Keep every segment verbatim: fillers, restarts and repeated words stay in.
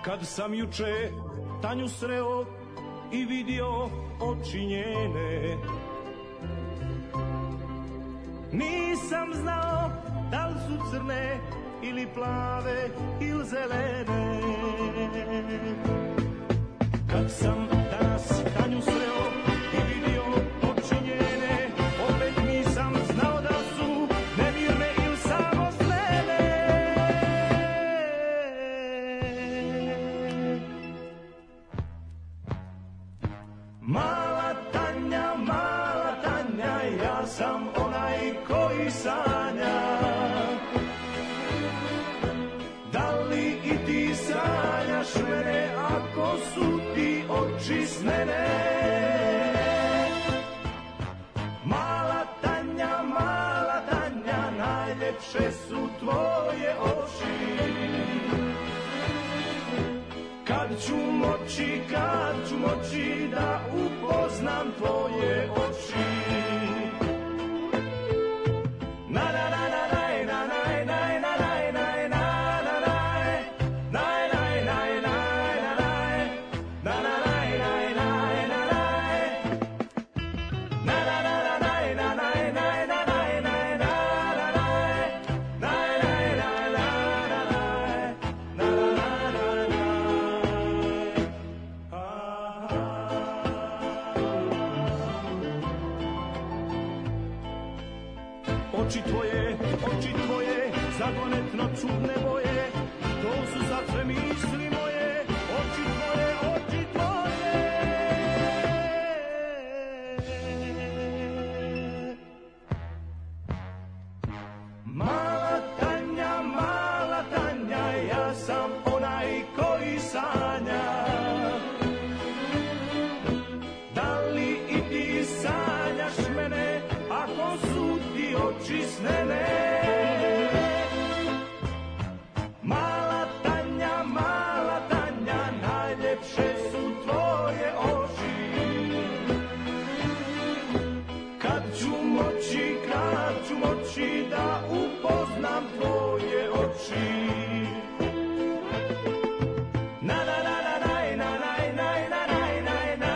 Kad sam juče Tanju sreo i vidio oči njene, nisam znao da li su crne ili plave ili zelene. Kad sam danas Tanju sreo i vidio oči njene, opet nisam znao da su nemirne ili samo slene. Mala Tanja, mala Tanja, ja sam onaj koji sanja. Da li i ti sanjaš mene, ako su ti oči snene? Mala Tanja, mala Tanja, najljepše su tvoje oči. Kad ću moći, kad ću moći da upoznam tvoje oči. Na na na na na na na na na na na na na oči tvoje, oči tvoje, zagonetno čudne boje, to su sad sve misli moje, oči tvoje, oči tvoje. Mala Tanja, mala Tanja, ja sam onaj koji sanja. Da li i ti sanjaš mene, ako su ti oči snene? Mala Tanja, mala Tanja, najljepše su tvoje oči. Kad ću moći, kad ću moći da upoznam tvoje oči. Na na na na na na na na na na na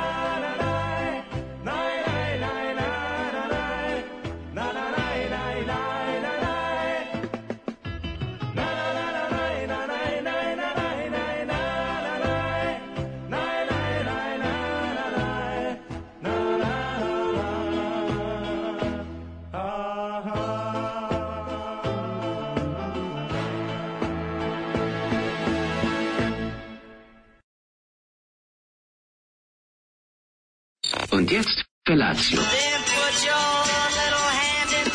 Und jetzt Felatio. Then put your little hand in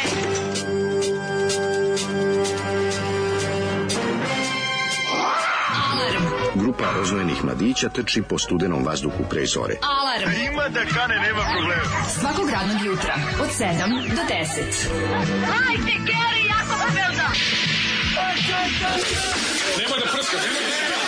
mine. Grupa rozvojenih mladića trči po studenom vazduhu pre zore. Alarm. Ima da kane, nema problema. Svakog radnog jutra od sedam do deset. Hajde, Geri, jako se velda. Nema da prska, nema da prska.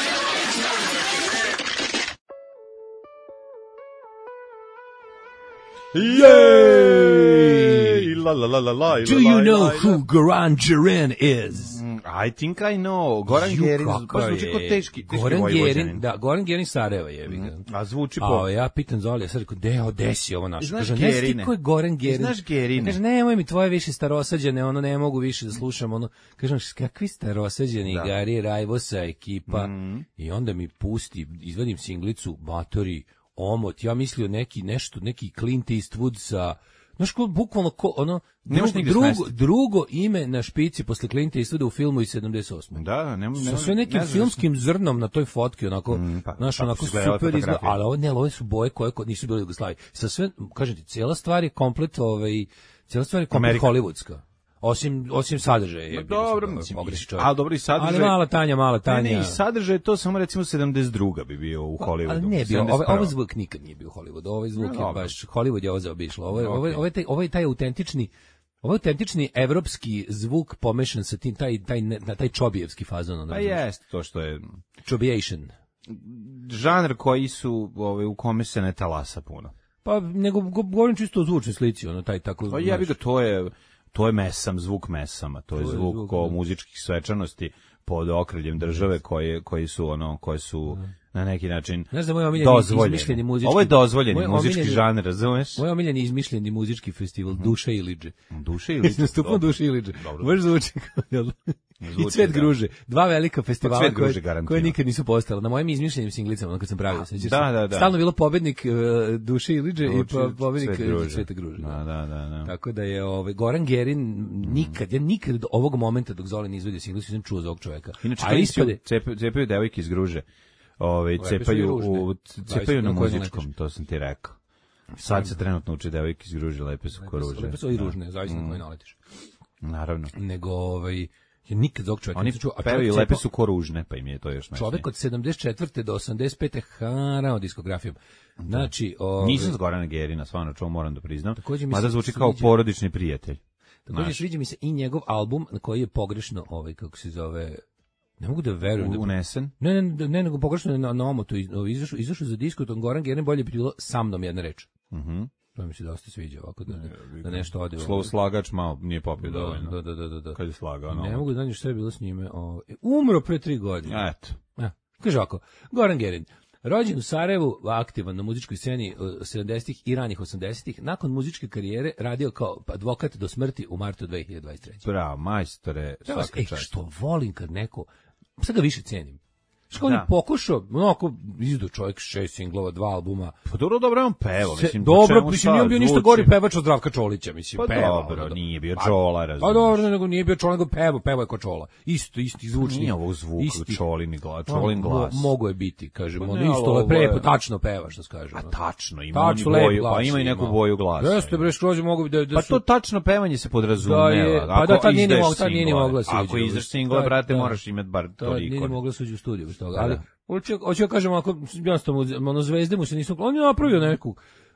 Yay! La la la la la. Do you know who Goran Gerin is? I think I know. Goran Gerin, pa zvuči kao teški, teški Goran Vojvođanin. Gerin, da, Goran Gerin Sarajeva je. Mm, a zvuči po... A ja pitan Zolija, sad rekao, deo, desi ovo naše. Znaš Kaže, Gerine? ne znaš ti ko je Goran Gerin? Znaš Gerine? Kaže, nemoj mi tvoje više starosađene, ono, ne mogu više da slušam, ono, kažem, kakvi starosađeni, Da. Gari, Rajvosa, ekipa, Mhm. i onda mi pusti, izvadim singlicu, Matori, omot, ja mislio neki, nešto, neki Clint Eastwood sa, znaš ko, bukvalno ko, ono, Ne možeš drugo, nigde drugo, smestiti. drugo ime na špici posle Clinta Eastwooda u filmu iz sedamdeset osme. Da, da, ne, ne, Sa sve nekim ne znam filmskim zrnom na toj fotki, onako, Mm, pa, znaš, tako onako su izgledale super izgleda, fotografije. ali ovo, ne, ove su boje koje kod nisu bile u Jugoslaviji. Sa sve, kažem ti, cijela stvar je komplet, ovaj, cijela stvar je komplet Amerika. hollywoodska. Osim, osim sadržaja. Ma je, dobro, mislim, mislim, pogreši i- čovjek. ali dobro i sadržaj. Ali mala Tanja, mala Tanja. Ne, ne, i sadržaj je to samo recimo sedamdeset druga bi bio u Hollywoodu. Ali ne bio, sedamdeset ovaj, prva. ovaj zvuk nikad nije bio u Hollywoodu, ovaj zvuk No, je dobro. baš, Hollywood je ovo zaobišlo, ovo je, Ok. ovo je, ovo je taj, ovo je taj autentični, ovo je autentični evropski zvuk pomešan sa tim, taj, taj, ne- taj čobijevski fazon. ono, Pa razumeš? jest to što je Čobijation. žanr koji su ovaj, u kome se ne talasa puno. Pa, nego go- govorim čisto o zvučnoj slici, ono, taj tako... Pa ja bih ga, znaš, to je to je mesam, zvuk mesama, to je To je zvuk zvuk, ko da. muzičkih svečanosti, pod okriljem države koje koji su ono koje su na neki način Znaš da moj omiljeni dozvoljeni. izmišljeni muzički... Ovo je dozvoljeni moj muzički omiljeni- žanr, razumeš? Moj omiljeni izmišljeni muzički festival Duše Iliđe. Duše ili Nastupno Duše Iliđe. Dobro. Možeš zvuči kao, jel? I Zvuči, Cvet da. gruže. Dva velika festivala Cvet gruže, koje, garantirano. koje nikad nisu postala. Na mojim izmišljenim singlicama, ono kad sam pravio. sećaš se? da, da, da. Stalno bilo pobednik uh, Duše Iliđe i po, pobednik Cvet uh, gruže. Cveta gruže. Da, da, da, da. Tako da je ovaj Goran Gerin nikad, ja nikad do ovog momenta dok Zoli ne izvedio singl nisam čuo za ovog čoveka. Inače, a kad ispade ispade cepaju, cepaju devojke iz Gruže. Ovaj Lepe su i cepaju ružne. u Zavisno cepaju na na koje muzičkom, naletiš. to sam ti rekao. Sad se trenutno uče devojke iz Gruže, lepe su ko ruže. lepe su i Da. ružne, zavisno na koje naletiš. Naravno. Nego ovaj ja nikad za ovog čoveka Oni nisam čuo, a pevaju čovjek lepe cepao- su ko ružne, pa im je to još Čovek od sedamdeset četvrte do osamdeset pete harao diskografijom. Znači, ovaj, Nisam s Gorana Gerina, stvarno čuo, moram da priznam. Takođe mi Mada se zvuči kao sviđa- porodični prijatelj. takođe znaš. sviđa mi se i njegov album na koji je pogrešno, ovaj kako se zove, ne mogu da verujem. da- Unesen. Ne, ne, ne, nego pogrešno je na, na omotu iz- ovaj, izašao, izašao za diskoton Goran Gerin, bolje bi bilo sa mnom jedna reč. Mhm. To mi se dosta sviđa ovako da, da nešto ode. Slovo slagač malo nije popio Da, dovoljno. da, da, da, da, da. Kad je slagao, no. Ne mogu da nađem šta je bilo s njime. O, umro pre tri godine. Eto. Ja. Kaže ovako, Goran Gerin, rođen u Sarajevu, aktivan na muzičkoj sceni uh, sedamdesetih i ranih osamdesetih, nakon muzičke karijere radio kao advokat do smrti u martu dve hiljade dvadeset treće. Bravo, majstore, svaka E, čast. što volim kad neko, sad ga više cenim. Što on Da. je pokušao, onako, izdao čovjek šest singlova, dva albuma. Pa dobro, dobro, on peva, Se- mislim. po dobro, čemu mislim, šta, nije on bio ništa zvuči? gori pevač od Zdravka Čolića, mislim, Pa peva. dobro, ono, nije bio pa- Čola, Pa razumiješ. dobro, nego nije bio Čola, nego peva, peva je ko Čola. Isto, isti zvučni. Nije ovo zvuk isti. Čolini glas, Čolin Mo- glas. Mogo je biti, kažemo, Pa ono ne, isto ali je prepo, ovo je- tačno peva, što se kaže. A ono. tačno, ima on i Tačno, lep boju, glas pa ima i neku ima. boju glasa. Jeste, bre, skroz mogu da, da Pa su... to tačno pevanje se Da podrazumeva. je- pa Ako da, tad nije ni izdaješ mogla- tad nije ni singlove. mogla se Ako uđe u- izdaš singlove, Da, brate, da. moraš imati bar To nije toliko. ni mogla suđi u studiju bez toga. Pa Ali, da. hoću, hoću ja kažem, ako, jednostavno, ono, zvezde mu se nisu... On je napravio neku...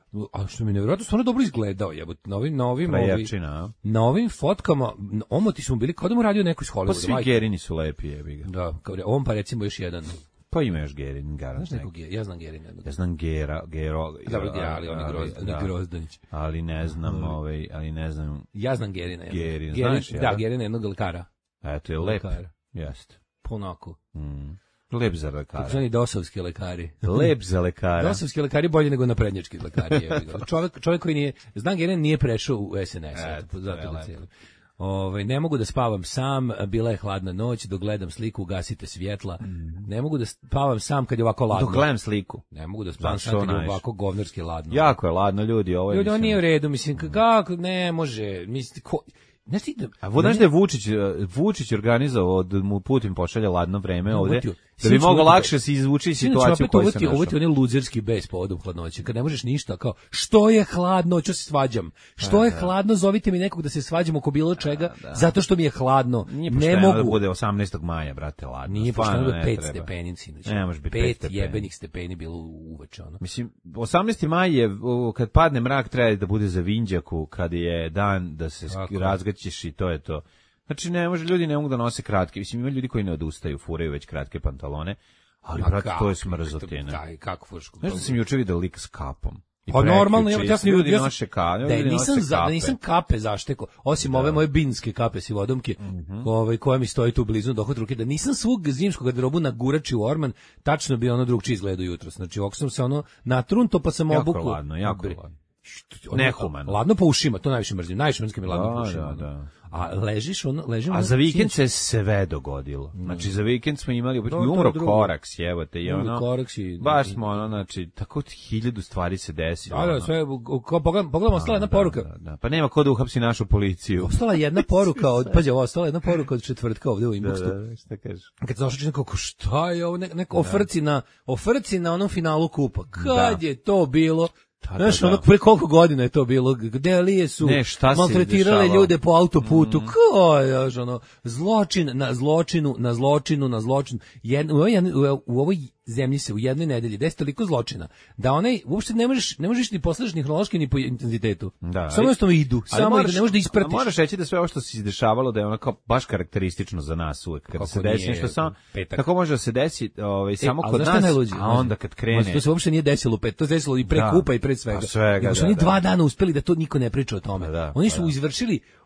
A što mi je nevjerojatno, stvarno dobro izgledao, jebote, na ovim, na ovim, ovi, Prejevčina, a? na ovim fotkama, omoti su mu bili kao da mu radio neko iz Pa Hollywooda. svi majke. Gerini su lepi, jebi ga. Da, kao, on pa recimo još jedan. Pa ima još Gerin, garant. Znaš nekog, ja znam Gerina. Ja znam Gera, Gero. Dobro, ja, ali on je groz, on je da. Grozdanić. Ali ne znam, ovaj, ali ne znam. Ja znam Gerina. jednog. Gerin, Gerin, znaš, jel da, da? Gerina je jednog lekara. Eto je lep. Lekara. Jeste. Ponako. Mm. Lep za Kako lekara. su oni dosovski lekari. Lep za lekara. Dosovski lekari bolje nego naprednjački lekari. jebi ga. čovjek, čovjek koji nije, znam Gerin nije prešao u S N S. Eto, eto, zato to je ga lepo. cijelim. Ovaj, ne mogu da spavam sam, bila je hladna noć, dok gledam sliku, ugasite svjetla. Ne mogu da spavam sam kad je ovako ladno. Dok gledam sliku. Ne mogu da spavam Zašto sam kad je najviše? ovako govnarski ladno. Jako je ladno, ljudi, ovo je... Ljudi, on mislim- nije u redu, mislim, kako, ne može, mislim, ko... Znaš ti da... A znaš da je Vučić, Vučić organizovao da mu Putin pošalje ladno vreme ovde, uvotio. da bi Sinoć mogao uvotio- lakše se izvući iz Sinoć situacije u opet kojoj se uvotio- uvotio našao. onaj luzerski bes povodom hladnoće, kad ne možeš ništa, kao, što je hladno, ću se svađam, što je hladno, zovite mi nekog da se svađam oko bilo čega, zato što mi je hladno, Nije ne pošteno mogu. da bude osamnaestog maja, brate, ladno. Nije Stvarno pošteno da ne pet treba. stepeni sinoć. Ne može biti pet pet stepeni. jebenih stepeni bilo uveče, ono. Mislim, osamnaesti maj je, o, kad padne mrak, treba da bude za vinđaku, kad je dan da se Tako je. razgaćiš i to je to. Znači, ne može, ljudi ne mogu da nose kratke. Mislim, ima ljudi koji ne odustaju, furaju već kratke pantalone, ali, Ma brate, to kako, je smrzotina. Daj, kako fušku. Znaš da sam juče vidio lik s kapom? I Pa normalno, prekjuče, ja, ja sam ljudi ja sam- noše ka, da ljudi nisam nose za, da kape. nisam kape zašteko, osim ove moje binske kape sivodomke, ovaj koja mi stoji tu blizu dohod ruke, da nisam svog zimskog garderobu nagurači u orman, tačno bi ono drugčije izgledao jutros. Znači, ovako sam se ono natrunto pa sam Jako obuku. ladno, jako Bre, ladno. ono, Nehumano. Ladno po ušima, to najviše mrzim. Najviše mrzim je ladno po Da, ušima. da, da. A ležiš ono, ležim A ono, za vikend sinoć- se sve dogodilo. Znači, za vikend smo imali, i to je umro drugo. Koraks, jebote, i Umro ono, Koraks i- baš smo ono, znači, tako hiljadu stvari se desilo. Da, da, ono. sve, u- ko- pogledam, pogledam, ostala jedna Da, poruka. Da, da. Pa nema ko da uhapsi našu policiju. Ostala jedna poruka od, pađe, ovo, ostala jedna poruka od četvrtka ovde u Da, inboxu. da, šta kažeš? Kad sam došao kako šta je ovo, nek, nek ofrci na, ofrci na onom finalu kupa. Kad Da. je to bilo? Da, Znaš, da, ono, da. pre koliko godina je to bilo? Gde li su Ne, šta se maltretirale dešavalo? ljude po autoputu? Mm. Ko je, znaš, ono, zločin na zločinu, na zločinu, na zločinu. Jed, u, ovoj, u ovoj zemlji se u jednoj nedelji desi toliko zločina, da onaj, uopšte ne možeš, ne možeš ni poslaš ni hronološki ni po intenzitetu. Da, Samo ali- jednostavno idu, Ali samo moraš- idu, ne možeš da ispratiš. a Moraš reći da sve ovo što se izdešavalo da je ono kao baš karakteristično za nas uvek. Kada Kako se desi nije, nešto samo, petak. tako može da se desi ovaj, samo E, a kod znaš šta je nas, najluđe? a onda kad krene... To se uopšte nije desilo pet, to se desilo i pre Da. kupa i pre svega. Pa svega, Nego su da, oni da. dva dana uspeli da to niko ne priča o tome. Pa da, Oni pa su da. izvršili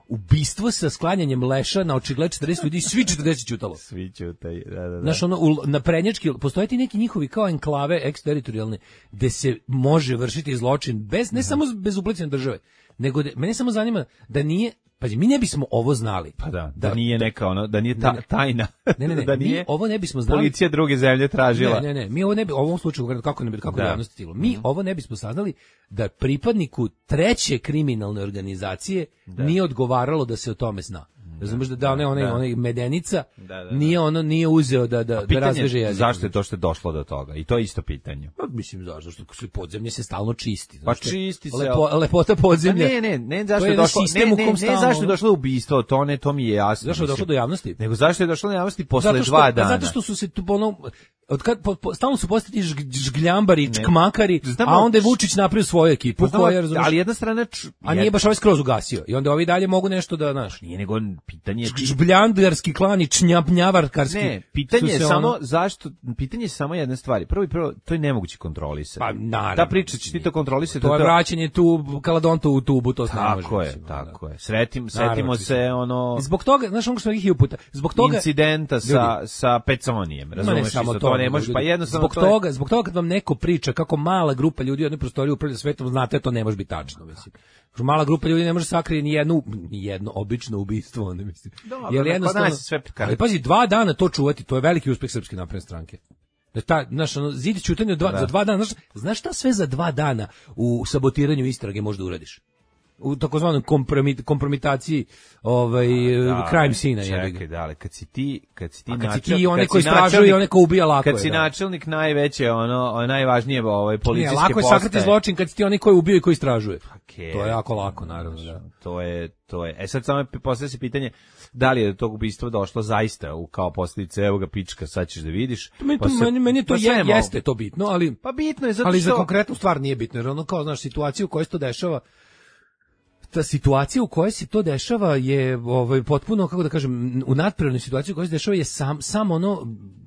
ubistvo sa sklanjanjem leša na očigled četrdeset ljudi, svi četrdeset ćutalo. Svi ćutaju, da, da, da. Znaš, ono, u, na prednjački, postoje ti neki njihovi kao enklave eksteritorijalne, gde se može vršiti zločin, bez, ne samo bez uplicanja države, nego da, mene samo zanima da nije, pazi, mi ne bismo ovo znali. Pa da, da, da nije neka ono, da nije ta, tajna. Ne, ne, ne, da nije mi ovo ne bismo znali. Policija druge zemlje tražila. Ne, ne, ne, mi ovo ne bi, u ovom slučaju, kako ne bi, kako da. bi javnosti stiglo. Mi mm-hmm. ovo ne bismo saznali da pripadniku treće kriminalne organizacije da. nije odgovaralo da se o tome zna. Razumeš da da onaj onaj onaj Medenica da, da, da. nije ono nije uzeo da da da razveže jezik. Zašto je to što je došlo do toga? I to je isto pitanje. Pa mislim zašto što se podzemlje se stalno čisti. Pa čisti se. Lepo, lepota podzemlja. Ne, ne, ne, zašto je došlo? Ne, ne, ne, ne, zašto je došlo ubistvo, to ne, to mi je jasno. Zašto je došlo do javnosti? Nego zašto je došlo do javnosti posle zato što, dva dana? Zato što su se tu ono od kad po, po, stalno su postati žgljambari, čkmakari, a onda je Vučić napravio svoju ekipu, pa, koja razumeš. Ali jedna strana č... a nije baš ovaj skroz ugasio. I onda ovi dalje mogu nešto da naš. Nije nego pitanje je žbljandarski klan i čnjapnjavarkarski. Ne, pitanje je samo ono... zašto, pitanje je samo jedne stvari. Prvo i prvo, to je nemoguće kontrolisati. Pa naravno. Ta priča će ti to kontrolisati. To je vraćanje tu kaladonta u tubu, to tako može. Tako je, mislim, tako da. je. Sretim, setimo se ono... Zbog toga, znaš ono što je puta, zbog toga... Incidenta sa, sa Peconijem, razumeš? Samo to, to ne možeš, pa jednostavno zbog to je... toga, zbog toga kad vam neko priča kako mala grupa ljudi u jednoj prostoriji upravlja svetom, znate to ne može biti tačno, mislim. Mala grupa ljudi ne može sakriti ni jednu, ni jedno obično ubistvo, ne mislim. Jer jednostavno, sve ali pazi, dva dana to čuvati, to je veliki uspeh Srpske napredne stranke. Da ta, znaš, ono, zid ćutanja dva, za dva dana, znaš, znaš šta sve za dva dana u sabotiranju istrage možda uradiš? U takozvanom kompromit, kompromitaciji ovaj da, crime scene je. Čekaj, da, ali kad si ti, kad si ti načelnik, kad si ti onaj koji istražuje i onaj ko ubija lako. Kad si da. načelnik najveće, ono, najvažnije ovaj policijske postaje. Lako je sakriti zločin kad si ti onaj koji ubija i koji istražuje. Okay. To je jako lako, naravno, da. To je, to je. E sad samo postavlja se pitanje da li je do tog ubistva došlo zaista u kao posljedice evo ga pička, sad ćeš da vidiš. Meni, pa to, meni, meni to pa je, jeste to bitno, ali pa bitno je zato ali što... za konkretnu stvar nije bitno, jer ono kao znaš situaciju u kojoj se to dešava. Ta situacija u kojoj se to dešava je ovaj potpuno, kako da kažem, u nadprirodnoj situaciji u kojoj se dešava je sam samo ono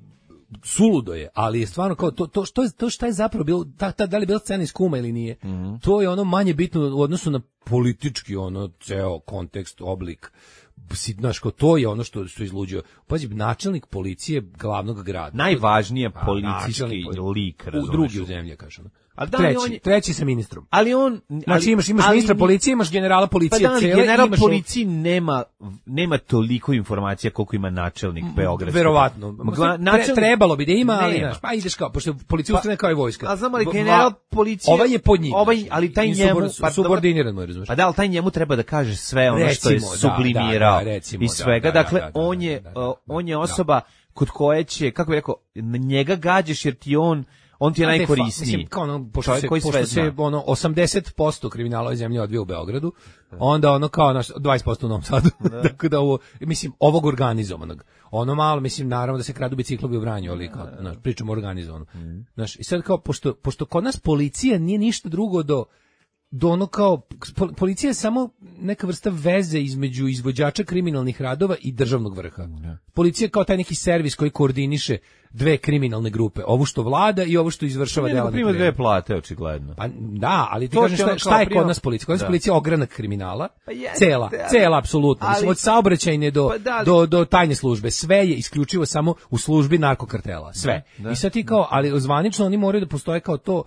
suludo je, ali je stvarno kao to to što je to šta je zapravo bilo ta, ta da li je bila scena iz Kuma ili nije. Mm-hmm. To je ono manje bitno u odnosu na politički ono ceo kontekst, oblik. Znaš, kao to je ono što su izluđio. Pazi, načelnik policije glavnog grada. Najvažnije policijski lik, razumiješ. U drugi u zemlji, kažem. A da treći, on je... treći sa ministrom. Ali on, znači ali, imaš imaš ali, ministra policije, imaš generala policije pa da, cele, general imaš policiji nema nema toliko informacija koliko ima načelnik beogradski. Verovatno. Načelnik... Trebalo bi da ima, ali znaš, pa ideš kao pošto policija ustane kao i vojska. A znam ali general policije. Ovaj je pod njim. Ovaj, ali taj njemu pa subordiniran mu, razumeš. Pa da, ali taj njemu treba da kaže sve ono što je sublimirao i svega. Dakle, on je on je osoba kod koje će, kako bih rekao, na njega gađaš jer ti on on ti je najkorisniji. Mislim, kao ono, pošto se, pošto se ono, osamdeset posto kriminala ove zemlje odvija u Beogradu, onda ono kao naš, dvadeset posto u Novom Sadu. Tako da ovo, mislim, ovog organizovanog. Ono malo, mislim, naravno da se kradu biciklovi u Vranju, ali kao, znaš, pričamo organizovano. Znaš, i sad kao, pošto, pošto kod nas policija nije ništa drugo do do ono kao, policija je samo neka vrsta veze između izvođača kriminalnih radova i državnog vrha. Policija je kao taj neki servis koji koordiniše dve kriminalne grupe, ovu što vlada i ovo što izvršava dela. Ne, prima dve plate, očigledno. Pa da, ali ti kažeš šta, šta je kod nas policija? Kod nas policija ogranak kriminala, pa je, cela, da, cela apsolutno. Ali, od saobraćajne do, pa da, do, do tajne službe, sve je isključivo samo u službi narkokartela, sve. Da, da. I sad ti kao, ali zvanično oni moraju da postoje kao to,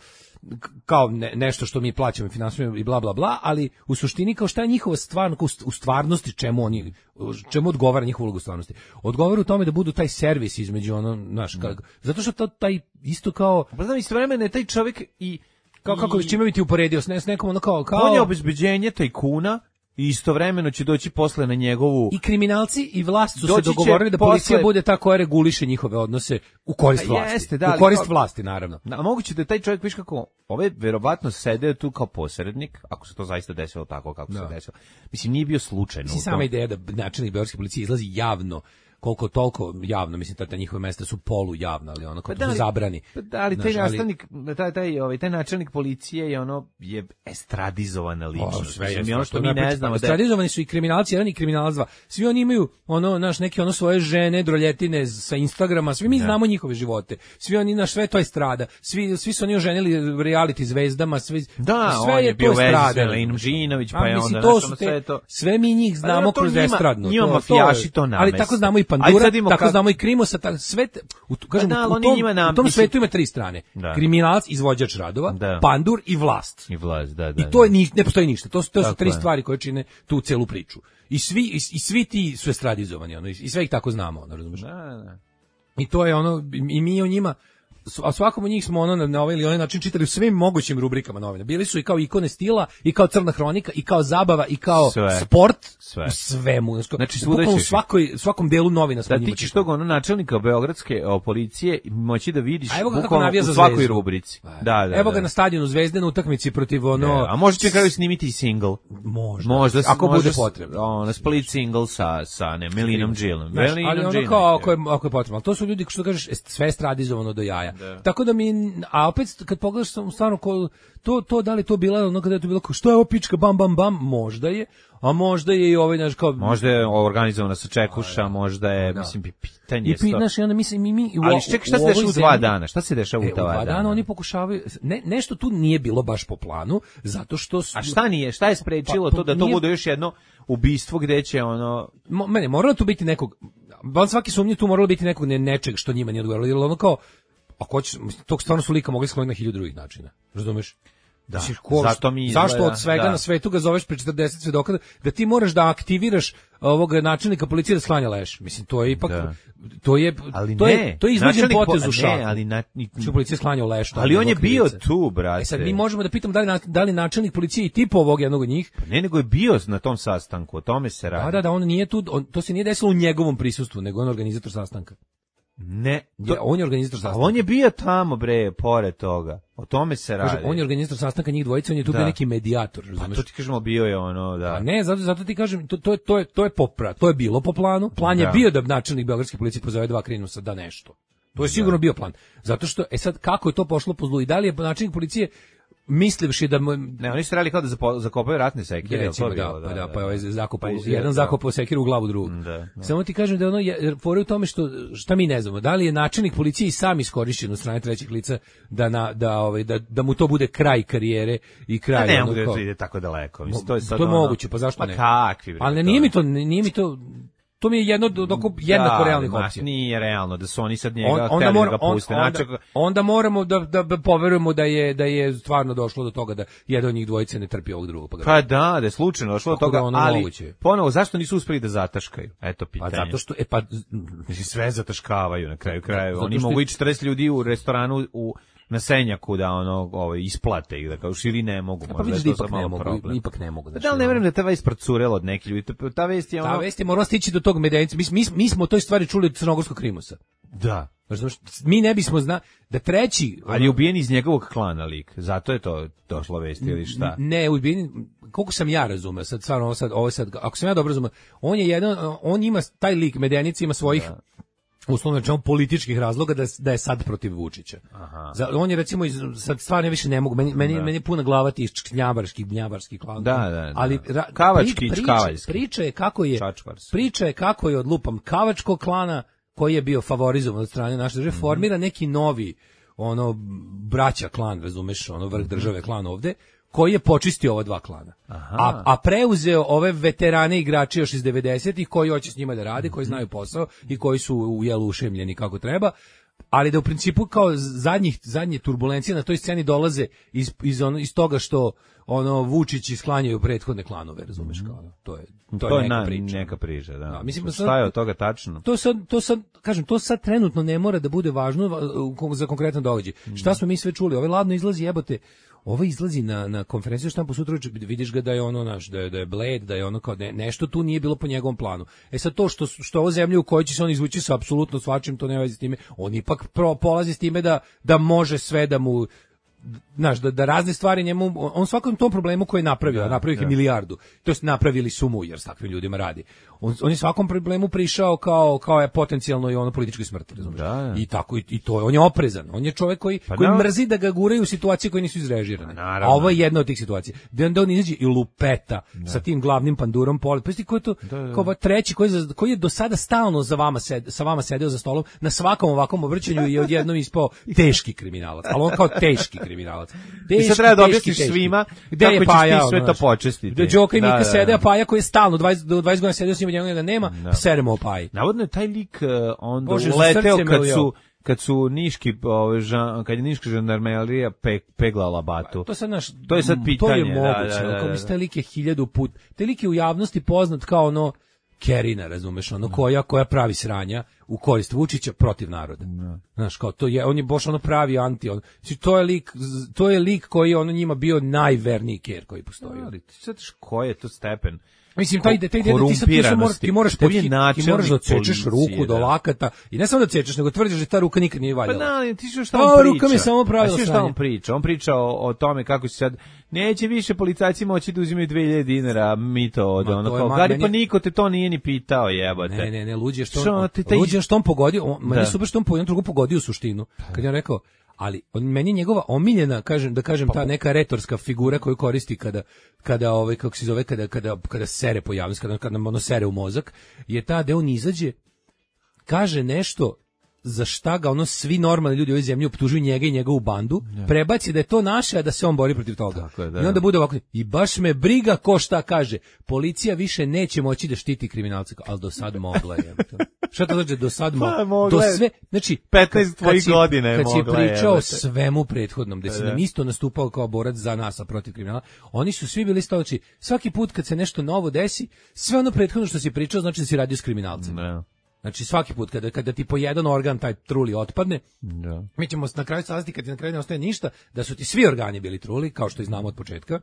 kao ne, nešto što mi plaćamo i finansiramo i bla bla bla, ali u suštini kao šta je njihova stvarno u stvarnosti čemu oni čemu odgovara njihova uloga u stvarnosti. Odgovara u tome da budu taj servis između ono naš kako, zato što to, taj isto kao pa znam istovremeno je taj čovjek i kao kako s čime bi ti uporedio s, ne, s nekom ono kao kao on je obezbeđenje tajkuna i istovremeno će doći posle na njegovu... I kriminalci i vlast su se dogovorili da policija posle... bude ta koja reguliše njihove odnose u korist vlasti. Jeste, da, u korist kao... vlasti, naravno. A moguće da je taj čovjek, viš kako, ove verovatno sedeo tu kao posrednik, ako se to zaista desilo tako kako da. se desilo. Mislim, nije bio slučajno. Mislim, sama ideja da načelnik beogradske policije izlazi javno koliko toliko javno, mislim ta, ta njihove mesta su polu javna, ali ono kao pa da li, zabrani. Pa da, ali taj nastavnik, taj taj ovaj taj načelnik policije je ono je estradizovana ličnost. Sve je ono što mi ne znamo. Estradizovani su i kriminalci, jedan i kriminalac dva. Svi oni imaju ono naš neki ono svoje žene, droljetine sa Instagrama, svi mi da. znamo njihove živote. Svi oni naš sve to je strada. Svi svi su oni oženili reality zvezdama, sve da, sve on je, je bio to strada. Lenom Žinović, pa je onda to su sve to. Sve mi njih znamo kroz estradno. Njima mafijaši to namest. Ali tako znamo i Pandura, tako kak... znamo i Krimosa, tako sve u, kažem, da, u, tom, u tom svetu ima tri strane. Da. Kriminalac, izvođač radova, da. Pandur i vlast. I vlast, da, da. I to je ni, ne postoji ništa. To su to su tri je. stvari koje čine tu celu priču. I svi i, i svi ti su estradizovani, ono, i, i sve ih tako znamo, ono, razumiješ? Da, da. I to je ono, i mi o njima, a svakom od njih smo ono na, na ovaj ili onaj način čitali u svim mogućim rubrikama novina. Bili su i kao ikone stila, i kao crna hronika, i kao zabava, i kao sve. sport, sve. u svemu. Znači, u svakoj, svakom delu novina smo da, ti ćeš tog ono načelnika beogradske o, policije moći da vidiš bukvalno u svakoj rubrici. Da, da, evo ga da. na stadionu Zvezde na utakmici protiv ono... Ne, a možda će kraju snimiti i single. Možda. Možda ako može, bude potrebno. Ono, split single sa, sa ne, Melinom Džilom. Ali ono kao ako je, ako je potrebno. To su ljudi, što kažeš, sve stradizovano do jaja. Da. Tako da mi, a opet kad pogledaš stvarno ko, to, to da li to bila ono kada je to bilo kao što je ovo pička bam bam bam, možda je, a možda je i ovaj naš kao možda je organizovana sa čekuša, a, možda je da. mislim pitanje i pi, naš, i onda mislim mi mi ali čekaj, šta se dešava u dva dana? Šta se dešava u dva dana? U dva dana oni pokušavaju ne, nešto tu nije bilo baš po planu, zato što su, a šta nije, šta je sprečilo pa, to da to nije, bude još jedno ubistvo gde će ono mo, mene moralo tu biti nekog, van svaki sumnje tu moralo biti nekog ne, nečeg što njima nije odgovaralo, jer ono kao ako hoćeš, tog stvarno su lika mogli skloniti na hiljadu drugih načina. Razumeš? Da. Ko, zato mi izgleda, zašto od svega da. na svetu ga zoveš pre četrdeset svedoka da ti moraš da aktiviraš ovog načelnika policije da sklanja leš. Mislim to je ipak da. to je ali to ne, je to je iznuđen potez u šaku. Ne, ali na što policija sklanja leš. Ali on je bio tu, brate. E sad mi možemo da pitamo da li da li načelnik policije i tipo ovog jednog od njih. Pa ne, nego je bio na tom sastanku, o tome se radi. Da, da, da, on nije tu, on, to se nije desilo u njegovom prisustvu, nego on organizator sastanka. Ne, to, on je organizator sastanka. On je bio tamo, bre, pored toga. O tome se radi. Kaže, on je organizator sastanka njih dvojice, on je tu da. bio neki medijator, razumeš? Pa to ti kažemo bio je ono, da. A ne, zato zato ti kažem, to to je to je to je popra, to je bilo po planu. Plan da. je bio da načelnik beogradske policije pozove dva krinusa da nešto. To je sigurno da. bio plan. Zato što e sad kako je to pošlo po zlu i da li je načelnik policije mislivši da mu, ne, oni su radili kao da zapo, zakopaju ratne sekire, to da, da, pa da, pa ovaj zakopao, pa jedan zakopao sekiru u glavu drugog. Da, da. Samo ti kažem da ono je fore u tome što šta mi ne znamo, da li je načelnik policije i sam iskorišćen od strane trećih lica da na da ovaj da da mu to bude kraj karijere i kraj a ne mogu da ide tako daleko. Mislim to je sad to je ono, moguće, pa zašto pa ne? Kakvi, bre, ali nije mi to nije mi to to mi je jedno od jednako da, realnih opcija. Nije realno da su oni sad njega on, onda, mora, da ga puste. On, onda, onda moramo da, da, da poverujemo da je da je stvarno došlo do toga da jedan od njih dvojice ne trpi ovog drugog. Pa, pa da, da je slučajno došlo do toga, da ali moguće. Ponovo, zašto nisu uspeli da zataškaju? Eto pitanje. Pa zato što, e pa... Mislim, sve zataškavaju na kraju kraju. Oni mogu i četrdeset ljudi u restoranu u na Senjaku da ono ovaj isplate ih da kao ili ne mogu, možda pa vidiš, ipak ne mogu, problem. ipak ne mogu. Da li ne verujem da ta vest procurela od nekih ljudi? Ta vest je ono Ta vest je morala stići do tog Medenice. Mi, mi, mi smo o toj stvari čuli od crnogorskog Krimosa. Da. Znači, mi ne bismo zna da treći, ali je ubijen iz njegovog klana lik. Zato je to došlo vest ili šta? Ne, ubijen, koliko sam ja razumeo, sad stvarno ovo sad, ovo sad, ako sam ja dobro razumeo, on je jedan, on ima taj lik Medenice ima svojih da. uslovno rečeno političkih razloga da da je sad protiv Vučića. Aha. Za, on je recimo iz, sad stvarno više ne mogu, meni meni, meni je puna glava tih knjabarskih gnjabarskih klanova. Da, da, da. Ali ra, Kavački, prič, Kavaljski. Priča je kako je Čačvars. Priča je kako je od lupam Kavačkog klana koji je bio favorizovan od strane naše države, mm-hmm. formira neki novi ono braća klan, razumeš, ono vrh države klan ovde, koji je počistio ova dva klana. A, a preuzeo ove veterane igrače još iz devedesetih koji hoće s njima da rade, koji znaju posao i koji su u jelu ušemljeni kako treba, ali da u principu kao zadnjih, zadnje turbulencije na toj sceni dolaze iz, iz, ono, iz toga što ono Vučić isklanjaju prethodne klanove, razumeš kao ono, to je to, to je neka na, priča. Neka priča, da. da mislim, šta je od toga tačno? To sad, to sad, kažem, to sad trenutno ne mora da bude važno za konkretan događaj. Mm. Šta smo mi sve čuli? Ovaj ladno izlazi, jebote, ovo izlazi na na konferenciju štampu sutra, vidiš ga da je ono naš, da je da je bled, da je ono kao ne, nešto tu nije bilo po njegovom planu. E sad to što što ovo zemlja u kojoj će se on izvući sa apsolutno svačim, to nema veze s time. On ipak pro, polazi s time da da može sve da mu znaš, da, da razne stvari njemu, on svakom tom problemu koji je napravio, da, napravio je milijardu, to jest napravili su mu, jer s takvim ljudima radi. On, on je svakom problemu prišao kao, kao je potencijalno i ono političkoj smrti, razumiješ? Da, da. I tako, i, i to je, on je oprezan, on je čovjek koji, pa koji mrzi da ga guraju u situacije koje nisu izrežirane. A ovo je jedna od tih situacija. Da onda on izađe i lupeta da. Sa tim glavnim pandurom polet. Pa ko je to, da, da. Kao treći koji, za, koji je do sada stalno za vama sed, sa vama sedeo za stolom, na svakom ovakvom obrćanju je odjednom ispao teški kriminalac, ali on kao teški kriminalac. Teški, I sad treba da objasniš svima gde kako je Paja, ćeš ti sve to počestiti. Gde Đoka i Mika da, da, sede, a Paja koji je stalno dvadeset, do dvadeset godina sedeo s njima, njega nema, da. Seremo o Paji. Navodno je taj lik uh, onda Bože, uleteo kad su kad su niški ovaj žan, kad je niška žandarmerija pe, peglala batu. To sad naš, to je sad pitanje. To je moguće, da, da, da, da. Kao taj lik je hiljadu put. Taj lik je u javnosti poznat kao ono Kerina, razumeš, ono koja koja pravi sranja u korist Vučića protiv naroda. No. Znaš, kao to je, on je baš ono pravi anti, on. Znači to je lik, to je lik koji je ono njima bio najverniji ker koji postoji. Ali ti sad koji je to stepen? Mislim, taj ide, taj ide, ti sad ti, moraš, ti moraš, ti moraš da odsečeš ruku do lakata, i ne samo da odsečeš, nego tvrdiš da ta ruka nikad nije valjala. Pa da, ti što šta on priča? Ruka mi je samo pravila sranje. Šta on priča? On priča o, o tome kako se sad, neće više policajci moći da uzimaju dve hiljade dinara mito od ono, kao, Gari, pa niko te to nije ni pitao, jebote. Ne, ne, ne, luđe što on, luđe što on pogodio, meni super što on po jednom drugu pogodio suštinu. Kad je rekao, ali on meni njegova omiljena, kažem da kažem ta neka retorska figura koju koristi kada kada ovaj kako se zove kada kada kada sere po javnosti, kada kada nam ono sere u mozak, je ta da on izađe, kaže nešto za šta ga ono svi normalni ljudi u ovoj zemlji optužuju njega i njegovu bandu, ja. Prebaci da je to naše, a da se on bori protiv toga. Je, da, I onda bude ovako, i baš me briga ko šta kaže. Policija više neće moći da štiti kriminalce, ali do sad mogla je. Šta to znači do sad mogla? mogla do sve, znači petnaest tvojih godina je kad mogla. Kad si pričao je, svemu prethodnom, da si nam isto nastupao kao borac za nas, a protiv kriminala, oni su svi bili isto, znači svaki put kad se nešto novo desi, sve ono prethodno što si pričao znači da si radio s kriminalcem. Ne. Znači svaki put kada kada ti po jedan organ taj truli otpadne, da. Mi ćemo na kraju saznati kad ti na kraju ne ostaje ništa, da su ti svi organi bili truli, kao što i znamo od početka.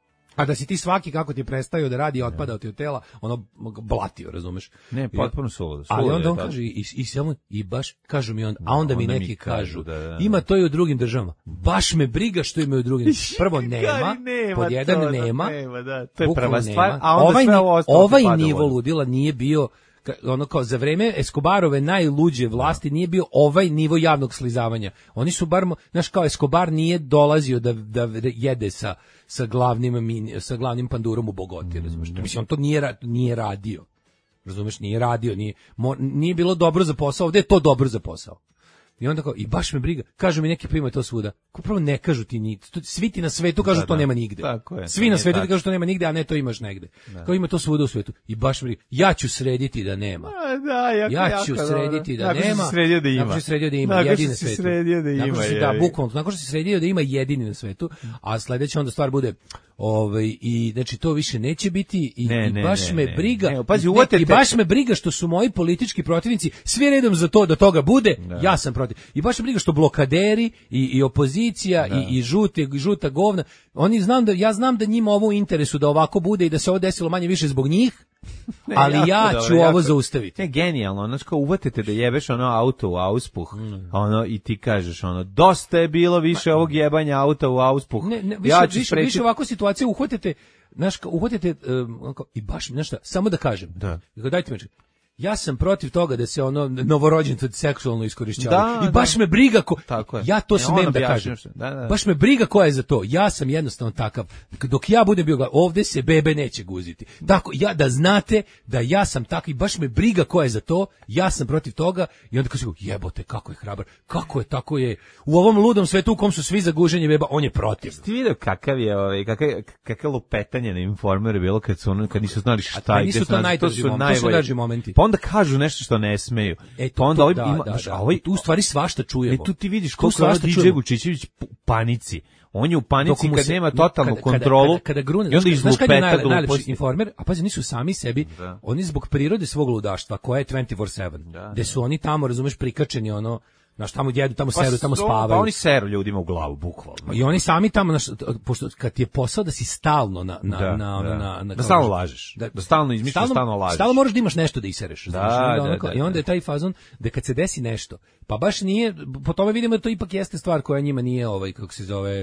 A da si ti svaki kako ti prestaju da radi, otpadao ti od tela, ono blatio, razumeš? Ne, potpuno suludo. Ali onda on kaže i, i samo i baš kažu mi on, a onda mi neki kažu, da, da. Ima to i u drugim državama. Baš me briga što ima i u drugim. Prvo nema, pod jedan to, nema. nema da. To je prva stvar, a onda ovaj, sve ovo ostalo. Ovaj nivo ludila nije bio ono kao za vreme Escobarove najluđe vlasti nije bio ovaj nivo javnog slizavanja. Oni su bar, znaš, kao Escobar nije dolazio da da jede sa sa glavnim sa glavnim pandurom u Bogoti, razumeš? Mm, mislim on to nije nije radio. Razumeš, nije radio, nije mo, nije bilo dobro za posao, ovde je to dobro za posao. I onda kao, i baš me briga, kažu mi neki pa ima to svuda. Ko prvo ne kažu ti ni, svi ti na svetu kažu da, to da. Nema nigde. Tako je, svi na svetu ti kažu to nema nigde, a ne to imaš negde. Da. Kao ima to svuda u svetu. I baš me briga, ja ću srediti da nema. A, da, jako, ja jako, ću srediti da nakon nema. Nakon si sredio da ima. Nakon si sredio da ima, nakon jedini na svetu. Sredio da ima, nakon si, da, bukvalno, nakon što si sredio da ima jedini na svetu, a sledeća onda stvar bude, ovaj, i znači to više neće biti i, ne, i ne, baš ne, me ne, briga, ne, pazi, ne, i baš me briga što su moji politički protivnici svi redom za to da toga bude, da. Ja sam protiv. I baš me briga što blokaderi i, i opozicija da. i, i žute, žuta govna, oni znam da, ja znam da njima ovo u interesu da ovako bude i da se ovo desilo manje više zbog njih, ne, ali jako, ja ću dobro, ovo jako, zaustaviti. Ne, genijalno, ono kao uvatite da jebeš ono auto u auspuh, mm. ono i ti kažeš ono, dosta je bilo više Ma, ovog jebanja auta u auspuh. Ne, ne, više, ja više, sprečiti... više ovako situacije uhvatite, znaš, uhvatite um, i baš, znaš šta, samo da kažem, da. Dajte mi, ja sam protiv toga da se ono novorođenci seksualno iskorišćavaju. I baš da. Me briga ko ja to e, smem da kažem. Da, da. Baš me briga ko je za to. Ja sam jednostavno takav. Dok ja budem bio ovde se bebe neće guziti. Tako ja da znate da ja sam takav i baš me briga ko je za to. Ja sam protiv toga i onda kaže jebote kako je hrabar. Kako je tako je u ovom ludom svetu u kom su svi za guženje beba, on je protiv. Ti vidio kakav je ovaj kakav kakav lupetanje na Informeru bilo kad su ono kad nisu znali šta je. Nisu to najteži momenti. momenti. Onda kažu nešto što ne smeju. E, pa onda ovaj da, ima, da, da. Ovaj, tu u stvari svašta čujemo. E tu ti vidiš koliko je D J Vučićević u panici. On je u panici kad se, nema totalnu kada, kontrolu. Kada, kada grune, i onda izlupeta gluposti. Informer, a pazi, nisu sami sebi, da. Oni zbog prirode svog ludaštva, koja je dvanaest četiri sedam, da, gde su oni tamo, razumeš, prikačeni ono, Znaš, tamo jedu, tamo seru, tamo spavaju. Pa oni seru ljudima u glavu, bukvalno. I oni sami tamo, znaš, pošto kad ti je posao da si stalno na... na, da, na, da. na, na da stalno lažeš, da, da stalno izmišljaš, stalno, stalno lažeš. Stalno moraš da imaš nešto da isereš. Da, znaš, da, onda, da, I onda je taj fazon da kad se desi nešto, pa baš nije, po tome vidimo da to ipak jeste stvar koja njima nije, ovaj, kako se zove,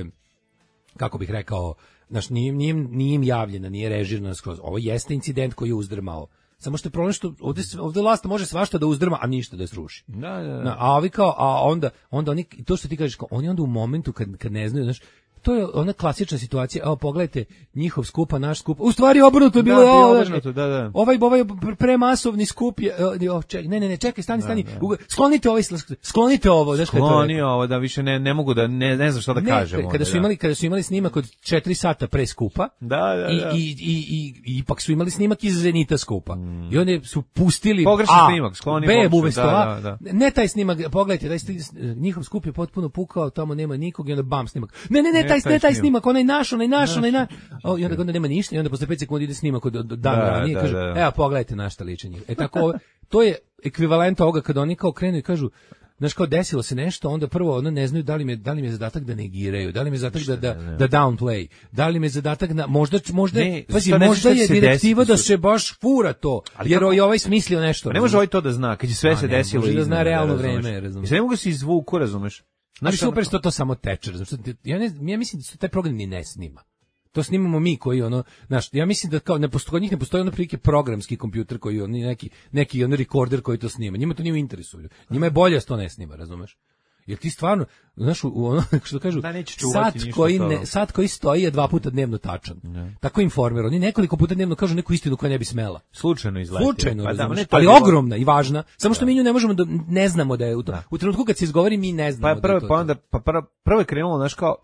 kako bih rekao, znaš, nije, nije, nije im javljena, nije režirana skroz. Ovo jeste incident koji je uzdrmao. Samo što je problem što ovdje, ovdje vlast može svašta da uzdrma, a ništa da sruši. Da, da, da. A ovi kao, a onda, onda oni, to što ti kažeš, kao, oni onda u momentu kad, kad ne znaju, znaš, to je ona klasična situacija, evo pogledajte, njihov skup, a naš skup, u stvari obrnuto je bilo, da, ovo, obrnuto, da, da. ovaj, ovaj premasovni skup je, o, čekaj, ne, ne, ne, čekaj, stani, stani, da, da. sklonite ovaj, sklonite ovo, znaš kada je to. Skloni ovo, da više ne, ne mogu da, ne, ne znam šta da ne, kažem. Kada su da. imali, kada su imali snimak od četiri sata pre skupa, da, da, da. I, i, i, i, i ipak su imali snimak iz Zenita skupa, mm. i onda su pustili pogrešan A, snimak, skloni B, umesto A, da, da, da. ne taj snimak, pogledajte, taj snimak, njihov skup je potpuno pukao, tamo nema nikog i onda bam snimak, ne, ne, ne, ne taj, taj, taj snimak, onaj naš, onaj naš, onaj naš, o, i onda, onda nema ništa i onda posle pet sekundi ide snimak od, od dan da, ranije i da, kažu, da. evo pogledajte na šta liče njih. E tako, to je ekvivalent ovoga kada oni kao krenu i kažu, znaš, kao desilo se nešto, onda prvo ono ne znaju da li mi je, da li mi je zadatak da negiraju, da li mi je zadatak da, da, da downplay, da li mi je zadatak da, možda, možda, ne, pazi, možda je direktiva da se baš fura to, ali jer je ovaj smislio nešto. Ne može ovaj to da zna, kad je sve se desilo iznad. Može da zna realno vreme, razumiješ. I sve ne mogu se izvuku, razumeš. Znači, super što to samo teče, razumiješ. Ja, ne, ja mislim da se taj program ni ne snima. To snimamo mi koji ono, znaš, ja mislim da kao ne postoji, kod njih ne postoji ono prilike programski kompjuter koji oni neki neki on rekorder koji to snima. Njima to nije u interesu. Njima je bolje da to ne snima, razumeš? Jer ti stvarno, znaš, u ono što kažu, da, sat koji ne, sat koji stoji je dva puta dnevno tačan. Ne. Tako informer, oni nekoliko puta dnevno kažu neku istinu koja ne bi smela. Slučajno izleti. Slučajno, pa da, ne, ali ogromna i važna. Samo što da. mi nju ne možemo da ne znamo da je u, to, u trenutku kad se izgovori mi ne znamo. Pa prvo da je to, pa onda pa prvo, prvo je krenulo, znaš, kao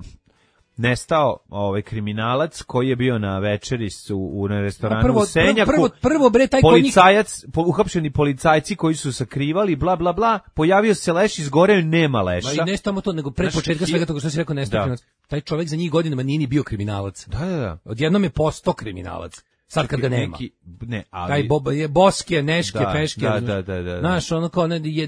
nestao ovaj kriminalac koji je bio na večeri su u na restoranu prvo, u Senjaku. Prvo, prvo bre taj policajac, njih... uhapšeni policajci koji su sakrivali bla bla bla, pojavio se leš, izgoreo, nema leša. Ma i ne samo to, nego pre znaš, početka svega toga što si rekao nestao kriminalac. Taj čovjek za njih godinama nije ni bio kriminalac. Da, da, da. Odjednom je postao kriminalac. Sad kad ga nema. Neki, ne, ali taj boba je boske, neške, da, peške. Da, da, da, da. Znaš, ono kao ne je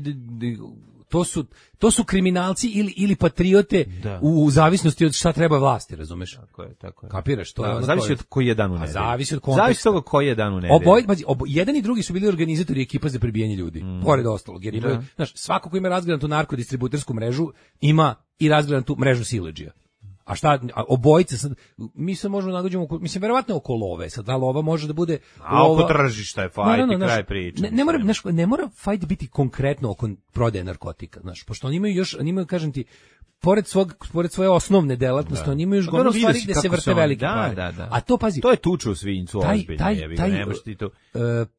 to su to su kriminalci ili ili patriote u, u zavisnosti od šta treba vlasti, razumeš? Tako je, tako je. Kapiraš to? Da, zavisi od koji je dan u nedelji. Zavisi od konteksta. Zavisi od toga koji je dan u nedelji. Oboj, ob, jedan i drugi su bili organizatori ekipa za prebijanje ljudi. Mm. Pored ostalog, jer imaju, znaš, svako ko ima razgranatu narkodistributersku mrežu, ima i razgranatu mrežu siledžija. A šta, a obojice sad, mi se možemo nagađamo, mislim, verovatno oko love, sad da lova može da bude a lova, oko tržišta je fajt i kraj priče. Ne, ne, mora, znaš, ne mora fajt biti konkretno oko prodaje narkotika, znaš, pošto oni imaju još, oni imaju, kažem ti, pored svog pored svoje osnovne delatnosti, oni imaju još gomilu stvari gde se vrte velike pare. Da, da. A to pazi, to je tuča u svinjcu ozbiljno, taj, jebi taj, ga, nemaš ti to. Uh,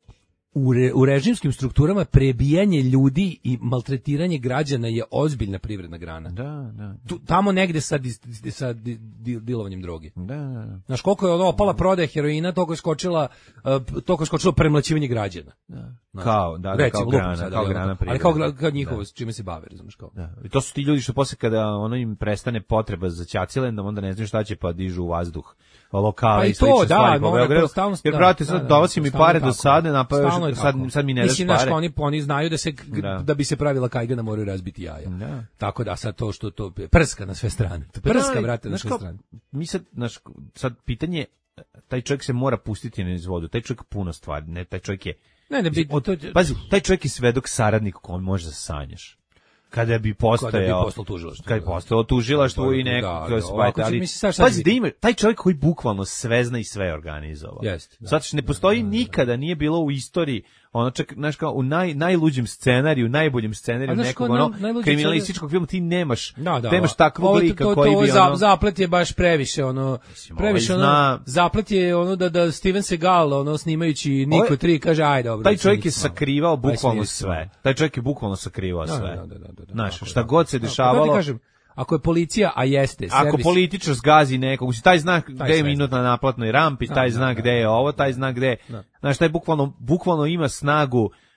U, re, u režimskim strukturama prebijanje ljudi i maltretiranje građana je ozbiljna privredna grana. Da, da. Tu, tamo negde sa, di, sa di, di, dilovanjem droge. Da, da. Znaš, koliko je ono opala prodaja heroina, toliko je skočila, uh, toliko je skočilo premlaćivanje građana. Da. Znaš, kao, da, da, recimo, kao grana, sada, kao grana privrede. Ali kao, kao njihovo, s čime se bave, razumiješ kao. Da. I to su ti ljudi što posle kada ono im prestane potreba za ćacilendom, onda ne znaju šta će pa dižu u vazduh. Lokale pa i slične da, stvari po Beogradu. Jer, brate, sad da, dovasi mi pare do sada, napaviš, sad, sad mi ne daš mislim, pare. Mislim, oni, oni znaju da se, da. da bi se pravila kajgana moraju razbiti jaja. Da. Tako da sad to što to, prska na sve strane. Prska, brate, na sve kao, strane. Mi sad, naš, sad pitanje, taj čovjek se mora pustiti na izvodu, taj čovjek puno stvari, ne, taj čovjek je, ne, ne, bi, od, to, pazi, taj čovjek je svedok saradnik kom može da sanjaš. Kada bi postojao, kada bi postalo tužilaštvo, kada bi postalo tužilaštvo i neko da, kroz da, ali pazi da ima taj čovjek koji bukvalno sve zna i sve organizovao. Jest. Da, zato što ne postoji da, da, nikada, da. Nije bilo u istoriji ono čak znaš kao u naj najluđem scenariju, najboljem scenariju nekog ono kriminalističkog filma ti nemaš, da, da, nemaš takvog lika to, to, koji to, bi za, ono zaplet je baš previše ono mislim, previše ovaj zna, ono zaplet je ono da da Steven Seagal ono snimajući Niko ovaj, tri kaže aj dobro. Taj čovjek je sakrivao bukvalno sve. Taj čovjek je bukvalno sakrivao sve. Znaš, šta god se dešavalo. Ako je policija, a jeste, ako servis, političar zgazi nekog, taj zna gde je minut na naplatnoj rampi, taj zna gde je ovo, taj zna gde. Znaš, taj bukvalno bukvalno ima snagu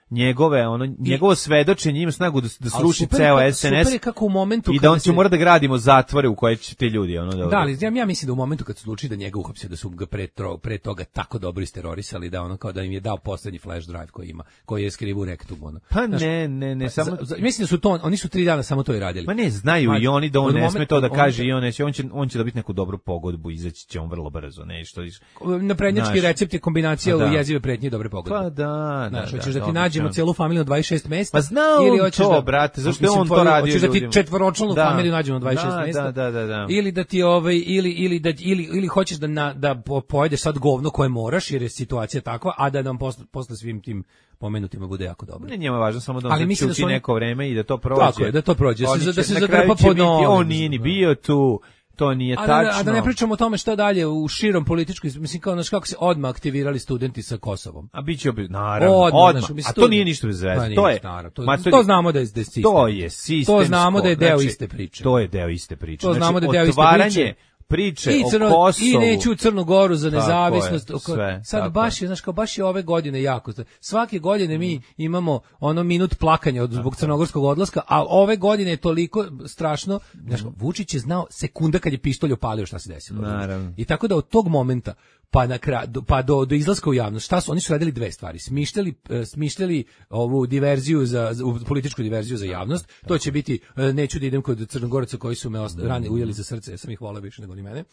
njegove ono njegovo svedočenje ima snagu da da sruši ceo S N S. Super je kako u momentu i da on će se... mora da gradimo zatvore u koje će ti ljudi ono da. Da, ali ja, ja mislim da u momentu kad se odluči da njega uhapse, da su ga pre, tro, pre toga tako dobro isterorisali da ono kao da im je dao poslednji flash drive koji ima, koji je skrivio u rektumu ono. Pa znaš, ne, ne, ne, samo za, za, mislim da su to oni su tri dana samo to i radili. Ma ne, znaju i oni da on ne sme to da kaže i on neće, on će on će dobiti neku dobru pogodbu, izaći će on vrlo brzo, nešto iz naprednjački recept je kombinacija u jezive pretnje i dobre pogodbe. Pa da, znaš, hoćeš da ti nađemo celu familiju na dvadeset šest mesta. Pa znao ili hoćeš to, da, brate, zašto je on to radio? Hoćeš da ti četvoročlanu familiju nađemo na dvadeset šest da, mesta. Da, da, da. Ili da ti ovaj ili ili da ili ili hoćeš da na, da pojedeš sad govno koje moraš jer je situacija takva, a da nam posle, posle svim tim pomenutima bude jako dobro. Ne, njemu je važno samo da on se čuti neko vreme i da to prođe. Tako je, da to prođe, da, da se zadrpa pod noge. On nije ni bio tu. To nije a tačno. Da, a da ne pričamo o tome šta dalje u širom političkoj, mislim kao znači kako se odmah aktivirali studenti sa Kosovom. A biće naravno odmah. odmah. Znači, a to nije ništa bez veze. Pa to je naravno, to, to, to znamo da je da je sistem. To je sistemsko. To znamo da je deo znači, iste priče. To je deo iste priče. To znamo znači, da je deo iste priče. Priče I, crno, o Kosovu. I neću u Crnu Goru za nezavisnost. Je, sve, sad baš je, znaš, kao baš je ove godine jako. Svake godine mi mm. imamo ono minut plakanja od zbog crnogorskog odlaska, a ove godine je toliko strašno. Znaš, Vučić je znao sekunda kad je pištolj opalio šta se desilo. Naravno. I tako da od tog momenta pa na kraj pa do do izlaska u javnost šta su oni su radili dve stvari, smišljali smišljali ovu diverziju za, za političku diverziju za javnost. To će biti neću da idem kod Crnogoraca koji su me rane ujeli za srce, ja sam ih voleo više nego ni mene,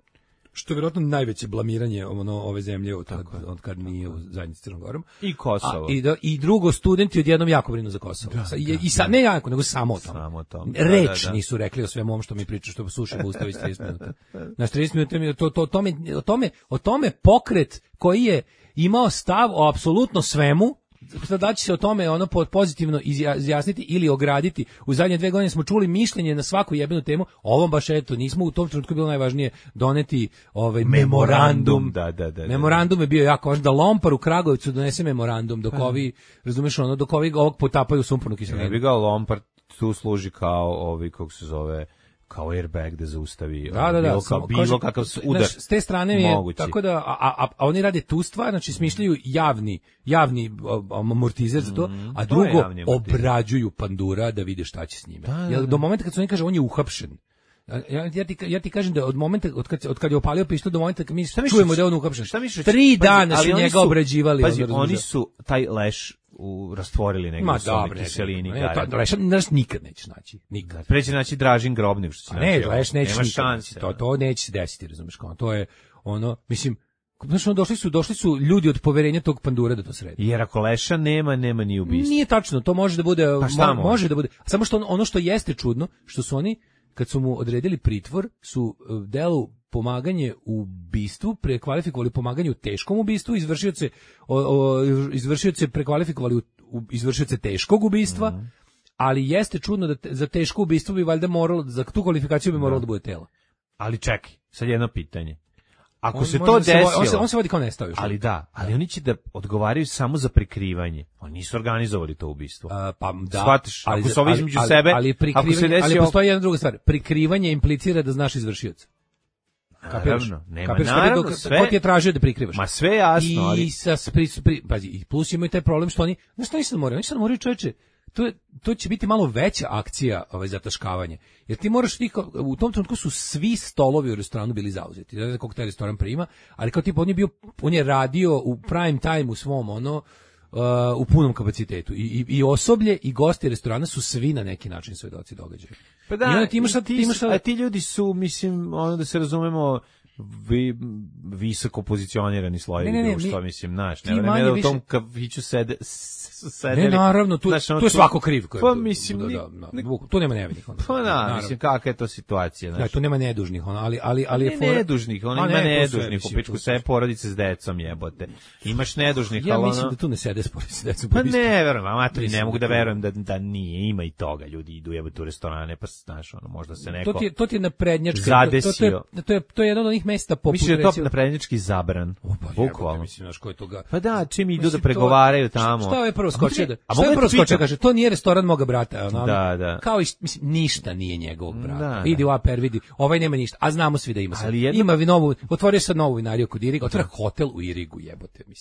što je vjerojatno najveće blamiranje ono ove zemlje od, od, od kad nije u zajednici s Crnom Gorom i Kosovo. A, i, da, i drugo studenti odjednom jako brinu za Kosovo. Da, da, I, i sa, ne jako, nego samo o tom. Samo tom. Reč da, da, da. nisu rekli o svemu ovom što mi pričaju, što sušimo ustav iz trideset minuta. Na trideset minuta mi to, to, o, tome, o, tome, o tome pokret koji je imao stav o apsolutno svemu. Da će se o tome ono pozitivno izjasniti ili ograditi. U zadnje dve godine smo čuli mišljenje na svaku jebenu temu. Ovom baš eto nismo u tom trenutku bilo najvažnije doneti ovaj memorandum. Da, da, da, memorandum je bio jako važan da Lompar u Kragujevcu donese memorandum dok ovi, razumeš ono, dok ovi ovog potapaju sumpornu kiselinu. Ne bi ga Lompar tu služi kao ovi kako se zove kao airbag da zaustavi da, da, da, bilo, kao, bilo kakav udar. Znaš, s te strane je mogući. Tako da, a, a, a oni rade tu stvar, znači smišljaju javni, javni amortizer za to, mm, a drugo obrađuju pandura da vide šta će s njime. Da, da, da. Jer do momenta kad se oni kaže on je uhapšen, Ja, ja, ti, ja ti kažem da od momenta od kad, od kad je opalio pištolj do momenta kad mi čujemo da je on uhapšen. Šta misliš? Tri dana su njega obrađivali. Pazi, oni su taj leš u rastvorili negdje u soli kiselini. Ne, to, leš, leš nikad neće naći. Nikad. Preći naći Dražin Grobnik. Što će ne, leš neće nikad. To, to neće se desiti, razumiješ kao. To je ono, mislim, znači, došli su, došli su ljudi od poverenja tog pandura da to sredi. Jer ako leša nema, nema ni ubistva. Nije tačno, to može da bude, pa mo, može da bude. Samo što ono što jeste čudno, što su oni kad su mu odredili pritvor, su delu pomaganje u ubistvu prekvalifikovali pomaganje u teškom ubistvu, izvršioce o, o, izvršioce prekvalifikovali u, u izvršioce teškog ubistva, mm-hmm. ali jeste čudno da te, za teško ubistvo bi valjda moralo, za tu kvalifikaciju bi moralo da, da bude telo. Ali čekaj, sad jedno pitanje. Ako on, se to desilo, se, on, se, on se vodi kao nestao još. Ali da, ali oni će da odgovaraju samo za prikrivanje. Oni nisu organizovali to ubistvo. A, pa da. Shvatiš, ali, ako se ovi između ali, sebe, ali, ako se desio... ali postoji jedna druga stvar. Prikrivanje implicira da znaš izvršioca. Kapiraš? Naravno, nema, Kapiraš naravno, dok, sve... Ko ti je tražio da prikrivaš? Ma sve jasno, ali... I sa, pri, pri, pazi, i plus imaju taj problem što oni, znaš što nisam moraju, oni sad moraju čoveče, to, je, to će biti malo veća akcija ovaj, zataškavanje. Jer ti moraš, ti, u tom trenutku su svi stolovi u restoranu bili zauzeti. Ne znam koliko taj restoran prima, ali kao tipa on je bio, on je radio u prime time u svom, ono, uh, u punom kapacitetu. I, i, i osoblje i gosti restorana su svi na neki način svedoci događaja. Pa da, I ti, imaš, ti, ti imaš, a ti ljudi su, mislim, ono da se razumemo, vi, visoko pozicionirani slojevi društva, mislim, znaš, ne vreme da u tom kafiću sede, sedeli. Ne, naravno, tu, znaš, ono, tu je svako kriv. Koji, pa, mislim, da, da, da, tu nema nevinih. Ono, pa, da, mislim, kakva je to situacija, znaš. Da, tu nema nedužnih, ono, ali, ali, ali ne, je fora... nedužnih, ono, ima ne, nedužnih, u pičku sve porodice s decom jebote. Imaš nedužnih, ja ali ono... mislim da tu ne sede s porodice s decom. Pa ne, verujem, amatori, ne mogu da verujem da, da nije, ima i toga, ljudi idu jebote u restorane, pa, znaš, ono, možda se neko... To ti je, to ti je naprednjački, zadesio. To, to, je, to, je, to je jedno od onih mesta poput... Mislim da je to naprednjački zabran, bukvalno. Mislim, znaš, ko je toga... Pa da, čim idu da pregovaraju tamo... Šta je prvo skočio da... Šta je prvo skočio, kaže, to nije restoran moga brata. Ono, da, da. Kao i, mislim, ništa nije njegovog brata. Da, vidi da. u A P R, vidi, ovaj nema ništa, a znamo svi da ima sad. Jedno... Ima novu, otvorio sad novu vinariju kod Iriga, otvara hotel u Irigu, jebote, mislim.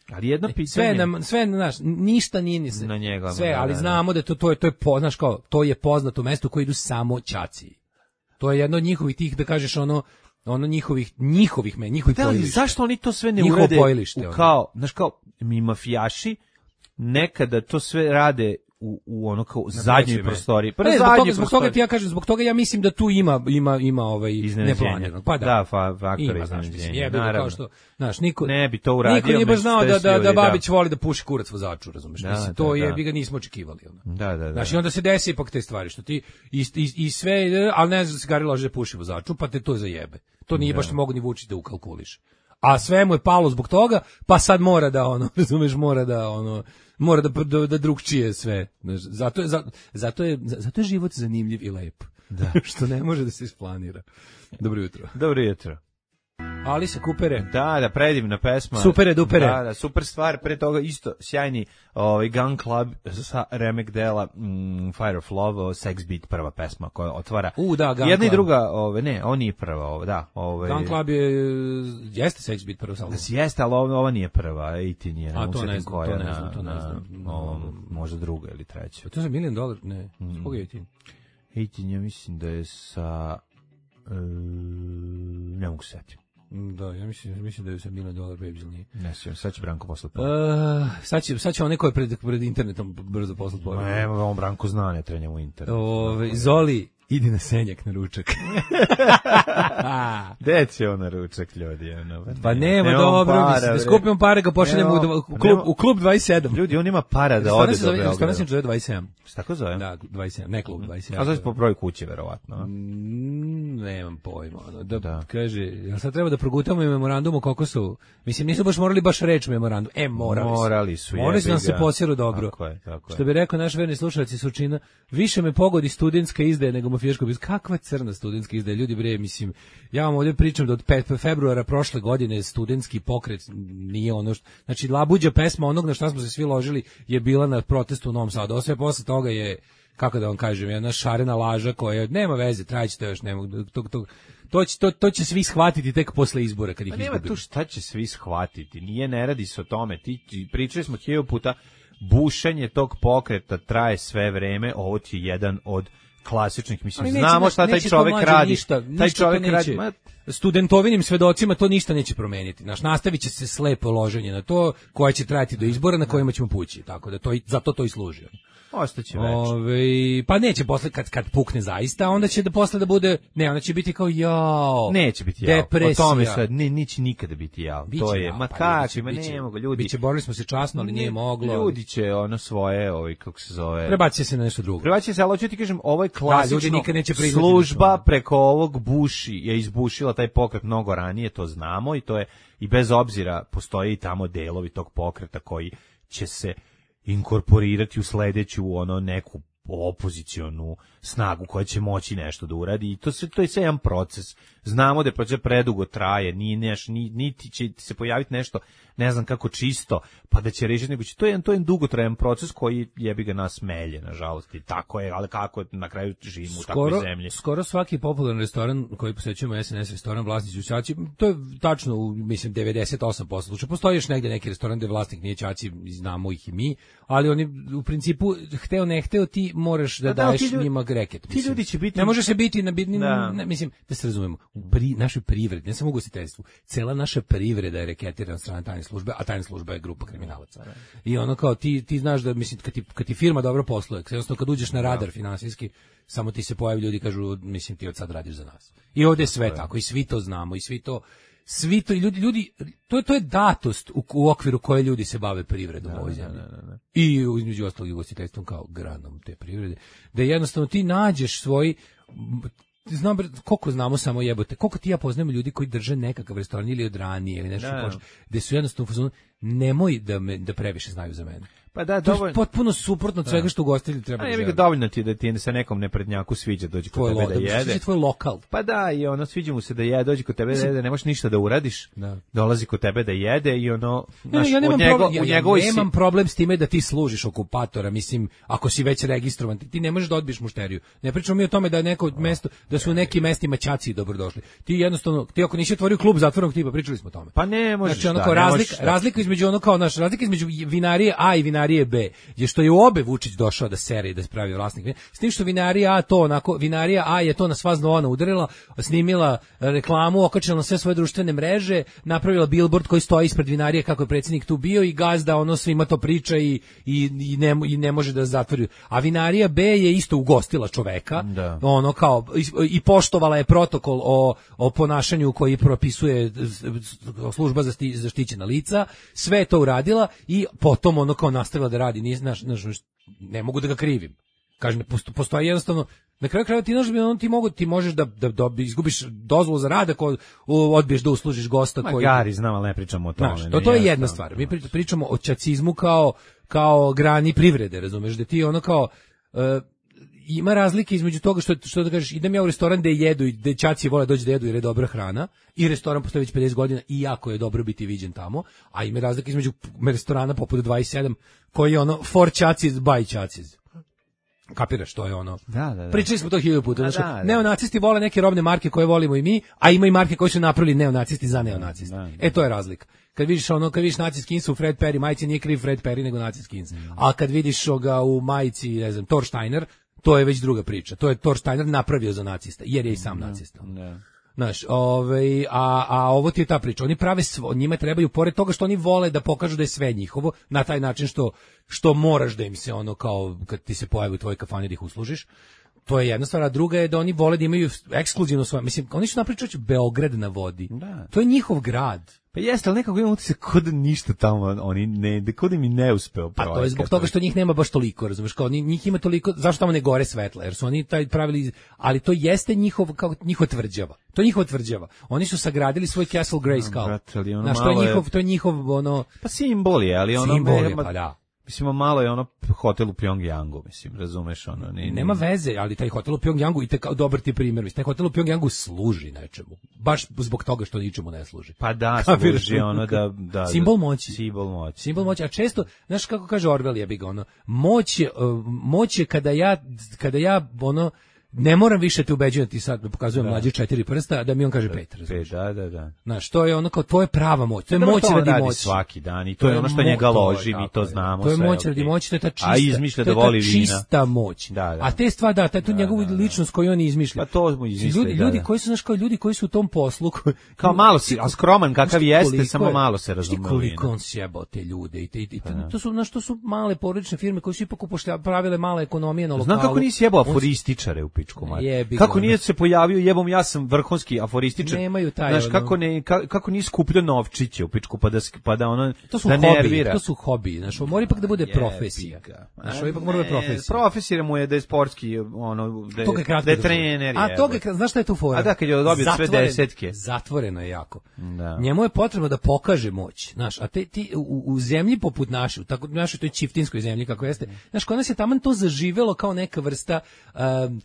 Ali jedno pitanje, sve nam sve naš ništa nije ni na njega, sve, da, ali da, znamo da to to je to je poznaš kao to je poznato mesto koje idu samo ćaci. To je jedno od njihovih tih da kažeš ono ono njihovih njihovih me njihovih da, pojilišta. Zašto oni to sve ne Njihovo urade pojilište, u kao, znaš kao mi mafijaši nekada to sve rade u, u ono kao zadnjoj prostoriji. Pa ne, zbog toga, zbog toga ti ja kažem, zbog toga ja mislim da tu ima ima ima ovaj neplanirano. Pa da, da fa, faktor iznenađenja. Kao što, znaš, niko ne bi to uradio. Niko nije baš znao da da da Babić da. voli da puši kurac vozaču, razumeš? Da, mislim, to da, je da. bi ga nismo očekivali ono. Da, da, da. Znači onda se desi ipak te stvari što ti i, i, i sve, al ne znam se Gari lože da puši vozaču, pa te to zajebe. To nije da. baš mogu ni Vučić da ukalkuliše. A sve mu je palo zbog toga, pa sad mora da ono, razumeš, mora da ono mora da da, da drugčije sve. Zato je zato je zato je život zanimljiv i lep. Da. Što ne može da se isplanira. Dobro jutro. Dobro jutro. Alice Coopere. Da, da, predivna pesma. Supere dupere. Da, da, super stvar. Pre toga isto sjajni ovaj Gun Club sa remek dela mm, Fire of Love, Sex Beat, prva pesma koja otvara. U, da, Gun Jedna Club. I druga, ove, ne, ovo nije prva, ovo, da. Ove, Gun Club je, jeste Sex Beat prva salva. Jeste, ali ova, ova nije prva, osamnaest je. A, to ne znam, koja, to ne znam, to ne znam. Na, no, možda druga ili treća. To je za milion dolar, ne, mm. Koga je osamnaest? osamnaest, ja mislim da je sa, e, ne mogu setiti. Da, ja mislim, mislim da je sa milion dolar Babes, nije. Ne svijem, sad će Branko poslati. Uh, sad, će, sad će on neko je pred, pred internetom brzo poslati poruku. Ne, on Branko zna, ne trenja u internet. Ove, Zoli, idi na senjak na ručak. Gde će on na ručak, ljudi? Ono, pa nema, nema dobro, para, mislim, da skupimo pare ga pošaljemo u, u, klub, u klub dvadeset sedam. Ljudi, on ima para da ode do Beograda. Stvarno se zove dvadeset sedam. Šta tako zove? Da, dvadeset sedam, ne klub dvadeset sedam. A zove po broju kuće, verovatno. Mm, nemam pojma. Ono, da, da. Kaže, jel sad treba da progutamo i memorandum o Kokosovu? Mislim, nisu baš morali baš reći memorandum. E, morali su. Morali su. Morali su nam se posiru dobro. Tako je, tako je. Što bi rekao naš verni slušalac iz Surčina, više me pogodi studentska izdaja nego mafijaško biznis. Kakva crna studentska izdaja? Ljudi bre, mislim, ja vam ovdje pričam da od februara prošle godine studentski pokret nije ono što, znači labuđa pesma onog na šta smo se svi ložili je bila na protestu u Novom Sadu. Sve posle toga je, kako da vam kažem, jedna šarena laža koja nema veze, trajeće to još, nema, to, to, to, će, to, to će svi shvatiti tek posle izbora kad ih izgubimo. Nema tu šta će svi shvatiti, nije, ne radi se o tome, ti, ti pričali smo hiljadu puta, bušenje tog pokreta traje sve vreme, ovo ti je jedan od klasičnih, mislim, neće, znamo šta taj čovjek radi. Ništa, taj ništa čovjek radi. Ma, studentovinim svedocima to ništa neće promeniti. Naš nastavit će se slepo loženje na to koje će trajati do izbora na kojima ćemo pući. Tako da to i, zato to i služi. Ostaće već. Ove, pa neće posle kad kad pukne zaista, onda će da posle da bude, ne, onda će biti kao jao. Neće biti jao. Depresija. O tome sad ne neće nikada biti jao. Biće to je, jao, ma pa, kakvi, ma biće, ne mogu ljudi. Biće, borili smo se časno, ali ne, nije moglo. Ljudi će ono svoje, ovaj kako se zove. Prebaci se na nešto drugo. Prebaci se, ali hoću ti kažem, ovo je klasično. Da, ljudi nikad neće priznati. Služba preko ovog buši je izbušila taj pokret mnogo ranije, to znamo i to je i bez obzira postoje i tamo delovi tog pokreta koji će se inkorporirati u sledeću ono neku opozicionu snagu koja će moći nešto da uradi i to se to je sve jedan proces. Znamo da je proces predugo traje, ni neš ni niti će se pojaviti nešto, ne znam kako čisto, pa da će rešiti, nego će to je jedan to je jedan dugotrajan proces koji jebi ga nas melje, nažalost, i tako je, ali kako na kraju živimo u takvoj zemlji. Skoro svaki popularan restoran koji posećujemo S N S restoran vlasnici su ćaći, to je tačno u mislim devedeset osam posto slučajeva. Postoji još negde neki restoran gde vlasnik nije ćaći, znamo ih i mi, ali oni u principu hteo ne hteo ti moraš da, da daješ da, ljudi, njima greket. Ti ljudi će biti ne može se biti na bitni, da. Ne, mislim da se razumemo. U pri, našoj privredi, ne samo u ugostiteljstvu, cela naša privreda je reketirana od strane tajne službe, a tajna služba je grupa kriminalaca. I ono kao ti ti znaš da mislim kad ti kad ti firma dobro posluje, jednostavno kad uđeš na radar finansijski, samo ti se pojavi ljudi kažu mislim ti od sad radiš za nas. I ovde je sve tako, tako i svi to znamo i svi to svi to ljudi ljudi to to je datost u, u okviru koje ljudi se bave privredom u ovoj zemlji. I između ostalog ugostiteljstvom kao granom te privrede, da jednostavno ti nađeš svoj znam koliko znamo samo jebote, koliko ti ja poznajemo ljudi koji drže nekakav restoran ili od ranije ili nešto pošto, gde su jednostavno fazonu nemoj da me da previše znaju za mene. Pa da, to dovoljno, je potpuno suprotno od svega što ugostitelji treba da žele. A ne bi ga dovoljno ti da ti se nekom neprednjaku sviđa dođe kod tebe da jede. To je tvoj lokal. Pa da, i ono sviđa mu se da jede, dođe kod tebe da jede, nemaš ništa da uradiš. Da. Dolazi kod tebe da jede i ono naš, ja nemam od njego, problem, u njegovoj ja nemam si... problem s time da ti služiš okupatora, mislim, ako si već registrovan, ti, ti ne možeš da odbiješ mušteriju. Ne pričamo mi o tome da neko mesto, da su u nekim mestima ćaci dobrodošli. Ti jednostavno, ti ako nisi otvorio klub zatvorenog tipa, pričali smo o tome. Pa ne možeš. Znači, onako razlika, razlika između između ono kao naš razlika između vinarije A i vinarije B je što je u obe Vučić došao da sere i da spravi vlasnik. S tim što vinarija A to onako, vinarija A je to na sva znova udarila, snimila reklamu, okačila na sve svoje društvene mreže, napravila billboard koji stoji ispred vinarije kako je predsjednik tu bio i gazda ono svima to priča i, i, i, ne, i ne može da zatvori. A vinarija B je isto ugostila čoveka, da. ono kao i, i poštovala je protokol o, o ponašanju koji propisuje služba za zaštićena lica, sve je to uradila i potom ono kao nastavila da radi. Nije, znaš, znaš, ne mogu da ga krivim. Kažem, postoji jednostavno, na kraju krajeva ti, ono, ti, mogu, ti možeš da, da, da izgubiš dozvolu za rad ako odbiješ da uslužiš gosta. Ma koji... Gari, znam, ali ne pričamo o tome. Znaš, to, to je jedna stvar. Mi pričamo o ćacizmu kao, kao grani privrede, razumeš, da ti ono kao... Uh, ima razlike između toga što što da kažeš idem ja u restoran da jedu i da ćaci vole doći da jedu jer je dobra hrana i restoran postoji već pedeset godina i jako je dobro biti viđen tamo, a ima razlike između restorana poput dvadeset sedam koji je ono for ćaci by ćaci. Kapiraš što je ono? Da, da, da. Pričali smo to hiljadu puta. Znači, da, da. Neonacisti vole neke robne marke koje volimo i mi, a ima i marke koje su napravili neonacisti za neonaciste. Da, da, da. E to je razlika. Kad vidiš ono, kad vidiš Naci Skins u Fred Perry majici, nije kriv Fred Perry nego Naci Skins. Mm. A kad vidiš ga u majici, ne znam, Thor Steiner, to je već druga priča. To je Thor Steiner napravio za nacista, jer je i sam nacista. Ne. Znaš, ovaj, a, a ovo ti je ta priča. Oni prave svo, njima trebaju, pored toga što oni vole da pokažu da je sve njihovo, na taj način što, što moraš da im se ono kao, kad ti se pojavi u tvojoj kafani da ih uslužiš, to je jedna stvar, a druga je da oni vole da imaju ekskluzivno svoje, mislim, oni su napričali Beograd na vodi. Da. To je njihov grad. Pa jeste, ali nekako imam utisak kod ništa tamo, oni ne, kod im i ne uspeo projekat. A to je zbog toga što njih nema baš toliko, razumeš, kao njih ima toliko, zašto tamo ne gore svetla, jer su oni taj pravili, ali to jeste njihov, kao njihova tvrđava. To je njihova tvrđava. Oni su sagradili svoj Castle Grayskull. Ono, što je njihov, to je njihov, ono... Pa simbol je, ali ono... Simbol je, pa da. Mislim, malo je ono hotel u Pjongjangu, mislim, razumeš, ono... Ni, ni... Nema veze, ali taj hotel u Pjongjangu, i te kao dobar ti primjer, mislim, taj hotel u Pjongjangu služi nečemu. Baš zbog toga što ničemu ne služi. Pa da, služi ono da... da simbol moći. Simbol moći. Simbol moći, a često, znaš kako kaže Orwell, je bi ga, ono, moć je, moć je kada ja, kada ja, ono, ne moram više te ubeđivati, sad pokazujem mlađe četiri prsta, da mi on kaže pet, razumiješ? Da, da, da. Znaš, to je ono kao, to je prava moć, to je moć radi moći. Radi svaki dan i to, to je ono što njega loži, mi to znamo sve. To je moć sve, radi okay. moći, to je ta čista, a izmišlja to je da voli ta vina. čista moć. Da, da. A te stvari, da, taj tu da, njegovu da, ličnost koju on izmišlja. Pa to mu izmišlja, ljudi, da, ljudi da. koji su, znaš, kao ljudi koji su u tom poslu. Koji, kao malo si, a skroman kakav jeste, samo malo se razume. Koliko on sjebao te ljude i te, i te, to su, znaš, to su male porodične firme koje su ipak upošljavale, pravile male ekonomije na lokalu. Znam kako nisi jebao aforističare u pičku mater. Kako nije se pojavio jebom ja sam vrhunski aforističar. Nemaju taj. Znaš kako ne ka, kako nije skupljao novčiće u pičku pa da pa da ono to su da hobi, nervira. To su hobi, znaš, mora ipak da bude profesija. Znaš, ovo ipak mora da bude profesija. Profesija mu je da je sportski, ono da je, da je trener. A toga je, znaš šta je tu fora? A da kad je dobio sve desetke. Zatvoreno je jako. Da. Njemu je potrebno da pokaže moć, znaš, a te ti u, u zemlji poput naše, tako našoj toj čiftinskoj zemlji kako jeste. Znaš, kod nas je taman to zaživelo kao neka vrsta um,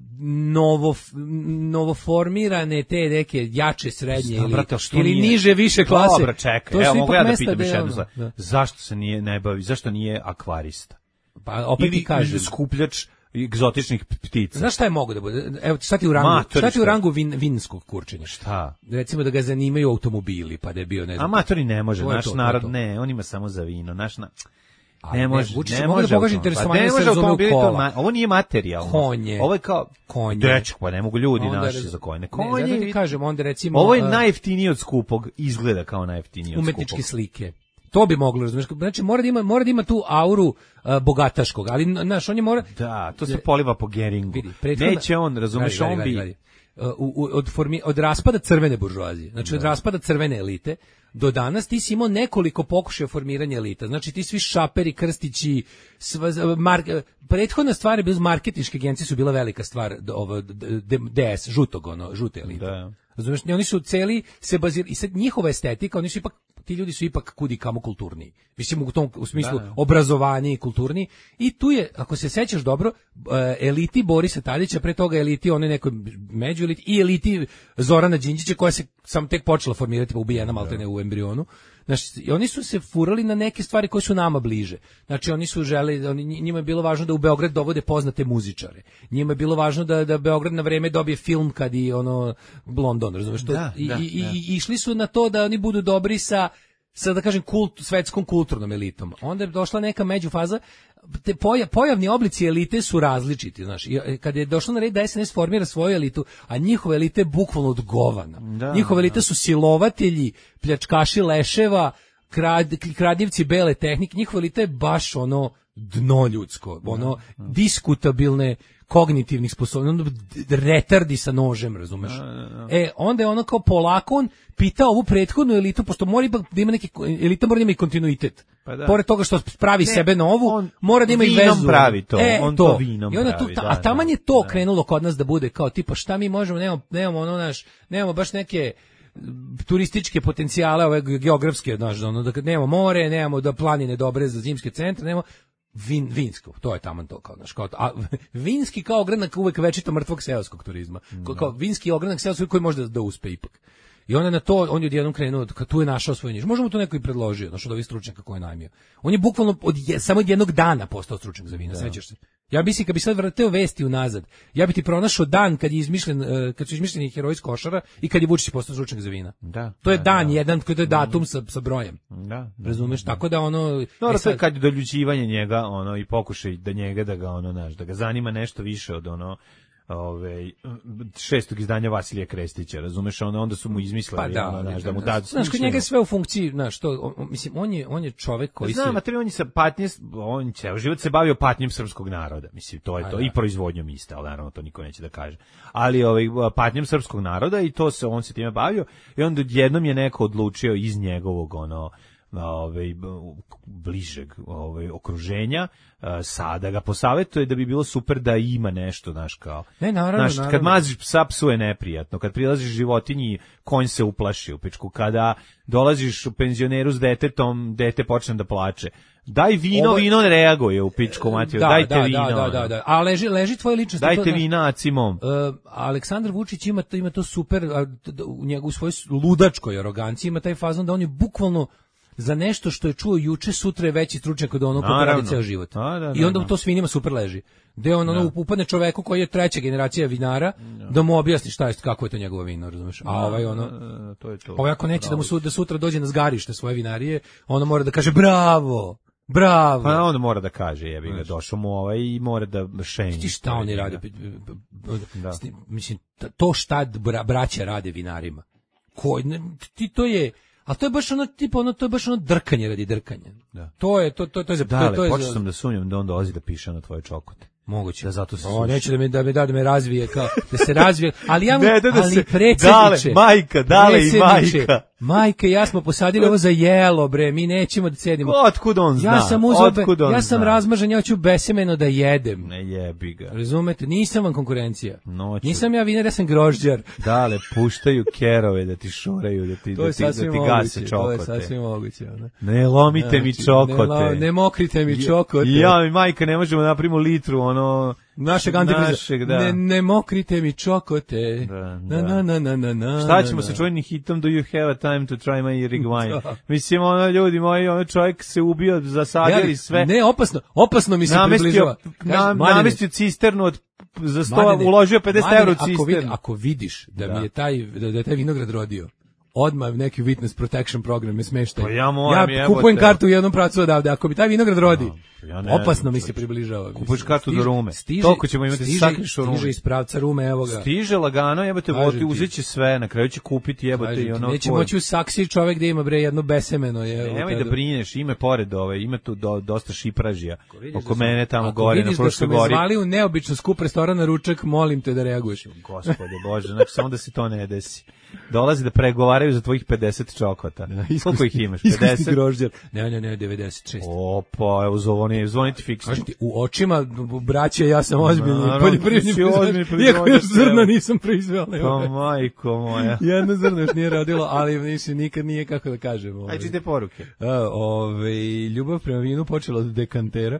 novo novoformirane te neke jače srednje ili, brate, ili nije... niže više klase. Dobro, čekaj, evo mogu ja da pitam još jednu stvar. Zašto se nije ne bavi, zašto nije akvarista? Pa opet ili, ti kažem, ili skupljač egzotičnih ptica. Znaš šta je mogu da bude? Evo, šta ti u rangu, Matori, šta ti u rangu vin, vinskog kurčenja? Šta? Recimo da ga zanimaju automobili, pa da je bio, ne znam. Amatori ne može, naš to, narod to. ne, on ima samo za vino, naš na... A ne može, ne, ne može da pokaže interesovanje pa se razume u kola. Ovo nije materijalno. Konje. Ovo je kao konje. Dečko, pa ne mogu ljudi onda naši raz... za konje. Konje. Ne, zato ti kažem, onda recimo... Ovo je najjeftinije od skupog, izgleda kao najjeftinije od umetničke skupog. slike. To bi moglo, razumiješ. Znači, mora da ima, mora da ima tu auru uh, bogataškog, ali, znaš, on je mora... Da, to se poliva po Geringu. Vidi, prethodna... Neće on, razumeš, on bi... Radi, uh, u, od, formi, od raspada crvene buržoazije, znači da. Od raspada crvene elite, do danas ti si imao nekoliko pokušaja formiranja elita. Znači ti svi šaperi, krstići, sva, mar, prethodna stvar je bila marketinške agencije su bila velika stvar, ovo D S, žutog, ono, žute elite. Da. Razumeš, oni su celi se bazirali i sad njihova estetika, oni su ipak ti ljudi su ipak kudi kamo kulturniji. Mislim u tom u smislu da. Obrazovanje i kulturni i tu je, ako se sećaš dobro, eliti Borisa Tadića, pre toga eliti one nekoj među eliti i eliti Zorana Đinđića koja se sam tek počela formirati, pa ubijena maltene u embrionu. Znači, oni su se furali na neke stvari koje su nama bliže. Znači, oni su želi, oni, njima je bilo važno da u Beograd dovode poznate muzičare. Njima je bilo važno da, da Beograd na vreme dobije film kad i ono London, razumeš? Da, I, da, i, da. i išli su na to da oni budu dobri sa sa, da kažem, kult, svetskom kulturnom elitom. Onda je došla neka međufaza, te poja, pojavni oblici elite su različiti, znaš. I kad je došlo na red da S N S formira svoju elitu, a njihove elite bukvalno od govana. Da, njihove elite su silovatelji, pljačkaši leševa, krad, kradljivci bele tehnike, njihova elita je baš ono dno ljudsko, ono da, da. diskutabilne kognitivnih sposobnosti, ono retardi sa nožem, razumeš? Da, da, da. E, onda je ono kao polako on pitao ovu prethodnu elitu, pošto mora da ima neki, elita mora da ima i kontinuitet. Pa da. Pored toga što pravi ne, sebe novu, on, mora da ima i vezu. Pravi to, e, on to. to vinom I onda pravi. Tu, da, a taman je to da. krenulo kod nas da bude kao tipa šta mi možemo, nemamo, nemamo ono naš, nemamo baš neke turističke potencijale, ove geografske, znaš, ono, da nemamo more, nemamo da planine dobre za zimske centre, nemamo Vin, vinsko, to je taman to kao, znaš, kao, a vinski kao ogranak uvek večito mrtvog seoskog turizma, kao, kao vinski ogranak seoskog koji može da, da uspe ipak. I onda na to, on je odjednom krenuo, kad tu je našao svoju nišu. Možemo to neko i predložio, znaš, od ovih stručnjaka koje je najmio. On je bukvalno od, samo od jednog dana postao stručnjak za vina, sećaš se? Ja mislim, kad bi sad vratio vesti unazad, ja bi ti pronašao dan kad je izmišljen, kad su izmišljeni heroji iz košara i kad je Vučić postao stručnjak za vina. Da, to je da, dan da. jedan, to je datum sa, sa brojem. Da, razumeš? Da. Tako da ono... No, e sad, to je kad je doljuđivanje njega, ono, i pokušaj da njega, da ga, ono, znaš, da ga zanima nešto više od, ono, ove šestog izdanja Vasilija Krestića, razumeš, onda onda su mu izmislili, pa da, ono, znaš, da mu da. Znaš, kod njega je sve u funkciji, znaš, to on, mislim on je on je čovjek koji se... Znam, a on je sa patnje, on ceo život se bavio patnjom srpskog naroda, mislim, to je a to, da. I proizvodnjom iste, ali naravno to niko neće da kaže. Ali ovaj patnjom srpskog naroda i to se on se time bavio i onda jednom je neko odlučio iz njegovog ono ovaj bližeg ovaj okruženja sada ga posavetuje da bi bilo super da ima nešto, znaš, kao. Ne, naravno, znaš, naravno. Kad maziš psa, psu je neprijatno, kad prilaziš životinji, konj se uplaši u pičku, kada dolaziš u penzioneru s detetom, dete počne da plače. Daj vino, Ovo... vino ne reaguje u pičku materiju, da, dajte da, vino. Da, da, da, a leži, leži tvoje ličnosti. Dajte to, vina, cimom. Uh, Aleksandar Vučić ima to, ima to super, a, u njegu svojoj ludačkoj aroganciji ima taj fazon da on je bukvalno za nešto što je čuo juče, sutra je veći stručnjak od onog koji radi ceo život. A, da, da, I onda u to svinjima super leži. Gde on ono upadne čoveku koji je treća generacija vinara, da, da mu objasni šta je, kako je to njegovo vino, razumeš? A ovaj ono, to je to. Ovaj ako neće da mu sutra, da sutra dođe na zgarište svoje vinarije, ono mora da kaže bravo. Bravo. Pa on mora da kaže, jebi ga, došao mu ovaj i mora da šenji. Ti šta oni rade? Da. Mislim, to šta braća rade vinarima. Ko, ti to je... A to je baš ono tipa ono to je baš ono drkanje radi drkanja. Da. To je to to to je za da, to je počeo sam da sumnjam da on dolazi da piše na tvoje čokote. Moguće. Da zato se o, neće da me da me da, da me razvije kao da se razvije, ali ja mu ne, da, da ali se, predsjedniče. Dale, majka, dale i majka. Majka i ja smo posadili ovo za jelo, bre, mi nećemo da cedimo. Otkud on zna? Ja sam uzeo, ja sam razmažen, ja hoću besemeno da jedem. Ne jebi ga. Razumete? Nisam vam konkurencija. Noću. Nisam ja vinar, ja sam grožđar. Dale, puštaju kerove da ti šuraju, da ti, da ti, da ti gase čokote. To je sasvim moguće. Ne, ne lomite znači, mi čokote. Ne, ne mokrite mi čokote. Ja i majka ne možemo napravimo litru, ono... Našeg antifriza. Da. Ne, ne mokrite mi čokote. Da, da. Na, na, na, na, na, šta ćemo sa čuvenim hitom Do You Have a Time to Try My Rig Wine? Mislim, ono, ljudi moji, ono čovjek se ubio, zasadili sve. Ne, opasno, opasno mi se namestio, približava. Na, namestio cisternu od za sto, uložio pedeset euro cisternu. Ako, vid, ako vidiš da, da mi je taj, da, da je taj vinograd rodio, odmah neki witness protection program me smeštaj. Pa ja moram, ja kupujem jebote. Kartu u jednom pracu odavde, ako mi taj vinograd rodi, no, ja ne, opasno mi se približava. Kupuješ kartu do Rume. Stiže, toliko ćemo imati sakriš u Rume. Stiže iz pravca Rume, evo ga. Stiže lagano, jebote, voti, uzet će sve, na kraju će kupiti, jebote, i ono... Neće moći u saksiji čovek gde ima, bre, jedno besemeno. Je, nemoj da brineš, ime pored ove, ima tu do, dosta šipražija. Oko mene tamo gore, na Fruškoj gori. Ako vidiš da su me zvali u neobično skup restoran na ručak, molim te da reaguješ. Gospode Bože, znači samo da se to ne desi. Dolazi da pregovaraju za tvojih pedeset čokota. Koliko ih imaš? pedeset? Grožđer. Ne, ne, ne, devedeset šest. Opa, evo zvoni, zvoni ti fiksno. Kažete, u očima braće ja sam ozbiljni poljoprivredni proizvod. Iako još zrno nisam proizveo. Pa majko moja. Jedno zrno još nije rodilo, ali mislim, nikad nije, kako da kažem. Aj, čite poruke. Ove, ljubav prema vinu počela od dekantera.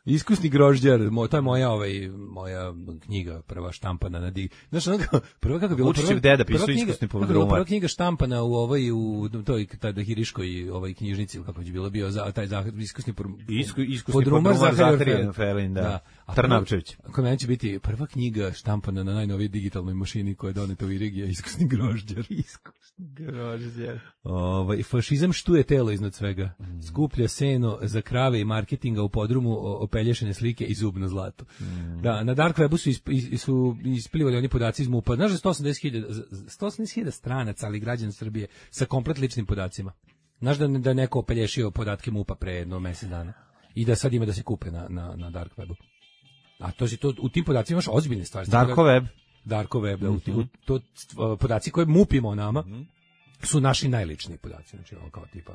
Iskusni grožđar, mo, to je moja ovaj moja knjiga prva štampana na di. Znaš, ono kao, prva kako je bilo Vučićev deda pisao iskusni podrumar. Prva knjiga štampana u ovoj u toj tada Hiriškoj ovaj knjižnici ili kako je bilo bio za taj zahvat iskusni Isku, iskusni podrumar Zaharije Felin, da. da. Trnavčević. Ako meni će biti prva knjiga štampana na najnovijoj digitalnoj mašini koja je doneta u Irigija, iskusni grožđar. Iskusni grožđar. Ovaj fašizam štuje telo iznad svega. Mm. Skuplja seno za krave i marketinga u podrumu, opelješene slike i zubno zlato. Mm. Da, na dark webu su isp, is, su isplivali oni podaci iz MUP-a. Znaš da sto osamdeset hiljada stranaca, ali građana Srbije sa komplet ličnim podacima. Znaš da da neko opelješio podatke MUP-a pre jedno mesec dana i da sad ima da se kupe na na na dark webu. A to je to u tim podacima imaš ozbiljne stvari. Darko web, darko web, da, mm-hmm. u, to podaci koje MUP-ima o nama mm-hmm. su naši najličniji podaci, znači ono kao tipa.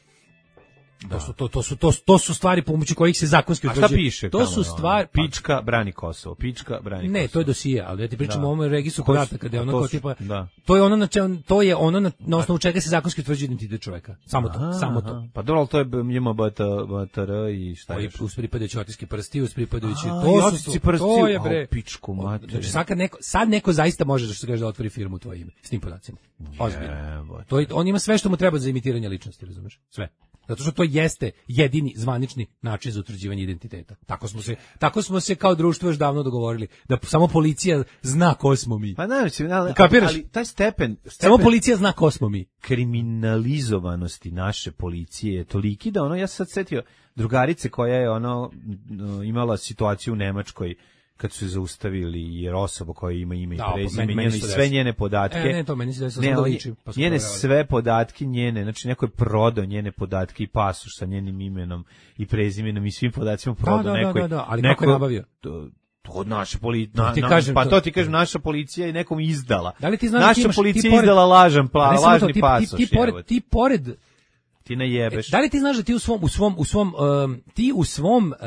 Da. To su to to su to to su stvari pomoću kojih se zakonski utvrđuje. A šta piše? To su stvari pička brani Kosovo, pička brani Kosovo. Ne, to je dosije, ali ja ti pričam o ovom registru podataka, da je ono kao tipa da. To je ono na čemu to je ono na, na osnovu čega se zakonski utvrđuje identitet čoveka. Samo to, aha, samo to. Pa dobro, to je M J M B T R i šta je? Uz pripadajući otiske prsti, uz pripadajući to su prsti. To je bre pičku mater. Znači sad neko sad neko zaista može da što kaže da otvori firmu u tvoje ime s tim podacima. Ozbiljno. To je on ima sve što mu treba za imitiranje ličnosti, razumeš? Sve. Zato što to jeste jedini zvanični način za utvrđivanje identiteta. Tako smo se, tako smo se kao društvo još davno dogovorili da samo policija zna ko smo mi. Pa znači, ali, ali taj stepen, stepen samo policija zna ko smo mi. Kriminalizovanosti naše policije je toliki da ono, ja sam sad setio drugarice koja je ono imala situaciju u Nemačkoj kad su se zaustavili jer osoba koja ima ime i da, prezime meni, njene meni i sve njene podatke. E, ne, to meni se desilo, ne, da liči, pa njene sve podatke njene, znači neko je prodao njene podatke i pasoš sa njenim imenom i prezimenom i svim podacima prodao da, da, nekoj. Da, da, da, ali neko, kako je nabavio? To, to od naše policije, na, na, pa to ti kažem, naša policija je nekom izdala. Da li ti znaš naša ti imaš, policija ti pored, izdala lažan, pla, lažni to, ti, pasoš. Ti, ti, pored, ti pored ti najebeš. E, da li ti znaš da ti u svom u svom u svom um, ti u svom uh,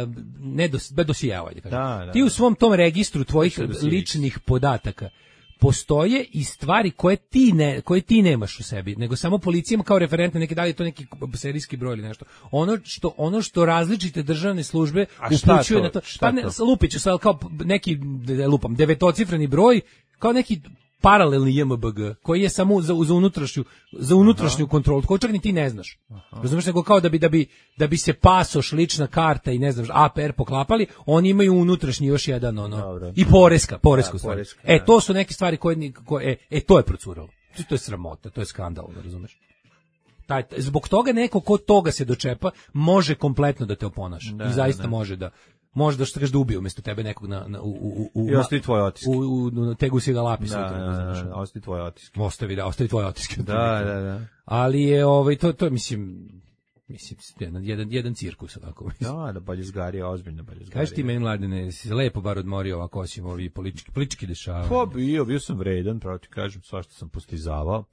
ne dos, dosijeva, ajde kažem. Da, da, ti u svom tom registru tvojih ličnih podataka postoje i stvari koje ti ne koje ti nemaš u sebi, nego samo policija ima kao referentne neke, da li je to neki serijski broj ili nešto. Ono što ono što različite državne službe upućuju na to. Pa ne, lupiću sad kao neki lupam devetocifreni broj, kao neki paralelni J M B G koji je samo za, za unutrašnju za unutrašnju kontrolu, koji čak ni ti ne znaš. Razumeš, nego kao da bi da bi da bi se pasoš, lična karta i ne znam A P R poklapali, oni imaju unutrašnji još jedan ono. Dobro. I poreska, poresku stvar. E to su neke stvari koje, koje e, e to je procuralo. To je sramota, to je skandal, razumeš? Taj, zbog toga neko ko toga se dočepa može kompletno da te oponaša. Da, I zaista da. može da može da što kažeš da ubije umjesto tebe nekog na, na u u u i ostavi tvoj otiske. U, u, u tegu si ga lapi sutra, da, da, da, ostavi tvoj otiske. Ostavi da, ostavi tvoj otiske. Da, da, da. Ali je ovaj to to mislim mislim jedan jedan jedan cirkus ovako. Da, da baljezgarija, ozbiljna baljezgarija. Kažeš ti meni, Mladene, si lepo bar odmorio ovako osim ovi politički politički dešavanja. Pa bio, bio sam vredan, pravo ti kažem, svašta sam postizavao.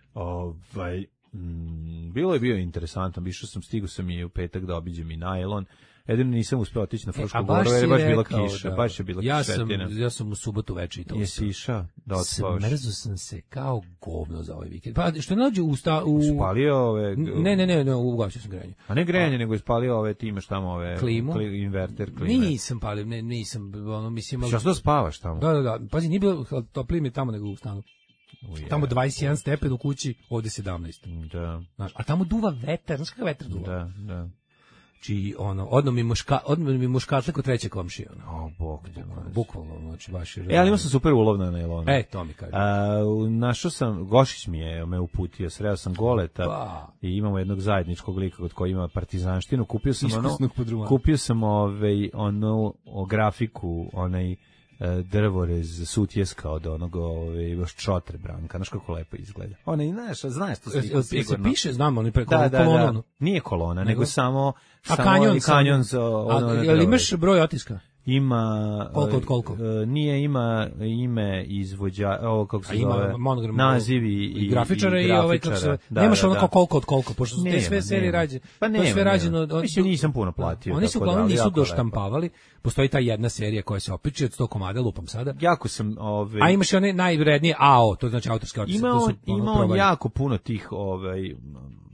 Ovaj mm, bilo je bio interesantno, išao sam, stigao sam i u petak da obiđem i Najlon. Jedino nisam uspeo otići na Frušku goru, jer je baš bila kiša, da, baš je bila ja kišetina. Sam, ja sam u subotu veče i to. Jesi išao da otspavaš? Smrzo sam se kao govno za ovaj vikend. Pa što ne nađe u... Sta, u... Spalio ove... Ne, ne, ne, ne ugasio sam grejanje. A ne grejanje, nego je spalio ove, ti imaš tamo ove... Klimu? Kli, inverter, klime. Nisam palio, ne, nisam, ono, mislim... Što što spavaš tamo? Da, da, da, pazi, nije bilo toplije mi tamo nego u stanu. Uje, tamo dvadeset jedan stepen u kući, ovde sedamnaest. Da. Znaš, a tamo duva vetar, znaš kakav vetar duva? Da, da. Či ono, odno mi muška, odno mi muškatle kod treće komšije, ono. O, bog te. Bukvalno, znači baš je. E, ali imao sam super ulov na nailonu. E, to mi kaže. A, našao sam, Gošić mi je me uputio, sreo sam Goleta ba. I imamo jednog zajedničkog lika kod koji ima partizanštinu. Kupio sam Iskusnog ono, podruma. kupio sam ovaj, ono, o grafiku, onaj drvorez sutjeska od onog ovaj baš čotre Branka, znaš kako lepo izgleda. Ona i znaš, znaš to sliku sigurno. Se piše, znamo, oni preko da, da, kolonu. Da. Nije kolona, nego, nego samo a samo kanjon, kanjon za ono. Ali imaš broj otiska? Ima koliko od koliko? Uh, nije ima ime izvođa, ovo kako se zove, monogram, nazivi i, i grafičara i, i ovaj kako se da, nemaš da, ono da. koliko od koliko, pošto su te sve serije rađene. Pa nema, to sve rađeno od, mislim nisam puno platio. Oni su uglavnom nisu doštampavali. Postoji ta jedna serija koja se opiče od sto komada, lupam sada. Jako sam ovaj a imaš one najvrednije A O, to znači autorske otiske. Ima on, ima on jako puno tih ovaj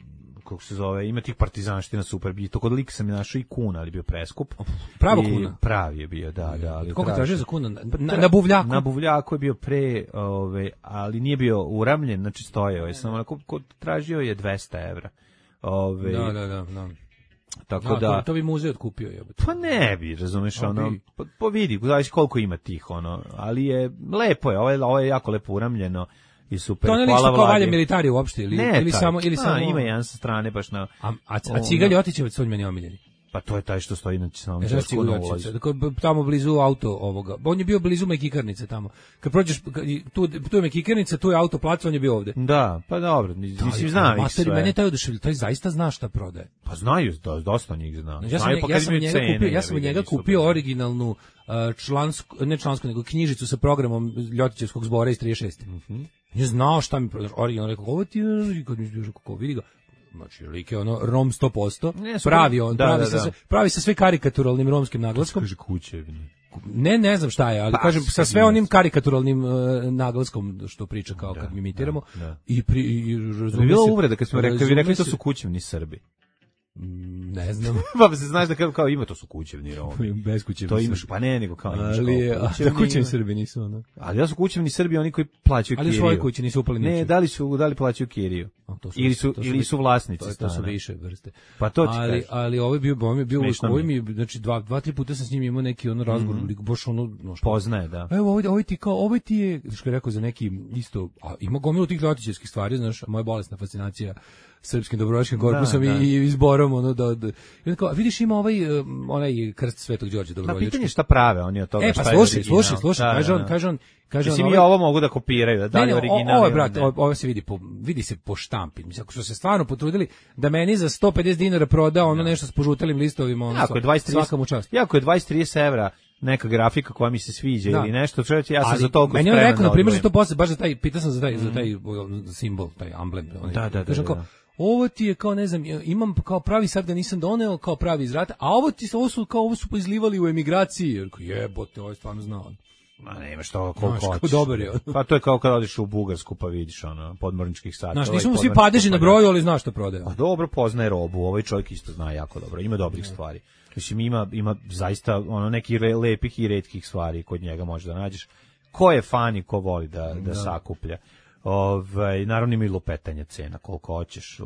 kako se zove, ima tih partizanština super, bi to kod lika sam je našao i kuna, ali bio preskup. Pravo I kuna? Pravi je bio, da, da. Ali koliko tražio za kuna? Na, na buvljaku? Na buvljaku je bio pre, ove, ali nije bio uramljen, znači stojao je, samo onako, kod tražio je dvesta evra. Ove, da, da, da, da. Tako da, da to, to bi muzej otkupio, jebote. Pa ne bi, razumeš, ono, pa, pa vidi, znaš koliko ima tih, ono, ali je, lepo je, ovo je, ovo je jako lepo uramljeno i super. To ne lično kao valje militari uopšte, ili, ne, ili taj, samo, ili a, samo... ima jedan sa strane, baš na... A, a, a Cigalj Ljotićevac, on meni omiljeni. Pa to je taj što stoji na samom e, česku na ulazu. Tamo blizu auto ovoga. On je bio blizu Mekikarnice tamo. Kad prođeš, tu, tu je Mekikarnica, tu je auto plac, on je bio ovde. Da, pa dobro, mislim, znam ih sve. Meni je taj oduševljiv, taj zaista zna šta prodaje. Pa znaju, dosta njih zna. Ja sam, pa ja sam njega cene, kupio, ja sam njega kupio originalnu uh, člansku, ne člansku, nego knjižicu sa programom Ljotićevskog zbora iz trideset šeste. Mhm. Je znao šta mi prodaje. Originalno rekao, ovo ti je, kad mi je kako vidi ga. Znači, lik je ono rom sto posto, ne, pravi on, da, pravi, da, sa da. Sve, pravi sa sve karikaturalnim romskim naglaskom. Kaže kućevni. Ne, ne znam šta je, ali pa, kažem sa sve onim karikaturalnim uh, naglaskom što priča kao da, kad mi imitiramo. Da, da. I, pri, i razumije bi bilo se... uvreda kad smo rekli, vi rekli to su kućevni Srbi. Ne znam. Pa se znaš da kao, kao ima to su kućevni Romi. Bez kućevni to imaš, pa ne, nego kao imaš ali, kao kućevni. Da kućevni Srbi nisu ono. Ali da su kućevni Srbi oni koji plaćaju kiriju. Ali u svojoj kući nisu upali ničim. Ne, da li su, da li plaćaju kiriju. Su, ili su, su ili su vlasnici to, stana. To su više vrste. Pa to ti ali, kažeš. ali ovaj bio, ovaj bio, ovaj mi, znači dva, dva, tri puta sam s njim imao neki ono razgovor, mm -hmm. baš ono, no što. Poznaje, da. Evo, ovaj, ovaj ti kao, ovaj ti je, što je rekao za neki isto, a ima gomilu tih ljotićevskih stvari, znaš, moja bolesna fascinacija srpskim dobrovoljačkim korpusom da, da. i izborom, ono, da, da. I onda kao, vidiš ima ovaj, onaj krst Svetog Đorđa dobrovoljački. Na pitanje šta prave oni od toga, e, pa šta slušaj, je slušaj, slušaj, da, kaže on, da, da. kaže on, kaže Mislim, on, ovaj... ovo mogu da kopiraju, da dalje original. Ovo je, brate, ovo se vidi, po, vidi se po štampi. Mislim, ako su se stvarno potrudili da meni za sto pedeset dinara proda ono da. nešto s požutelim listovima, ono, jako je dvadeset trideset, svaka mu čast. Jako je dvadeset trideset evra neka grafika koja mi se sviđa da. ili nešto, čovječe, ja sam ali, za toliko spreman. Meni je rekao, da na primjer, za to posle, baš za taj, pitao sam za taj, mm. za taj simbol, taj amblem. Da, da, da. Kažem da, da. kao, ovo ti je kao, ne znam, imam kao pravi, sad ga nisam doneo, kao pravi iz rata, a ovo ti ovo su, kao ovo su izlivali u emigraciji, jer jebote, ovo je stvarno znao. Ma nema što, koliko hoćeš. Dobar je. Pa to je kao kad odeš u Bugarsku pa vidiš ono, podmorničkih sata. Znaš, nismo svi padeži na broju, ali znaš što prodaje. Pa dobro, poznaje robu, ovaj čovjek isto zna jako dobro, ima dobrih ne. stvari. Mislim, ima, ima zaista ono nekih lepih i retkih stvari kod njega možeš da nađeš. Ko je fan i ko voli da, da, da. sakuplja. Ovaj naravno ima i lupetanja cena koliko hoćeš,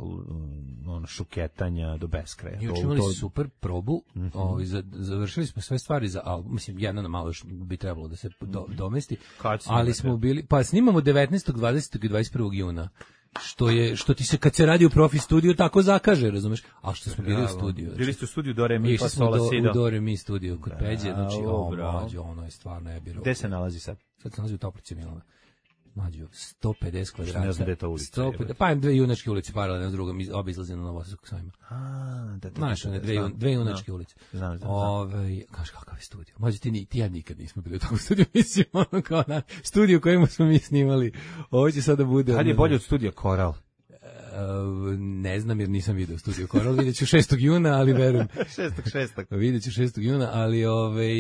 ono šuketanja do beskraja. Juče imali to... super probu, mm -hmm. ovaj za, završili smo sve stvari za album, mislim jedna na malo još bi trebalo da se do, domesti, ali smo bili, pa snimamo devetnaestog, dvadesetog i dvadeset prvog juna. Što je što ti se kad se radi u profi studiju tako zakaže, razumeš? A što smo bili u studiju. Znači, bili ste u studiju do re mi pa sola si do. Do re mi studiju kod Peđe, znači o, mlađo, ono je stvarno je bilo. Gde se nalazi sad? Sad se nalazi u Toplici Milana. Mađo, sto pedeset kvadrata. Ne znam gde je ta ulica. sto pedeset, pa im dve junačke ulice paralelno s drugom, oba izlaze na Novosadskog sajma. A, da, da. Znaš, one dve, dve junačke no. ulice. Znam, znam. Ove, kaži, kakav je studio. Mađo, ti, ni, ti ja nikad nismo bili u tom studiju, mislim, ono kao na studiju u kojemu smo mi snimali. Ovo će sada bude... Kad je bolje od studija Koral? Uh, ne znam jer nisam vidio studio Koral, vidjet ću šestog juna, ali verujem. šestog šestog Vidjet ću šestog juna, ali ovaj,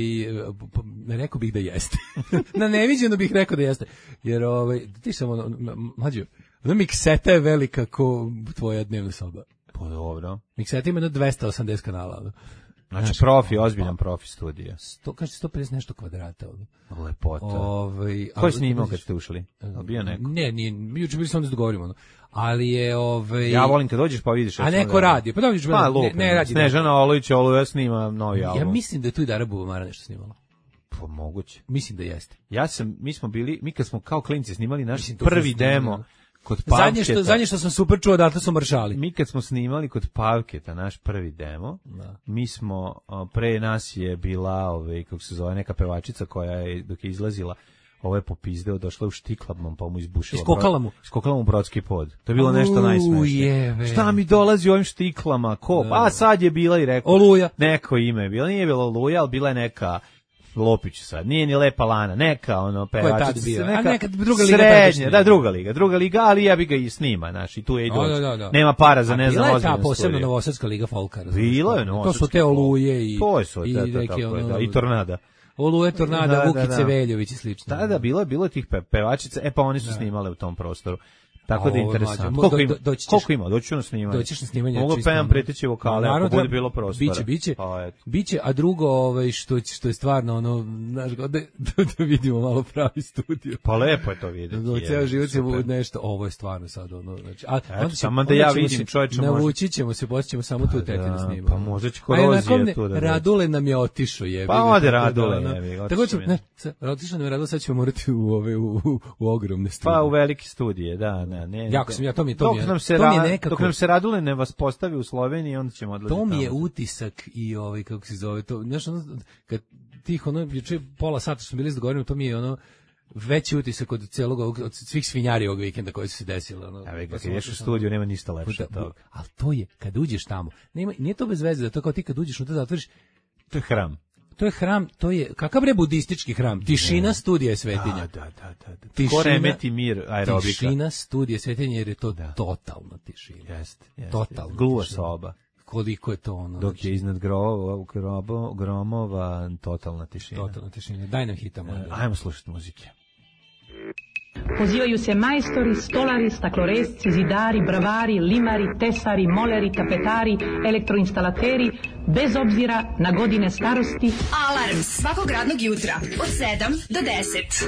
rekao bih da jeste. Na neviđeno bih rekao da jeste. Jer ovaj, ti samo, mlađo, ono mikseta je velika ko tvoja dnevna soba. Pa dobro. Mikseta ima na dvesta osamdeset kanala. Znači, znači profi, ozbiljan profi studija. sto, kaže sto pedeset nešto kvadrata. Lepota. Ovaj, ko je snimao kad ste ušli? Bio neko? Ne, nije, juče bili smo da se dogovorimo. No. Ali je ovaj ja volim kad dođeš pa vidiš. A neko radi. Pa dođeš pa, ne, ne radi. Snežana Olović, Oluja snima novi album. Ja mislim da je tu i Dara Bubamara nešto snimala. Pa moguće. Mislim da jeste. Ja sam mi smo bili, mi kad smo kao klinci snimali naš prvi demo kod Pavketa. Zadnje što zadnje što sam super čuo da su maršali. Mi kad smo snimali kod Pavketa naš prvi demo, da. Mi smo pre nas je bila ovaj kako se zove neka pevačica koja je dok je izlazila ovo je popizdeo, došla u štiklabom, pa mu izbušila. Iskokala mu. Iskokala mu brodski pod. To je bilo nešto najsmešnije. Šta mi dolazi u ovim štiklama? Ko? Da. A sad je bila i rekao. Oluja. Neko ime je bilo. Nije bilo Oluja, ali bila je neka Lopić sad. Nije ni Lepa Lana. Neka ono pevačica. Neka, A neka druga liga. Srednje, da, druga liga. Druga liga, ali ja bi ga i snima. Znaš, i tu je i dođe. Da, da, da. Nema para za ne znam ozbiljno studiju. Bila je ta posebno Novosadska liga folka. Bila je Novosadska. To su te Oluje i, to su, i, da, i, tako, ono, da, i Tornada. Oluje, Tornada, da, Vukice, da, da. Veljović i slično. Da, da, bilo je bilo tih pe, pevačica, e pa oni su da. snimale u tom prostoru. Tako da je interesantno. Koliko ima? Do, koliko ima? Doći na snimanje. Doćiš na snimanje. Mogu pevam preteći vokale, ako bude bilo prostora. Biće, biće. Biće, a drugo, ovaj što što je stvarno ono, znaš, da, da, da vidimo malo pravi studio. Pa lepo je to videti. Do ceo život se bude nešto, ovo je stvarno sad ono, znači, a onda samo da ja vidim, čoveče, navući ćemo se, posjećemo samo tu tetinu snimamo. Pa možda će korozija tu da. Radule nam je otišao, jebi. Pa ode Radule, jebi. Tako ćemo, ne, otišao nam je Radule, sad ćemo morati u ove u, u ogromne studije. Pa u velike studije, da, da, ne. Jako sam ja, to mi to mi. Dok nam se to mi je nekako, dok nam se Radule ne vas postavi u Sloveniji, onda ćemo odlaziti. To mi je tamo. Utisak i ovaj kako se zove to, znaš, ono, kad tih ono juče pola sata smo bili izgovorili, to mi je ono veći utisak od celog ovog, od svih svinjari ovog vikenda koji su se desili. Ono, a već, kad ideš u studiju, nema ništa lepše od toga. Ali to je, kad uđeš tamo, nema, nije to bez veze, da to kao ti kad uđeš, unutra zatvoriš, to je hram. To je hram, to je, kakav bre budistički hram? Tišina studija je svetinja. Da, da, da, da. Tišina, remeti mir aerobika. Tišina studija je svetinja jer je to da. Totalna tišina. Jeste, jeste. Totalna. Gluva soba. Koliko je to ono. Dok je iznad gromova, grobo, gromova totalna tišina. Totalna tišina. Daj nam hitamo. E, ajmo slušati muzike. Pozivaju se majstori, stolari, stakloresci, zidari, bravari, limari, tesari, moleri, tapetari, elektroinstalateri, bez obzira na godine starosti. Alarm svakog radnog jutra od sedam do deset.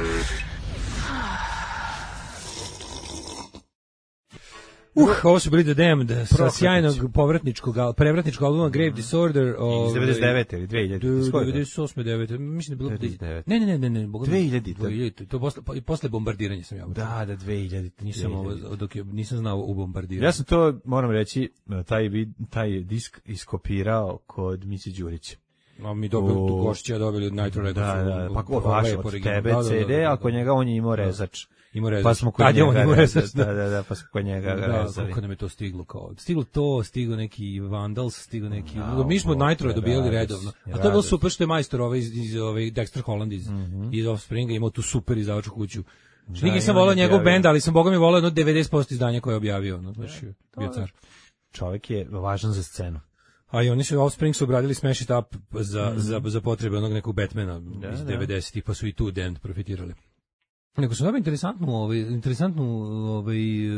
Uh, ovo su bili The Damned sa sjajnog povratničkog, prevratničkog albuma Grave Disorder. Iz devedeset devete ili dve hiljade. devedeset osme devete Mislim da je bilo... devedeset devete Ne, ne, ne, ne. dve hiljade To je posle, posle bombardiranja sam ja. Da, da, dve hiljade Nisam, ovo, dok je, nisam znao u bombardiranju. Ja sam to, moram reći, taj, taj disk iskopirao kod Miće Đurića. A mi dobili tu Gošća, dobili od Nitro Records. Da, da, pa ko vaš od tebe ce de, a kod njega on je imao rezač. Imao rezač. Pa smo kod Tad njega imao rezač. Da, da, da, pa smo kod njega da, rezali. Kako nam je to stiglo kao? Stiglo to, stiglo neki Vandals, stiglo neki... Da, mi smo od Nitro dobijali redovno. A to je bilo super što je majstor ovaj iz, iz ovaj Dexter Holland iz, mm-hmm. iz Offspringa, imao tu super izdavaču kuću. Da, Nikad sam volao njegov bend, ali sam boga mi volao jedno devedeset posto izdanja koje je objavio. No, baš je bio car. Čovjek je važan za scenu. A i oni su Offspring su obradili Smash It Up za, mm-hmm. za, za potrebe onog nekog Batmana da, iz devedesetih, pa su i tu Damned profitirali. Nego sam dobio interesantnu, ovaj, interesantnu ovaj,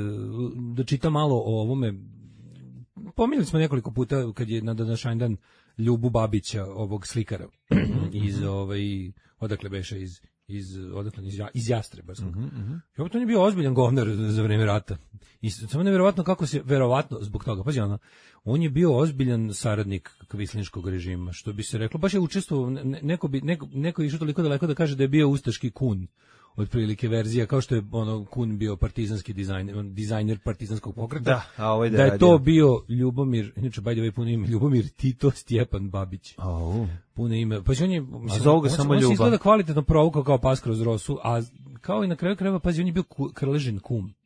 da čitam malo o ovome. Pominjali smo nekoliko puta kad je na današnji dan Ljubu Babića, ovog slikara iz ovaj, odakle beše iz iz odakle iz, iz Jastrebarskog. Mm -hmm. I ovo to je bio ozbiljan govnar za vreme rata. I samo nevjerovatno kako se verovatno zbog toga, pazi ono, on je bio ozbiljan saradnik kvislinškog režima, što bi se reklo, baš je učestvovao, neko bi neko neko je išao toliko daleko da kaže da je bio ustaški kun. Otprilike verzija, kao što je ono Kun bio partizanski dizajner, dizajner partizanskog pokreta. Da, a ovaj da, da je to bio Ljubomir, inače by the way puno ime Ljubomir Tito Stjepan Babić. Oh. Puno ime. Pa on je mislim, a on, samo on se izgleda kvalitetno provukao kao pas kroz rosu, a kao i na kraju krajeva pazi on je bio ku, Krležin kum.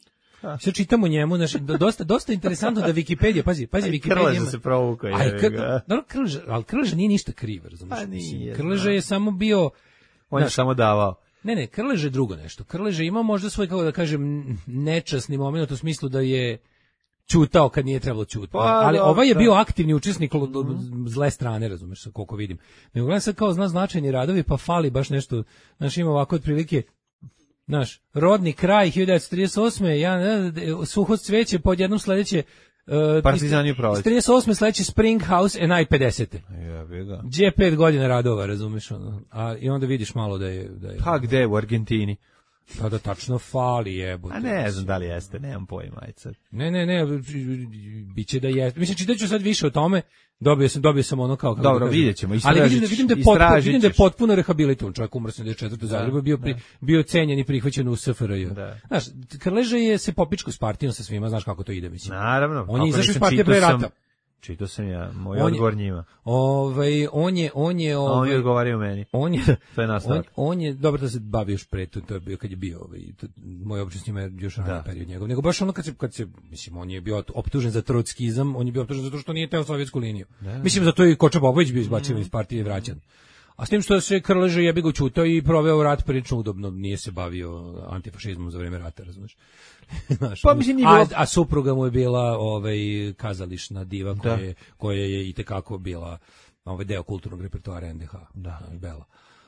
Sve čitamo njemu, znači dosta dosta interesantno da Wikipedija, pazi, pazi Wikipedija. Krleža se provukao. Aj, kr, no, Krleža, al Krleža nije ništa kriv, razumiješ? Krleža je samo bio on je samo davao. Ne, ne, Krleže je drugo nešto. Krleže ima možda svoj, kako da kažem, nečasni moment u smislu da je ćutao kad nije trebalo ćutati. Pa, ali ovaj je bio aktivni učesnik mm. zle strane, razumeš, koliko vidim. Nego gledam sad kao zna značajni radovi, pa fali baš nešto, znaš, ima ovako otprilike, znaš, rodni kraj hiljadu devetsto trideset osme ja, suho cveće, pod jednom sledeće Uh, Partizani u proleće. trideset osme sledeći Spring House and I pedeset. Jebi ga. Gdje pet godina radova, razumeš ono. A i onda vidiš malo da je da je. Pa gde u Argentini? Pa da tačno fali jebote. A ne znam da li jeste, nemam pojma, aj sad. Ne, ne, ne, biće da jeste. Mislim čitaću sad više o tome. Dobio sam, dobio sam ono kao kako dobro, vidjećemo. Ali vidim da vidim da je potpuno, vidim da je potpuno rehabilitovan čovjek, umro sedamdeset četvrte u Zagrebu, bio pri, bio cenjen i prihvaćen u S F R J. Znaš, Krleža je se popičko s partijom sa svima, znaš kako to ide, mislim. Naravno. On je izašao iz partije pre rata. Čitao sam ja, moj on odgovor njima. Ovaj on je on je ovaj on je odgovorio meni. On je to je nastavak. On, on je dobro da se bavi još pre to, to je bio kad je bio ovaj to, moj obično s njima je još raniji period njegov. Nego baš ono kad se kad se mislim on je bio optužen za trotskizam, on je bio optužen zato što nije teo sovjetsku liniju. Da. Mislim zato je Koča Bobović bio izbačen mm. iz partije i vraćan. A s tim što se Krleža jebi ga ćutao i proveo rat prilično udobno, nije se bavio antifašizmom za vreme rata, razumeš? Znaš, pa mislim a, a supruga mu je bila ovaj kazališna diva koja je koja je i te kako bila ovaj deo kulturnog repertoara N D H, da, Bela.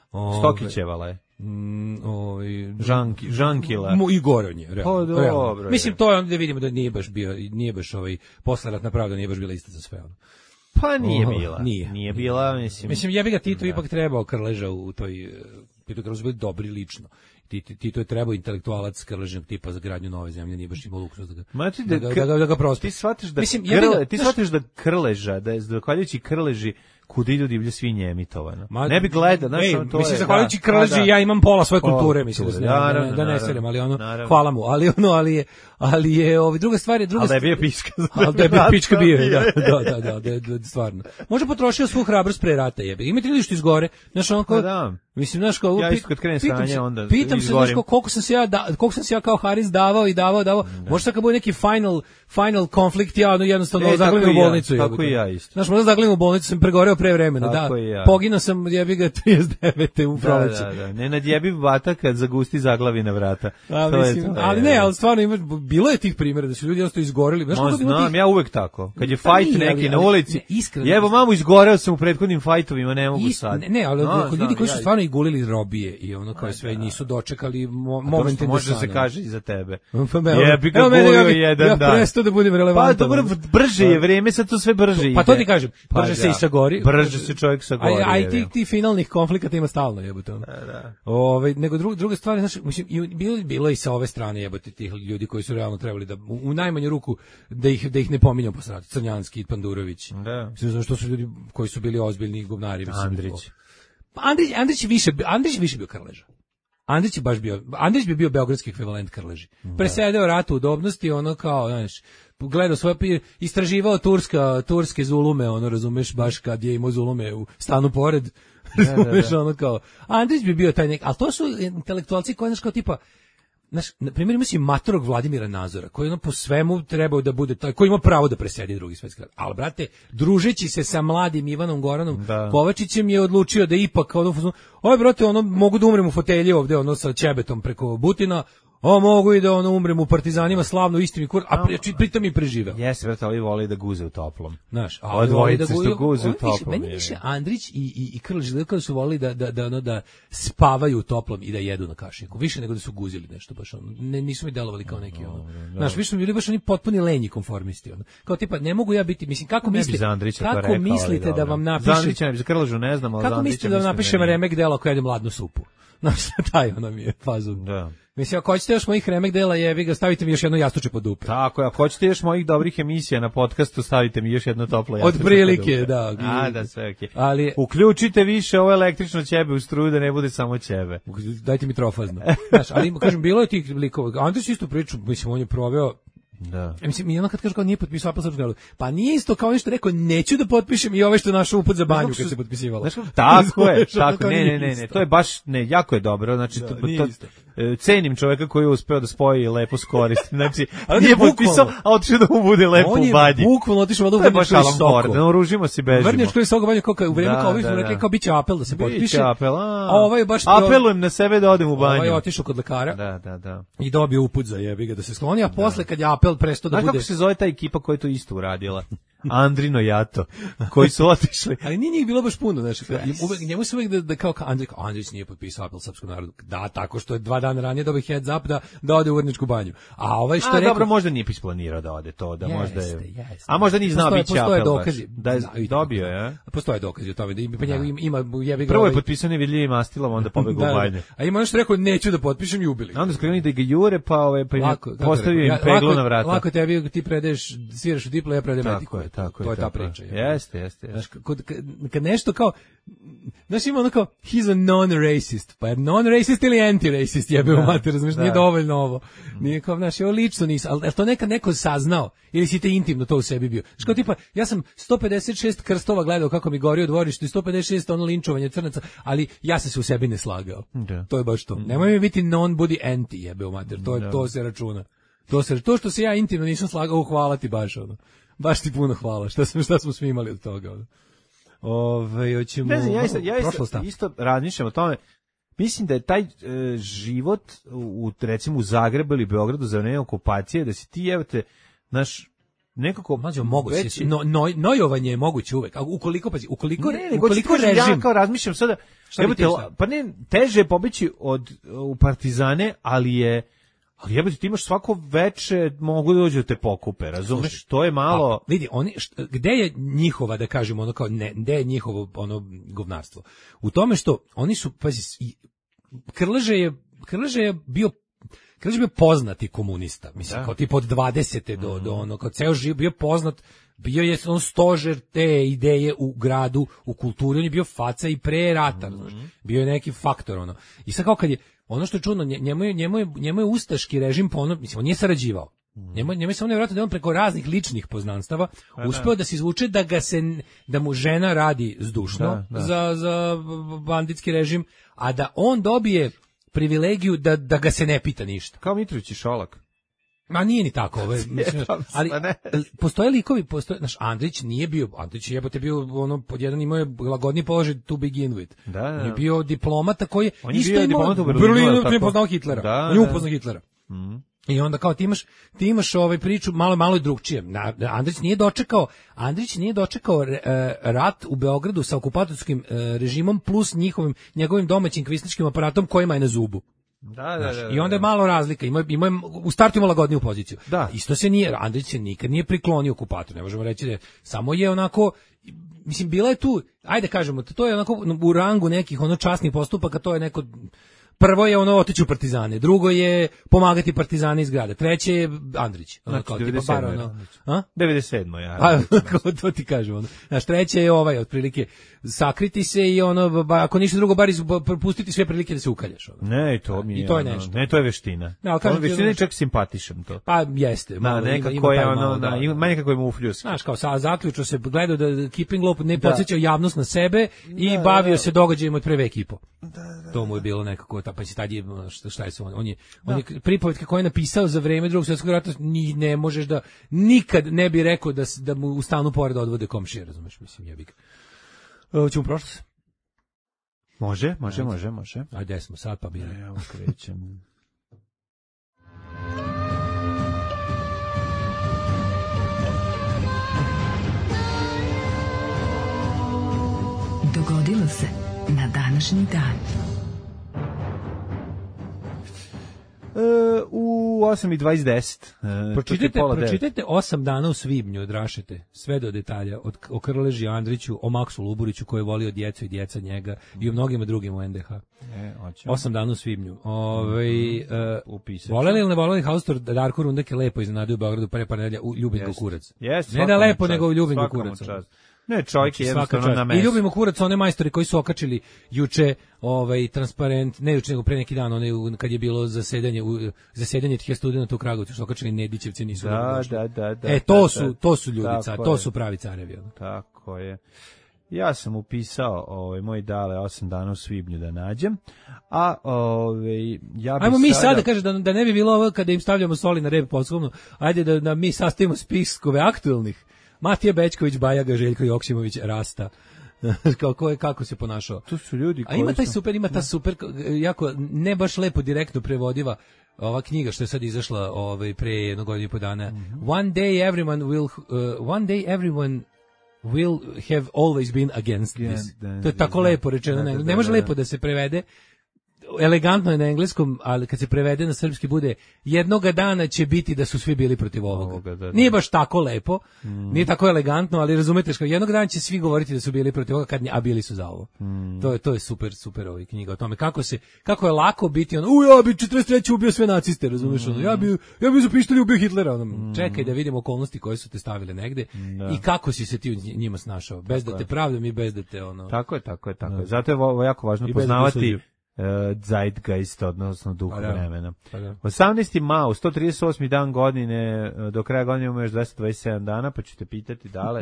Stokićevala je. Mm, ovaj Žanki, Žankila. Mu i Goronje, realno. Pa dobro. Mislim to je onda da vidimo da nije baš bio nije baš ovaj posleratna pravda nije baš bila ista za sve ono. Pa nije oh, bila. Nije. Nije bila, mislim. Mislim jebi ga Tito da. Ipak trebao Krleža u toj Tito Krleža bili dobri lično. Tito, Tito je trebao intelektualac Krležnog tipa za gradnju nove zemlje, nije baš imao luksuz da ga Ma ti da, da, da, da, da ga prospi. Ti shvatiš da mislim, Krle, ti shvatiš da Krleža, da je zahvaljujući Krleži kuda idu divlje svinje emitovano. Ma, ne bi gledao, znaš, to mislim, je. Zahvaljujući da, Krleži da, ja imam pola svoje kulture, mislim, da, da, da, da ne serem, ali ono, naravno. Hvala mu, ali ono, ali je, ali je, ovi, druga stvar je, druga stvar. Ali da je bio pička. Ali da je bio pička bio, da, da, da, da, da, da, stvarno. Možda potrošio svu hrabrost pre rata, jebe. Imate li što izgore? Znaš, ono kao, da. Mislim, znaš, kao, ja isto kad krenem sranje, onda pitam se, znaš, koliko sam se ja, da, koliko sam se ja kao Haris davao i davao, davao, možda sad kad bude neki final, final konflikt, ja ono jednostavno zaglavim u bolnicu. Tako i ja isto. Znaš, možda zaglavim u bolnicu, sam pregoreo pre vremena, da. Ja. Poginuo sam, jebi ga, trideset devete u proleće. Da, da, da. Ne nadjebi bata kad zagusti zaglavi na vrata. A, to mislim, je to, ali ne, ali stvarno ima, bilo je tih primjera da su ljudi jednostavno izgoreli. Znaš, no, znam, tih... ja uvek tako. Kad je fajt neki ali, na ulici, ne, iskreno, jebo mamu, izgoreo sam u prethodnim fajtovima, ne mogu is, sad. Ne, ne ali no, ljudi koji su ja, stvarno i gulili robije i ono kao sve nisu dočekali mo, moment. Može se kaže i za tebe. Jebi ga gulio jedan dan. Ja prestao da budem relevantan. Pa dobro, brže je vreme, sad to sve brže ide. Pa to ti kažem, brže se i sagori. Brže se čovjek sagori. Aj ti ti finalnih konflikata ima stalno, jebote. Da, da. Ovaj nego druga druga stvar, znači mislim bilo bilo i sa ove strane jebote tih ljudi koji su realno trebali da u, u najmanju ruku da ih da ih ne pominjemo po sratu. Crnjanski, Pandurović. Da. Mislim što su ljudi koji su bili ozbiljni govnari, mislim. Andrić. Pa Andrić, Andrić više Andrić više bio Krleža. Andrić je baš bio, Andrić bi bio beogradski ekvivalent Krleži. Presedeo rat u udobnosti, ono kao, znaš, gledao svoje, istraživao turska, turske zulume, ono, razumeš, baš kad je imao zulume u stanu pored, razumeš, da, da, da. Ono kao, Andrić bi bio taj nek, ali to su intelektualci koji, znaš, kao tipa, znaš, na primjer ima si matorog Vladimira Nazora, koji ono po svemu trebao da bude taj, koji ima pravo da presedi drugi svetski rat. Ali, brate, družeći se sa mladim Ivanom Goranom da. Kovačićem je odlučio da ipak, ono, oj, brate, ono, mogu da umrem u fotelji ovde, ono, sa ćebetom preko Butina, o, mogu i da ono umrem u partizanima slavno istini kur, a pri, pritom i preživeo. Jeste, brate, ali voli da guze u toplom. Znaš, a dvojice da što guze u toplom. Meni više Andrić i i i Krlež da su volili da da da ono da spavaju u toplom i da jedu na kašiku, više nego da su guzili nešto baš ono. Ne, nisu mi delovali kao neki ono. Znaš, više su bili baš oni potpuni lenji konformisti ono. Kao tipa ne mogu ja biti, mislim kako mislite? Kako rekao, mislite da vam napišem? Za Andrića ne bi za Krležu ne znam, al kako mislite da vam napišem remek dela ako jedem ladnu supu? Znaš, taj ono mi je fazon. Da. Mislim, ako hoćete još mojih remek dela, jevi ga, stavite mi još jedno jastuče pod dupe. Tako je, ako hoćete još mojih dobrih emisija na podcastu, stavite mi još jedno toplo jastuče od prilike, pod dupe. Da. A, da, sve okej. Okay. Ali uključite više ovo električno ćebe u struju, da ne bude samo ćebe. Dajte mi trofazno. Znaš, ali kažem, bilo je tih likova. Andrić isto priču, mislim, on je proveo. Da. Mislim, i ono kad kaže kao nije potpisao apel srpskog naroda. Pa nije isto kao nešto rekao, neću da potpišem i ove što našao uput za banju kad se potpisivalo. Tako je, tako, ne, ne, ne, ne, to je baš, ne, jako je dobro, znači, da, to, to, cenim čoveka koji je uspeo da spoji lepo s koristim, znači, nije potpisao, a otišao da mu bude lepo u banji. On je bukvalno otišao da u Vrnjačkoj soko. Da naružimo se i bežimo. Vrnjačkoj soko banju, kao u vreme kao ovi smo rekli, kao biće apel da se potpiše. Biće apel, a, a ovaj baš apelujem na sebe da odem u banju. Ovaj je otišao kod lekara. Da, da, da. I dobio uput za jebi ga da se skloni, a posle kad je apel prestao da bude se zove ta ekipa koja je to isto uradila. Andrino Jato, koji su otišli. Ali nije njih bilo baš puno, znači. Uvek njemu se uvek da, da kao Andrić, Andrić nije potpisao apel srpskom narodu. Da, tako što je dva dana ranije dobio heads up da da ode u Vrnjačku banju. A ovaj što je rekao, dobro, možda nije isplanirao da ode to, da jeste, možda je. Jeste. A možda ni znao biće apel. Dokazi, da je dobio, je. Postoje dokazi o tome da ima njega ima jebi ga. Prvo je potpisao nevidljivim mastilom, onda pobegao u banju. A ima nešto rekao neću da potpišem jubili. Onda skrenuli da ga jure, pa ovaj pa postavio im peglu na vrata. Lako tebi ti predeš, sviraš u diplo, ja predem mediku. Tako je, tako je. To je ta priča. Jeste, jeste. Znaš, kad nešto kao, znaš ima ono kao, he's a non-racist, pa je non-racist ili anti-racist, jebe u mater, razumiješ, nije dovoljno ovo. Nije kao, znaš, ovo lično nisam, ali to nekad neko saznao, ili si te intimno to u sebi bio. Znaš kao tipa, ja sam sto pedeset šest krstova gledao kako mi gori u dvorištu i sto pedeset šest ono linčovanje crnaca, ali ja sam se u sebi ne slagao. Da. To je baš to. Nemoj mi biti non-budi anti, jebe u mater, to, da. To se računa. To, se, to što se ja intimno nisam slagao, hvala ti baš ono. Baš ti puno hvala. Šta smo šta smo svi imali od toga. Ove, hoćemo. Ne znam, ja isto, ja isto, isto razmišljam o tome. Mislim da je taj e, život u recimo u Zagrebu ili Beogradu za vreme okupacije, da si ti evo te naš nekako mlađo mogu se no, no, nojovanje je moguće uvek. A ukoliko pazi, ukoliko ne, ne, ukoliko režim ja kao razmišljam sada, jebote, pa ne teže je pobeći od u partizane, ali je ali jebote ti imaš svako veče mogu da dođu te pokupe, razumeš? To je malo a, vidi, oni šta, gde je njihova da kažemo ono kao ne, gde je njihovo ono govnarstvo? U tome što oni su pazi Krleže je Krleže je bio Krleže je bio poznati komunista, mislim, da. Kao tipa od dvadesete do, mm. do ono, kao ceo živ bio poznat, bio je on stožer te ideje u gradu, u kulturi, on je bio faca i pre rata, mm. znaš, bio je neki faktor, ono. I sad kao kad je, ono što je čudno, njemu je, njemu je, njemu je ustaški režim, po ono, mislim, on nije sarađivao. Mm. Njemu, njemu je samo nevjerojatno da on preko raznih ličnih poznanstava a, uspeo da. da se izvuče da ga se, da mu žena radi zdušno da, da. za, za banditski režim, a da on dobije privilegiju da, da ga se ne pita ništa. Kao Mitrović i Šolak. Ma nije ni tako, ove, mislim, ali postoje likovi, postoje, naš Andrić nije bio, Andrić je jebote bio ono pod jedan imao je lagodni položaj to begin with. Da, da. On je bio diplomata koji je on je isto imao u Berlinu, je poznao Hitlera. Da, on je upoznao Hitlera. Mhm. I onda kao ti imaš, ti imaš ovaj priču malo malo i drugčije. Andrić nije dočekao, Andrić nije dočekao rat u Beogradu sa okupatorskim režimom plus njihovim njegovim domaćim kvisličkim aparatom kojima je na zubu. Da, da, da, da. I onda je malo razlika. Ima ima u startu ima lagodniju poziciju. Da. Isto se nije Andrić se nikad nije priklonio okupatoru. Ne možemo reći da je, samo je onako mislim bila je tu, ajde kažemo, to je onako u rangu nekih ono časnih postupaka, to je neko prvo je ono otići u partizane, drugo je pomagati partizane iz grada, treće je Andrić. Ono, znači, kao, devedeset sedam. Tipa bar, ono, a? devedeset sedam. Ja. A, to ti kažem. Ono. Znaš, treće je ovaj, otprilike, sakriti se i ono, ba, ako ništa drugo, bar propustiti sve prilike da se ukaljaš. Ono. Ne, to mi je, I to je ono, nešto. ne, to je veština. Ne, ali kažem, veština je čak simpatišem to. Pa jeste. Malo, da, nekako ima, ima je ono, malo, da, ima nekako je mufljuski. Znaš, kao sa zaključno se gledao da Keeping Low ne podsjećao javnost na sebe i da, bavio da, se događajima od pre vek i po. Da, da, to mu je bilo nekako, ta, pa si tad je, šta je se on, on je, on je pripovetke koje je napisao za vreme Drugog svjetskog rata, ni ne možeš da, nikad ne bi rekao da, da mu u stanu pored odvode komšije, razumeš, mislim, jebi ga. Hoćemo prošlost? Može, može, Ajde. može, može. Ajde, smo sad pa bira. Ja ukrećem. Dogodilo se na današnji dan. Uh, u osam i dvadeset deset. Uh, pročitajte, pročitajte osam dana u svibnju od Rašete, sve do detalja, od, o Krleži Andriću, o Maksu Luburiću koji je volio djecu i djeca njega mm. i o mnogima drugim u en de ha. E, osam dana u svibnju. Ove, mm. uh, voleli ili ne voleli Haustor Darko Rundek je lepo iznenadio u Beogradu pre par nedelja u Ljubinko Kurac. Yes, ne da lepo, čas, nego u Ljubinko Kurac. Ne, čovjek je jednostavno na mestu. I ljubimo Kurac, one majstori koji su okačili juče ovaj transparent, ne juče nego pre neki dan, one kad je bilo zasedanje u zasedanje tih studenata u Kragujevcu, su okačili Nedićevci, nisu da, da, da, da. E to da, su to su ljudi, to su pravi carevi. Tako je. Ja sam upisao ovaj moj dale osam dana u svibnju da nađem. A ovaj ja bih Ajmo mi sad da kaže da, da ne bi bilo ovo kada im stavljamo soli na rep poslovno. Ajde da, da mi sastavimo spiskove aktuelnih. Matija Bećković, Bajaga, Željko Joksimović, Rasta. kako je kako se ponašao. To su ljudi koji A ima taj super, ima ta super jako ne baš lepo direktno prevodiva ova knjiga što je sad izašla ovaj pre jednog godinu i po dana. Mm-hmm. One day everyone will uh, one day everyone will have always been against yeah, this. Da, to je tako da, lepo rečeno, da, da, ne može da, da, lepo da se prevede. Elegantno je na engleskom, ali kad se prevede na srpski bude jednoga dana će biti da su svi bili protiv ovoga. ovoga da, da. Nije baš tako lepo, mm. nije tako elegantno, ali razumete što jednog dana će svi govoriti da su bili protiv ovoga, kad a bili su za ovo. Mm. To je to je super super ovaj knjiga o tome kako se kako je lako biti ono, u ja bi četrdeset treće ubio sve naciste, razumeš mm. ono, ja bi ja bi za pištolj ubio Hitlera, ono, mm. čekaj da vidimo okolnosti koje su te stavile negde da. I kako si se ti njima snašao, bez tako da te pravdam i bez da te ono. Tako je, tako je, tako je. Zato je ovo jako važno poznavati Zeitgeist, odnosno duh pa da, vremena. Pa da. osamnaesti maj, sto trideset osmi dan godine, do kraja godine imamo još dvesta dvadeset sedam dana, pa ću te pitati dale,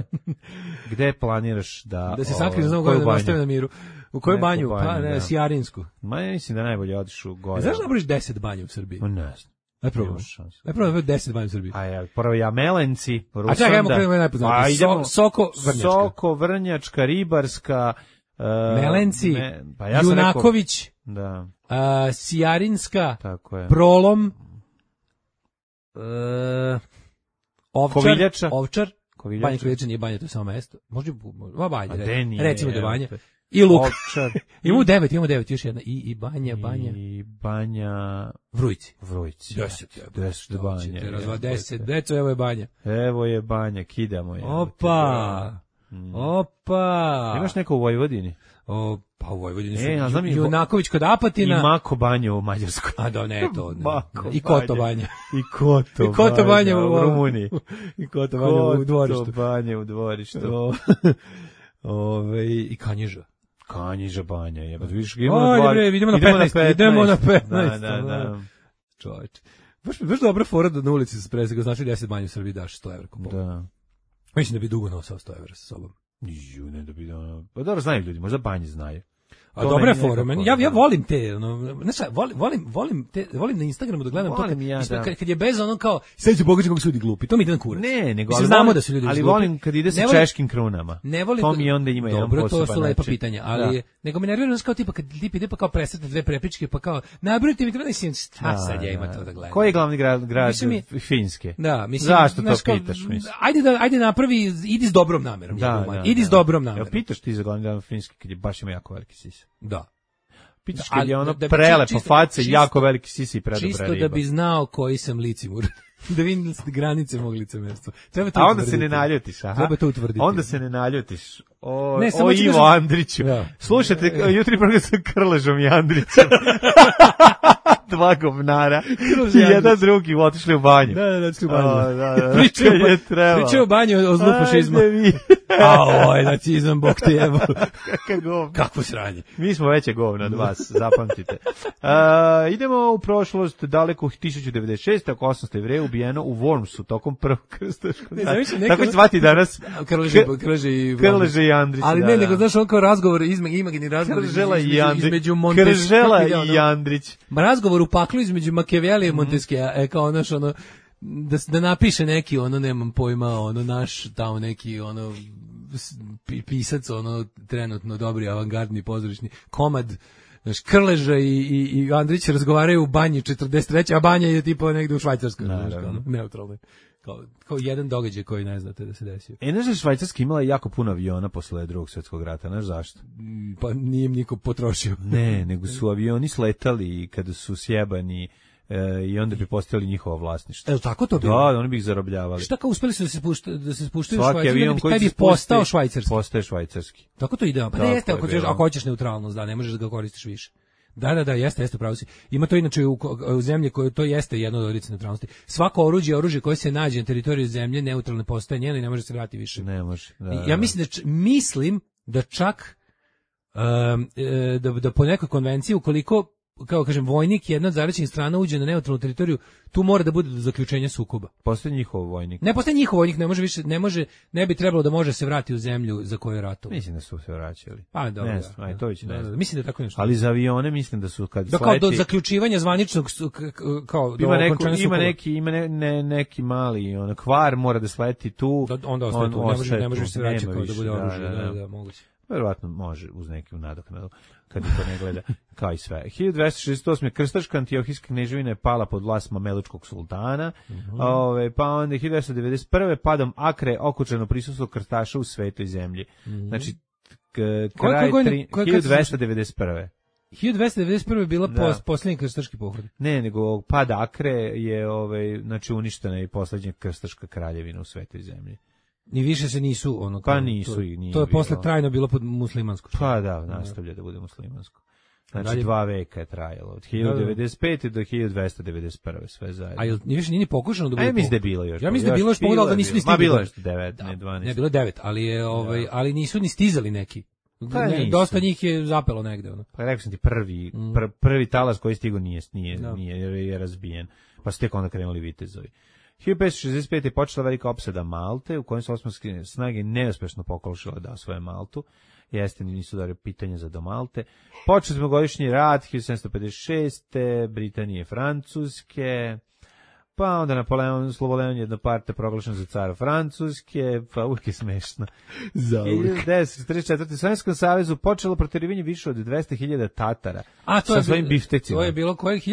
gde planiraš da... Da se sakriš za godinu, da ostavi na miru. U koju banju? banju? Pa ne, da. Sjarinsku. Ma ja mislim da najbolje odiš u gore. Znaš da napraviš deset banja u Srbiji? O ne znam. Aj probamo. Aj probamo deset banja u Srbiji. A ja, prvo ja Melenci, Rusanda. A čekaj, ajmo krenuo najpoznatiji. So, Soko Vrnjačka. Soko Vrnjačka, Ribarska, Uh, Melenci, me, pa ja Junaković, rekao, da. uh, Sijarinska, tako je. Prolom, uh, Ovčar, Koviljača. Ovčar, Koviljača. Banja Koviljača nije Banja, to je samo mesto. Možda, ma Banja, re, recimo da je Banja. I Luk. Ovčar. imamo devet, imamo devet, još jedna. I, i Banja, Banja. I Banja... Vrujci. Vrujci. Deset, deset Banja. Razva deset, deco, evo je Banja. Evo je Banja, kidamo je. Opa, mm. opa. Imaš neko u Vojvodini? O, pa u Vojvodini su e, ja znam Ju, Junaković kod Apatina. I Mako Banja u Mađarskoj. A da, ne, to. Ne. Mako I Koto Banja. I Koto, I Koto Banja, Banja u, u Rumuniji. I Koto Banja u dvorištu. Koto Banja u dvorištu. O, ove, I Kanjiža. Kanjiža Banja je. Vidiš, idemo na idemo na petnaest. Idemo na petnaest. Da, da, da. Čovječe. Baš, baš dobra fora da na ulici se presega, znači deset Banja u Srbiji daš sto evra kupon. Da. Mislim da bi dugo nosao sto evra sa sobom. Ju, ne da bi da... Pa dobro, znaju ljudi, možda Banje znaju. A dobra je fora, meni, ja, ja volim te, ono, znaš, volim, volim, volim, te, volim na Instagramu da gledam volim to, kad, ja, da. kad, kad je bez ono kao, sad se pogađa kako su ljudi glupi, to mi ide na kurac. Ne, nego, ali znamo volim, da su ljudi ali glupi. volim kad ide sa volim, češkim krunama, ne volim, to mi onda ima jedan poseban način. Dobro, to su lepa pitanja, ali, da. nego me nervira, znaš, kao tipa, kad tip ide pa kao presretne dve prepričke, pa kao, nabrojite mi kruna i sim, šta sad ja ima to da gledam. Koji je glavni grad, grad mi, Finske? Da, mislim, zašto znaš, to pitaš, mislim? Ajde da, ajde napravi, idi s dobrom namerom. Da, da, idi s dobrom namerom. Evo, pitaš ti za glavni grad Finske, kad je baš ima jako veliki sis. Da. Pitaš kad je ono da, da prelepo face, jako veliki sisi i predobra riba. Čisto da bi znao koji sam licimur. Da vidim granice mog licemerstva. Treba to a onda utvrditi. se ne naljutiš, aha. Treba to utvrditi. Onda se ne naljutiš. O, ne, o Ivo kažem... Andriću. Ja. Slušajte, jutri program sa Krležom i Andrićem. Dva govnara. I jedan drugi otišli u banju. Da, da, da, otišli u banju. O, da, da. Pričaju, je treba. Pričaju o banju o zlu fašizma. A oj, nacizam, bog te jebo. Kaka govna. Kakvo sranje. Mi smo veće govna od vas, zapamtite. Uh, idemo u prošlost, daleko tisuću devedeset šeste. oko osamsto Jevreja ubijeno u Wormsu tokom prvog krstaškog. Tako će zvati danas Krleže i Andrić. Ali da, ne, da. nego znaš on kao razgovor, imagini razgovor Kržela između, i Andrić. između Montesquieu. Kržela i Andrić. Razgovor u paklu između Machiavellija i Montesquieu, e kao ono, ono da, da napiše neki, ono, nemam pojma, ono, naš, tamo neki, ono, pisac, ono, trenutno dobri, avangardni, pozorišni komad, znaš, Krleža i, i, i Andrić razgovaraju u banji četrdeset treće a banja je tipa negde u Švajcarskoj, znaš, ono, neutralno. Kao, kao jedan događaj koji ne znate da se desio. E, znaš da Švajcarska imala jako puno aviona posle drugog svjetskog rata, znaš zašto? Pa nije im niko potrošio. Ne, nego su avioni sletali kada su sjebani e, i onda bi postali njihovo vlasništvo. Jel tako to bilo? Da, oni bi ih zarobljavali. Šta kao uspeli su da se, pušta, da se spuštaju svaki Švajcarski, avion koji taj bi postao švajcarski. Postaje švajcarski. Tako to ide, pa da jeste, ako, ćeš, ako hoćeš neutralnost, da, ne možeš da ga koristiš više. Da, da, da, jeste, jeste, pravo si. Ima to inače u, u zemlji koje to jeste jedno od odlica neutralnosti. Svako oružje, oružje koje se nađe na teritoriju zemlje neutralne postaje njeno i ne može se vratiti više. Ne može. Da, ja da. mislim da č, mislim da čak um, da, da po nekoj konvenciji ukoliko kao kažem vojnik jedna od zaraćenih strana uđe na neutralnu teritoriju, tu mora da bude do zaključenja sukoba. Postoji njihov vojnik. Ne postoji njihov vojnik, ne može više, ne može, ne bi trebalo da može se vratiti u zemlju za koju je ratovao. Mislim da su se vraćali. Pa dobro. Ne, da, aj to već ne. Da, da, mislim da je tako nešto. Ali za avione mislim da su kad da, kao do zaključivanja zvaničnog kao do ima, neko, ima ima neki ima ne, ne, neki mali on kvar mora da sleti tu. Da, onda ostaje on, tu, ne može ne može se vraćati kao da bude oružje, da, da, da, moguće. Verovatno može uz neki nadoknadu kad to ne gleda kao i sve. hiljadu dvesta šezdeset osme krstaška Antiohijska kneževina je pala pod vlast Mamelučkog sultana. Mm-hmm. Ove, pa onda hiljadu dvesta devedeset prve padom Akre okučeno prisustvo krstaša u svetoj zemlji. Mm-hmm. Znači k, kraj hiljadu dvesta devedeset prve hiljadu dvesta devedeset prve je bila da. pos, posljednji krstaški pohod. Ne, nego pad Akre je ovaj znači uništena i posljednja krstaška kraljevina u svetoj zemlji. Ni više se nisu ono kao, pa nisu to, i nije to je bilo. Posle trajno bilo pod muslimansko. Pa da, nastavlja da bude muslimansko. Znači dalje, dva veka je trajalo od hiljadu devedeset pete do hiljadu dvesta devedeset prve sve zajedno. A jel ni više nije ni pokušano da bude? A ja mislim da je bilo još. Ja mislim da je bilo još pogledao da nisu ni stigli. Ma bilo je devet, ne dvanaest. Ne, bilo devet, ali je ovaj da. ali nisu ni stizali neki. Pa ne, dosta njih je zapelo negde ono. Pa rekao sam ti prvi mm. pr, prvi talas koji stigo nije nije da. nije je, je razbijen. Pa su tek onda krenuli vitezovi. hiljadu petsto šezdeset pete je počela velika opsada Malte, u kojoj su osmanske snage neuspešno pokušale da osvoje Maltu. Jeste, nisu dali pitanje za do Malte. Počeli smo godišnji rat, hiljadu sedamsto pedeset šeste Britanije i Francuske, pa onda Napoleon, Sloboleon jednoparta proglašen za cara Francuske, pa uvijek je smešno. Za hiljadu devetsto trideset četvrte u Sovjetskom savezu počelo proterivanje više od dvesta hiljada Tatara A, to sa je svojim bi, biftecima. To je bilo koje hiljadu?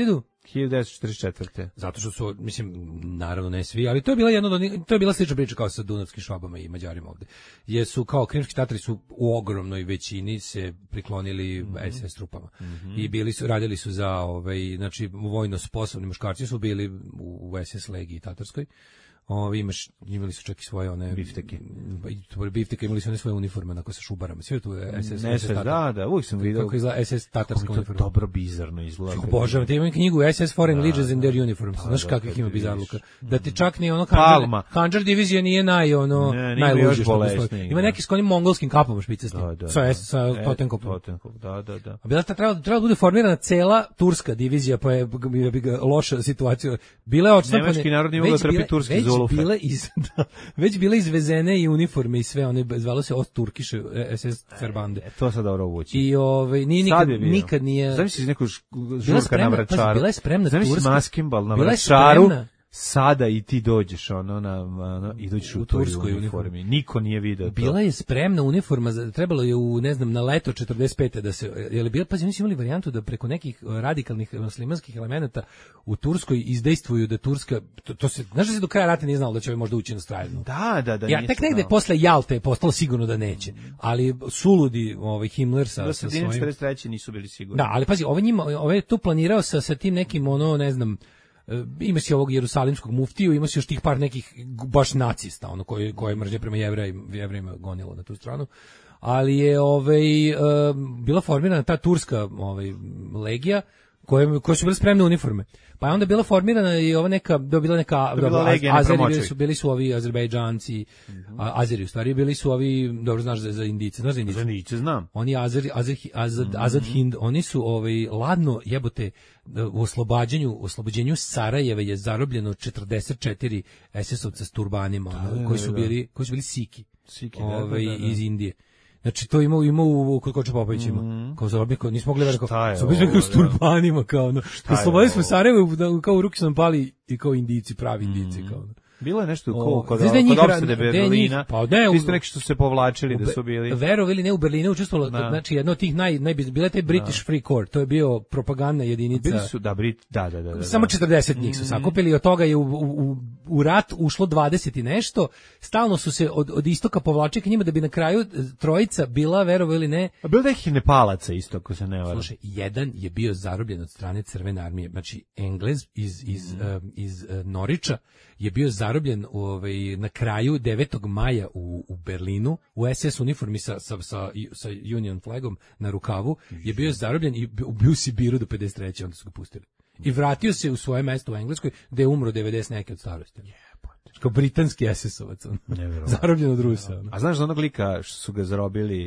hiljadu devetsto četrdeset četvrte Zato što su, mislim, naravno ne svi, ali to je bila jedna od, to je bila slična priča kao sa dunavskim Švabama i Mađarima ovde. Jesu kao krimski Tatari su u ogromnoj većini se priklonili mm-hmm. es es trupama. Mm-hmm. I bili su, radili su za, ovaj, znači, vojno sposobni muškarci su bili u, u es es legiji tatarskoj. Ovi imaš, imali su čak i svoje one bifteke. Bifteke, imali su one svoje uniforme onako sa šubarama. Sve tu je es es. Ne se da, da, uvijek sam video kako izgleda es es tatarska uniforma. Dobro bizarno izgleda. Obožavam, te imam knjigu es es Foreign da, Legions and Their da, Uniforms. da, Znaš da, kakvih ima bizarluka. Da ti čak ni ono Palma. Handžar divizija nije naj ono ne, najluđe što postoji. Ima neki s onim mongolskim kapama špicastim. Da, da, sa sa e, Totenkopom. Da, da, da. A bila ta treba treba bude formirana cela turska divizija, pa je bi ga loša situacija. Bile odštampane. Nemački narod nije mogao trpiti turski zulufe. Bile iz da, već bile izvezene i uniforme i sve, one zvalo se Ost Turkiše es es Verbande. E, to sad dobro uvući. I ovaj nije nikad nikad nije. Zamisli neku žurka na Vračaru. Bila je spremna Zamisli turska maskimbal na Vračaru. Sada i ti dođeš ono na ono i dođeš u, u turskoj uniformi. Niko nije video to. Bila je spremna uniforma, trebalo je u ne znam na leto četrdeset pete da se je li bila pa nisu imali varijantu da preko nekih radikalnih muslimanskih elemenata u Turskoj izdejstvuju da Turska to, to se znaš da se do kraja rata nije znalo da će ovaj možda ući na Strajnu. Da, da, da. Ja tek negde znao. Posle Jalte je postalo sigurno da neće. Ali suludi ovaj Himmler sa, sa svojim četrdeset treće nisu bili sigurni. Da, ali pazi, ovaj njima ovaj je tu planirao sa sa tim nekim ono ne znam ima si ovog jerusalimskog muftiju, ima si još tih par nekih baš nacista, ono koji koje mržnje prema jevrejima, jevrejima gonilo na tu stranu. Ali je ovaj uh, bila formirana ta turska ovaj legija koje koje su bile spremne uniforme. Pa je onda bila formirana i ova neka bila neka dobra, Azeri bili su bili su ovi Azerbejdžanci, mm-hmm. Azeri u stvari bili su ovi dobro znaš za, za Indice, znaš za Indice. Za Indice znam. Oni Azeri Azad Azad, mm-hmm. Azad Hind, oni su ovaj ladno jebote u oslobađanju u oslobođenju Sarajeva je zarobljeno četrdeset četiri es esovca s turbanima, da, ono, koji su bili koji su bili Siki. Siki ovaj, da, da, da. iz Indije. Znači to ima ima u kod Koča Popović ima. Mm. Kao zarobnik, nismo mogli verati kao. Su bili s turbanima kao ono. Oslobodili smo Sarajevo kao u ruke su nam pali i kao Indijci, pravi Indijci mm. kao ono. Bilo je nešto o, kod kod opsade Berlina. Pa ne, isto neki što se povlačili da su bili. Verovali ili ne, u Berlinu učestvovalo, znači jedno od tih naj naj bile taj British da. Free Corps, to je bio propagandna jedinica. Bili su da Brit, da da da. da Samo četrdeset njih su sakupili i od toga je u, u, u rat ušlo dvadeset i nešto. Stalno su se od od istoka povlačili k njima da bi na kraju trojica bila, verovali ili ne. A bilo da ih Nepalaca isto, ako se ne varam. Slušaj, jedan je bio zarobljen od strane Crvene armije, znači Englez iz iz mm. um, iz uh, Norića je bio zarobljen u, ovaj, na kraju devetog maja u, u Berlinu u es es uniformi sa, sa, sa, sa Union flagom na rukavu, je bio zarobljen i bio u Sibiru do pedeset treće onda su ga pustili. I vratio se u svoje mesto u Engleskoj gde je umro devedeset neke od starosti. Kao britanski es esovac. Zarobljen od Rusa. A znaš za onog lika što su ga zarobili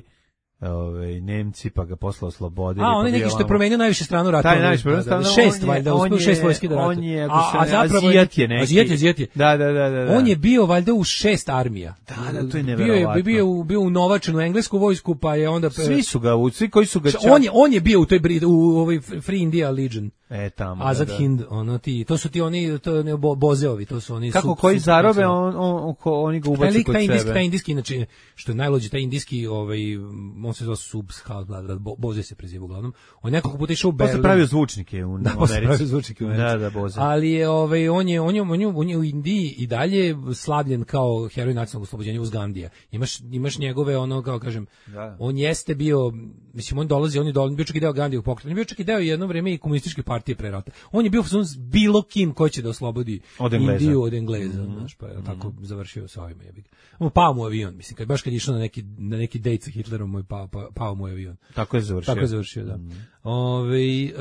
Ove, Nemci pa ga posle oslobodili. A on je neki što je promenio najviše stranu rata. Taj najviše promenio stranu. Šest valjda, uspeo šest vojski da rata. On je, a, a zapravo Azijat je neki. Azijat je, Azijat je. Da, da, da, da. On je bio valjda u šest armija. Da, da, to je neverovatno. Bio je bio u bio unovačen u englesku vojsku, pa je onda svi su ga, svi koji su ga čak... On je on je bio u toj u ovoj Free India Legion. E tamo. Azad da, da. Hind, ono ti, to su ti oni to ne bozeovi, to su oni. Kako koji zarobe on on oni ga ubace kod sebe. Taj indijski, znači što je najluđi, taj indijski, ovaj on se zove Subs Boze se preziva uglavnom. On nekoliko puta išao u Berlin. On se pravio zvučnike u da, Americi. Da, pravio zvučnike u Americi. Da, da, Boze. Ali je, ovaj, on je, on je, on je, on je u Indiji i dalje slavljen kao heroj nacionalnog oslobođenja uz Gandija. Imaš, imaš njegove, ono, kao kažem, da. On jeste bio, mislim, on dolazi, on je dolazi, bio čak i deo Gandijevog pokreta. On je bio čak i deo jedno vreme i komunističke partije pre rata. On je bio s bilo kim ko će da oslobodi od Indiju od Engleza. Mm-hmm. Znaš, pa je tako mm-hmm. završio sa ovima. On pao mu avion, mislim, kad baš kad je išao na neki, na neki dejt sa Hitlerom, moj pa, pa, pao mu avion. Tako je završio. Tako je završio, da. Mm. Ove,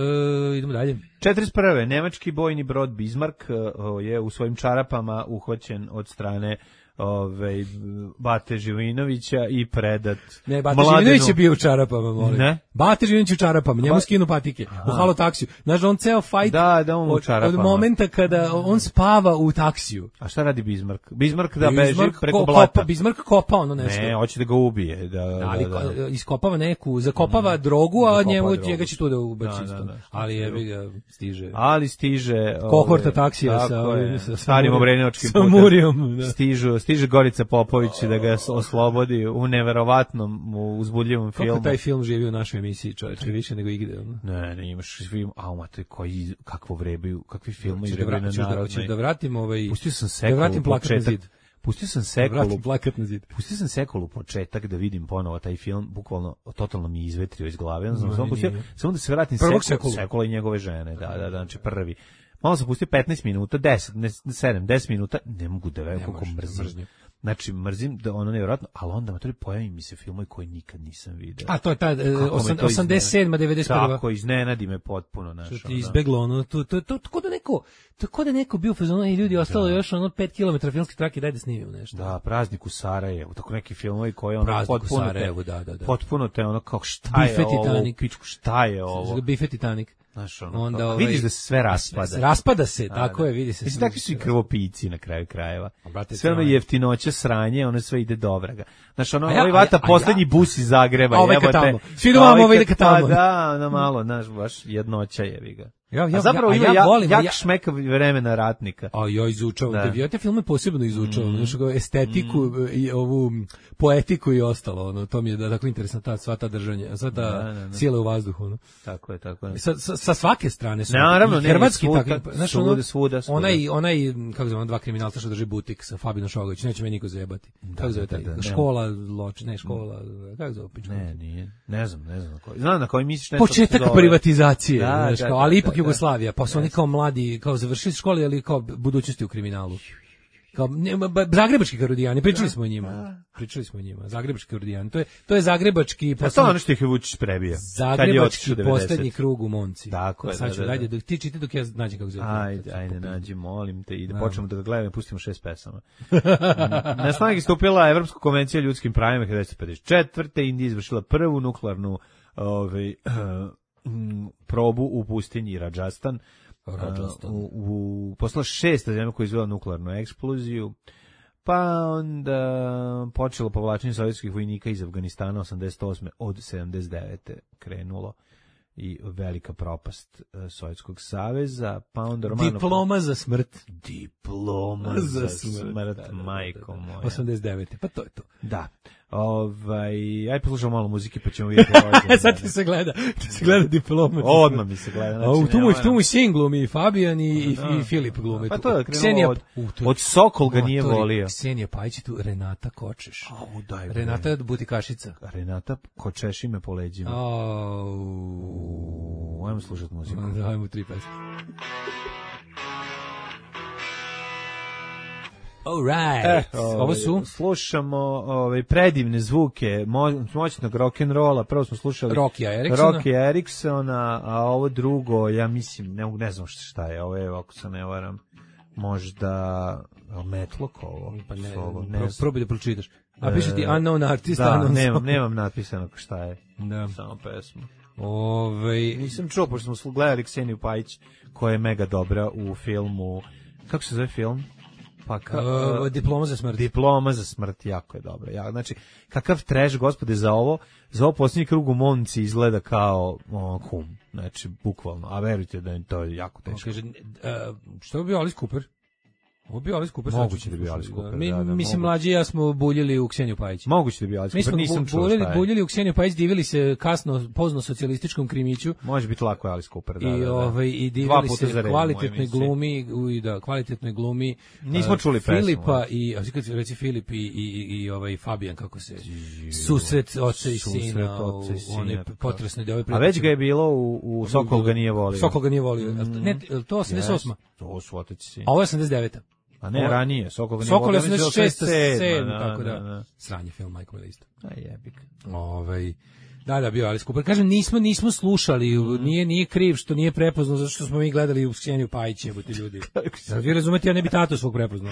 e, idemo dalje. četrdeset prve nemački bojni brod Bismarck o, je u svojim čarapama uhvaćen od strane Ove, Bate Živinovića i predat. Ne, Bate Živinović je bio u čarapama, molim. Ne? Bate Živinović u čarapama, njemu ba... skinu patike. Aha. U halo taksiju. Znaš, on ceo fajt da, da on od, od momenta kada on spava u taksiju. A šta radi Bismarck? Bismarck da Bismarck beži preko ko, blata. Kopa, Bismarck kopa ono nešto. Ne, hoće da ga ubije. Da, da, ali da, da. iskopava neku, zakopava mm. drogu, a Zakopava njemu drogu. njega će tu da ubaci. Da, da, da, ali je ga stiže. Ali stiže. Kohorta taksija sa, je, sa starim obrenovačkim putem. Sa Murijom. Da. Stižu stiže Gorica Popović da ga oslobodi u neverovatnom, u uzbudljivom filmu. Kako taj film živi u našoj emisiji, čovječe, više nego igde. Ne, ne, imaš film, a umate, koji, kakvo vrebaju, kakvi filmu izrebaju na narodnoj. Hoćeš da vratim ovaj... Pustio sam sekolu da vratim plakat na zid. Pustio sam sekolu, plakat na zid. Pustio sam sekolu početak da vidim ponovo taj film, bukvalno totalno mi izvetrio iz glave. Ja sam samo pustio, samo da se vratim sekolu, sekolu. Sekolu i njegove žene, da, da, da, znači prvi. Malo sam pustio petnaest minuta, deset, sedam, deset minuta, ne mogu da verujem koliko mrzim. Znači, mrzim da ono nevjerojatno, ali onda matori pojavi mi se filmovi koji nikad nisam vidio. A to je ta osamdeset sedma devedeset prva Tako, iznenadi me potpuno, znaš. Što ti izbeglo, ono, to, to, to, to, da neko, to kod da neko bio fazon, i ljudi, ostalo još ono pet kilometara filmske trake, daj da snimim nešto. Da, Praznik u Sarajevu, tako neki filmovi koji ono potpuno, Sarajevu, da, da, da. potpuno te ono kao šta je Bife ovo, u pičku, šta je ovo. Bife Titanic. Znaš, ono, onda, ovaj, vidiš da se sve raspada. Raspada se, tako je, vidi se. Mislim, takvi su i krvopici na kraju krajeva. Sve ono jeftinoće, sranje, ono sve ide do vraga. Znaš, ono, ovaj vata poslednji bus iz Zagreba. A ovaj ka tamo. Svi doma ovaj ide ka tamo. Da, ono malo, znaš, baš jednoća jevi ga. Ja, ja, a zapravo ja, ima ja, ja, volim, jak ja, šmeka vremena ratnika. A ja izučavam, da. Ja te filme posebno izučavam, mm. znači estetiku mm. i ovu poetiku i ostalo, ono, to mi je da tako interesantna ta sva ta držanja, sva ta da, da, da. Sile u vazduhu, ono. Tako je, tako je. Sa, sa, sa svake strane su. Naravno, ne, hrvatski svuda, tako, znači svuda, ono, svuda, svuda. onaj onaj kako zove, dva kriminalca što drži butik sa Fabinom Šogović, neće me niko zajebati. Da, kako zove taj? Da, da, škola loč, ne škola, kako zove pička? Ne, nije. Ne znam, ne znam na koji. Znam na koji misliš nešto. Početak privatizacije, da, znači, da, kao, ali da, ipak da, Jugoslavija, pa su oni kao mladi, kao završili škole, ali kao budućnosti u kriminalu. Kao ne, ba, zagrebački karudijani, pričali smo o njima. Pričali smo o njima. Zagrebački karudijani. To je to je zagrebački poslednji. To je ono što ih Vučić prebija. Zagrebački poslednji krug u Monci. Tako je. Sad ću, da, da, ajde, dok ti čitaj dok ja nađem kako zove. Ajde, ajde, nađi, molim te, i da počnemo da ga gledamo i pustimo šest pesama. Na snagu je stupila Evropska konvencija o ljudskim pravima hiljadu devetsto pedeset četvrte Indija izvršila prvu nuklearnu ovaj probu u pustinji Rajasthan. Uh, u, u poslala šest zemlja koja je izvela nuklearnu eksploziju, pa onda počelo povlačenje sovjetskih vojnika iz Afganistana osamdeset osme od sedamdeset devete krenulo i velika propast uh, Sovjetskog saveza, pa onda Romanov... Diploma za smrt. Diploma za, za smrt, smrt da, majko da, da, moja. osamdeset devete pa to je to. Da. Ovaj, aj poslušamo malo muzike pa ćemo vidjeti. Sad ti se gleda, ti se gleda Diploma. Odmah mi se gleda. Znači, u tu mu, tu mu sin glumi, Fabijan i, i, i Filip glumi. Pa to je krenulo od, od Sokol ga nije volio. Ksenija Pajić tu, Renata Kočeš. Au, daj, Renata je butikašica. Renata Kočeši me po leđima. Au. Ajmo slušati muziku. Ajmo tri pesme. All right. Eh, ovaj, ovo su slušamo ovaj predivne zvuke mo, moćnog rock and rolla. Prvo smo slušali Rockija Eriksona. Rockija Eriksona, a ovo drugo, ja mislim, ne, ne znam šta je, ovo je, ako se ne varam, možda Metlok ovo. Pa ne, ovo, ne pro, probaj da pročitaš. A piše ti unknown artist, da, unknown nemam, nemam napisano šta je. Da. Samo pesmu. Ovaj nisam čuo, pošto smo gledali Kseniju Pajić, koja je mega dobra u filmu, kako se zove film? Pa ka, uh, diploma za smrt. Diploma za smrt, jako je dobro. Ja, znači, kakav trash, gospode, za ovo, za ovo posljednji krug u Monci izgleda kao o, kum. Znači, bukvalno. A verujte da je to jako teško. Kaže, uh, što bi bio Alice Cooper? Ovo bi Alice Cooper. Moguće da bi Alice Cooper. Mi, da, da, mislim, mlađi ja smo buljili u Kseniju Pajić. Moguće da bi Alice Cooper, nisam čuo šta je. Buljili u Kseniju Pajić, divili se kasno, pozno socijalističkom krimiću. Može biti lako Alice Cooper, da, I, da, da. Ovaj, i divili se kvalitetnoj glumi, i da, kvalitetnoj glumi. Nismo uh, čuli pesmu. Filipa i, a kad reci Filip i, i, i ovaj Fabijan, kako se, susret oca i sina, u one potresne deve. A već ga je bilo u, u Sokol ga nije volio. Sokol ga nije volio. Ne, to osamdeset osma To su otac i sin. A ovo je osamdeset deveta A ne, ranije, Sokol ga nije Sokol volio. Sokol je osamdeset šeste sedme tako da. da, da. Sranje film, majko mi listo. A jebik. Ovaj, da, da, bio Alice Cooper. Kažem, nismo, nismo slušali, mm. nije, nije kriv što nije prepoznao, zato što smo mi gledali u Kseniju Pajić, jebote ljudi. Da, vi razumete, ja ne bi tato svog prepoznao.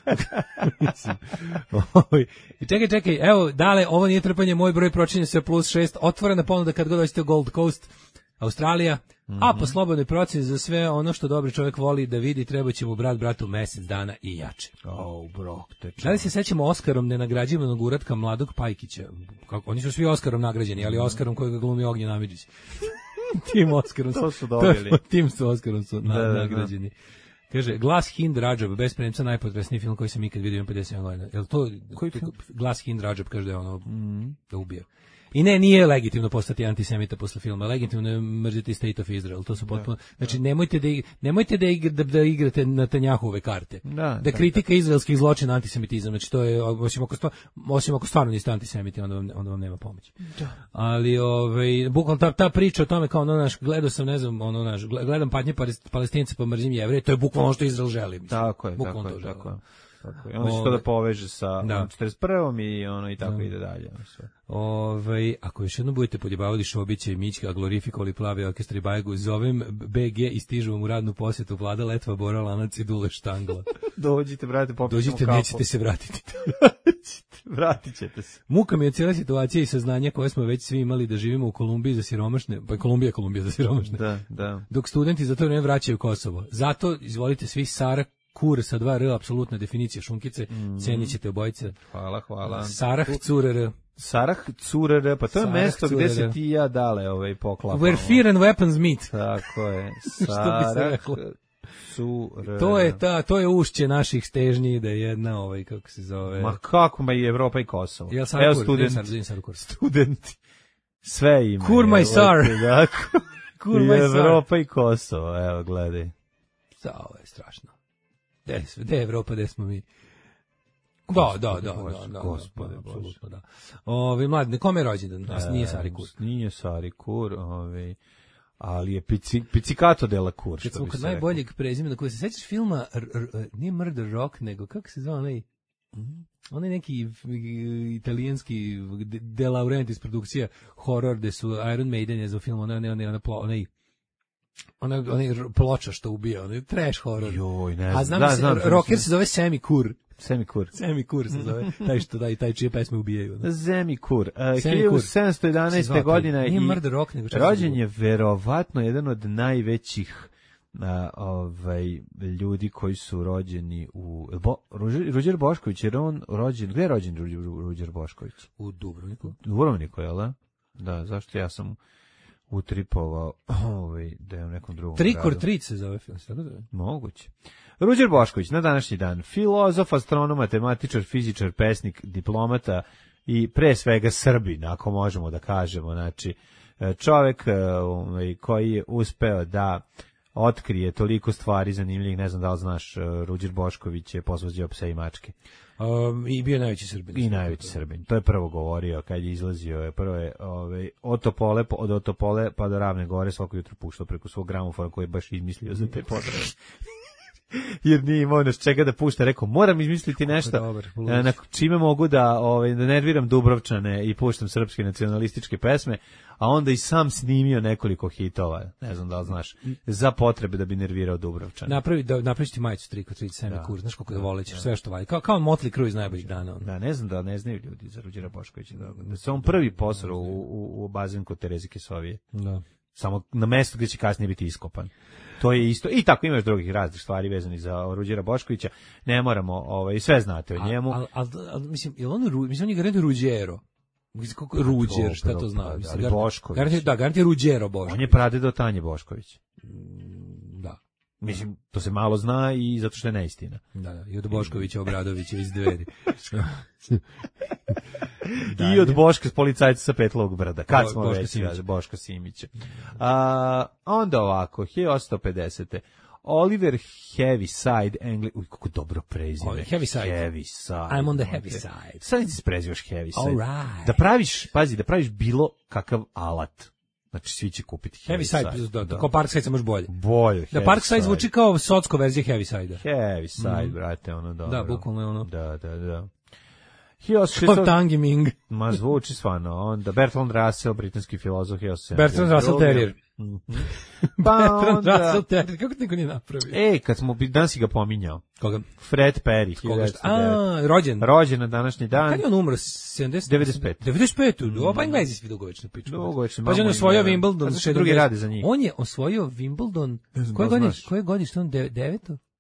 I čekaj, čekaj, evo, dale, ovo nije trpanje, moj broj pročinje se plus šest, otvorena ponuda kad god dođete u Gold Coast, Australija, mm-hmm. a po slobodnoj proceni za sve ono što dobri čovjek voli da vidi, treba će mu brat bratu mesec dana i jače. Oh, brok, te da li se sećamo Oskarom nenagrađivanog uratka Mladog Pajkića? Kako, oni su svi Oskarom nagrađeni, ali Oskarom kojeg glumi Ognjen Amidžić. Tim Oskarom su, to su dobili. Tim su Oskarom su na, da, da, nagrađeni. Kaže, Glas Hind Rajab, bez premca najpotresniji film koji sam ikad vidio, imam pedeset sedam godina. Jel to, koji film? Glas Hind Rajab, kaže da je ono, mm. da ubije. I ne, nije legitimno postati antisemita posle filma, legitimno je mrziti State of Israel, to su potpuno, da, znači da. nemojte da, nemojte da, igra, da, da igrate na Tanjahove karte, da, da kritika da. izraelskih zločina antisemitizam, znači to je, osim ako, sto, osim ako stvarno niste antisemiti, onda vam, onda vam nema pomoći. Da. Ali, ovaj, bukvalno ta, ta priča o tome kao, ono, naš, gledao sam, ne znam, ono, naš, gledam patnje Palestince pa mrzim Jevreje, to je bukvalno ono što Izrael želi. Mislim. Tako je, bukvalno tako je, tako je. Tako je. Onda će to da poveže sa da. četrdeset prvom i ono i tako da. ide dalje. Sve. Ove, ako još jednom budete podjebavali Šobića i Mićka, a glorifikovali Plavi orkestar i Bajgu, zovem B G i stižu vam u radnu posjetu Vlada Letva, Bora Lanac i Dule Štangla. Dođite, brate, popijemo kapu. Dođite, nećete se vratiti. Vratit ćete se. Muka mi je cijela situacija i saznanja koje smo već svi imali da živimo u Kolumbiji za siromašne, pa je Kolumbija, Kolumbija za siromašne. Da, da. Dok studenti za to vreme vraćaju Kosovo. Zato, izvolite svi, Sara Kur sa dva R, apsolutna definicija šunkice, mm. cenit ćete obojice. Hvala, hvala. Sarah Curer. Sarah Curer, pa to je Sarah mesto Curer. Gde se ti ja dale ovaj poklapamo. Where fear and weapons meet. Tako je. Sarah Curer. To je ta, to je ušće naših stežnji, da je jedna, ovaj, kako se zove. Ma kako, ma i Evropa i Kosovo. Jel Sarah Kur? Student, studenti. Sve ima. Kur my Sar. Kur my Sar. Evropa i Kosovo, evo, gledaj. Da, ovo je strašno. Gde, gde je Evropa, gde smo mi? Da, da, da, da, da, gospode, da, apsolutno, da. Ovi, mladi, kome je rođendan? E, nije Sari Kur. Nije Sari Kur, ovi, ali je pici, Pizzicato della Kur. Kad smo kod najboljeg prezimena, koji se sećaš filma, r, r, nije Murder Rock, nego, kako se zove onaj, onaj neki italijanski De Laurentiis produkcija, horror, gde su Iron Maiden je za film, onaj, onaj, onaj, onaj, onaj, onaj ploča što ubija, onaj trash horror. Joj, ne znam. A znam da, se, znam, rocker se zove Semi Kur. Semi Kur. Semi Kur se zove, taj što da i taj čije pesme ubijaju. Ne? Semi Kur. Uh, hiljadu sedamsto jedanaeste godina i rock, nego rođen je verovatno jedan od najvećih uh, ovaj, ljudi koji su rođeni u... Bo, Ruđer Bošković, jer on rođen... Gde je rođen Ruđer Bošković? U Dubrovniku. U Dubrovniku, jel da? Da, zašto ja sam... utripovao ovaj, da je u nekom drugom Trick or Treat se zove film, tako da je? Moguće. Ruđer Bošković, na današnji dan, filozof, astronom, matematičar, fizičar, pesnik, diplomata i pre svega Srbin, ako možemo da kažemo. Znači, čovek ovaj, koji je uspeo da otkrije toliko stvari zanimljivih, ne znam da li znaš, Ruđer Bošković je posvađao pse i mačke. Um, I bio najveći Srbin. I najveći Srbin. To je prvo govorio kad je izlazio. Prvo je ovaj, od Topole, od Otopole pa do Ravne Gore svako jutro puštao preko svog gramofona koji je baš izmislio za te pozdrave. Jer nije imao nas čega da pušta. Rekao, moram izmisliti nešto dobar, na čime mogu da, ovaj, da nerviram Dubrovčane i puštam srpske nacionalističke pesme, a onda i sam snimio nekoliko hitova, ne znam da li znaš, za potrebe da bi nervirao Dubrovčane. Napravi, da, napraviš ti majicu tri kod tri Semi Kur, znaš koliko da volećeš, sve što valje. Kao, kao Motley Crue iz najboljih dana. On. Da, ne znam da ne znaju ljudi za Ruđera Boškovića. Da, da se on prvi posao u, u, u bazen kod Terezike Sovije. Da. Samo na mestu gdje će kasnije biti iskopan. To je isto. I tako imaš drugih raznih stvari vezanih za Ruđera Boškovića. Ne moramo, ovaj, sve znate o njemu. Al, al, al, mislim, je on, mislim, on je garantio Ruđero. Kako Ruđer, šta to zna? Da, ali Bošković. Garantio, da, garantio Ruđero Bošković. On je pradedo Tanje Bošković. Da. Mislim, to se malo zna i zato što je neistina. Da, da, i od Boškovića Obradovića iz Dveri. I od Boška s policajca sa Petlovog brda. Kad Bo, smo Boška već, Simića. Boška Simića. A, onda ovako, hiljadu osamsto pedesete Oliver Heaviside, Engli... Uj, kako dobro prezime. Oh, Heaviside. Heaviside. I'm on the heavy side. Sad ti se prezivaš Heaviside. All right. Da praviš, pazi, da praviš bilo kakav alat. Znači, svi će kupiti Heaviside. Heaviside, da, da. Kao Parkside se može bolje. Bolje, da, Parkside zvuči kao socko verzija Heaviside. Heaviside, mm. brate, ono dobro. Da, bukvalno je ono. Da, da, da. Kao Tangi Ming. Ma zvuči stvarno. Onda Bertrand Russell, britanski filozof. Bertrand Russell Terrier. Mm-hmm. Pa Bertrand Russell Terrier, kako ti niko nije napravio? Ej, kad smo, danas si ga pominjao. Koga? Fred Perry. Koga? A, rođen. Rođen na današnji dan. Kad je on umro? sedamdeset devedeset pet devedeset pet Mm. Pa Englezi svi dugovečno piču. Dugovečno. Pa on je osvojio Wimbledon. Što drugi radi za njih? On je osvojio Wimbledon. Koje godine? Koje godine što on deveto?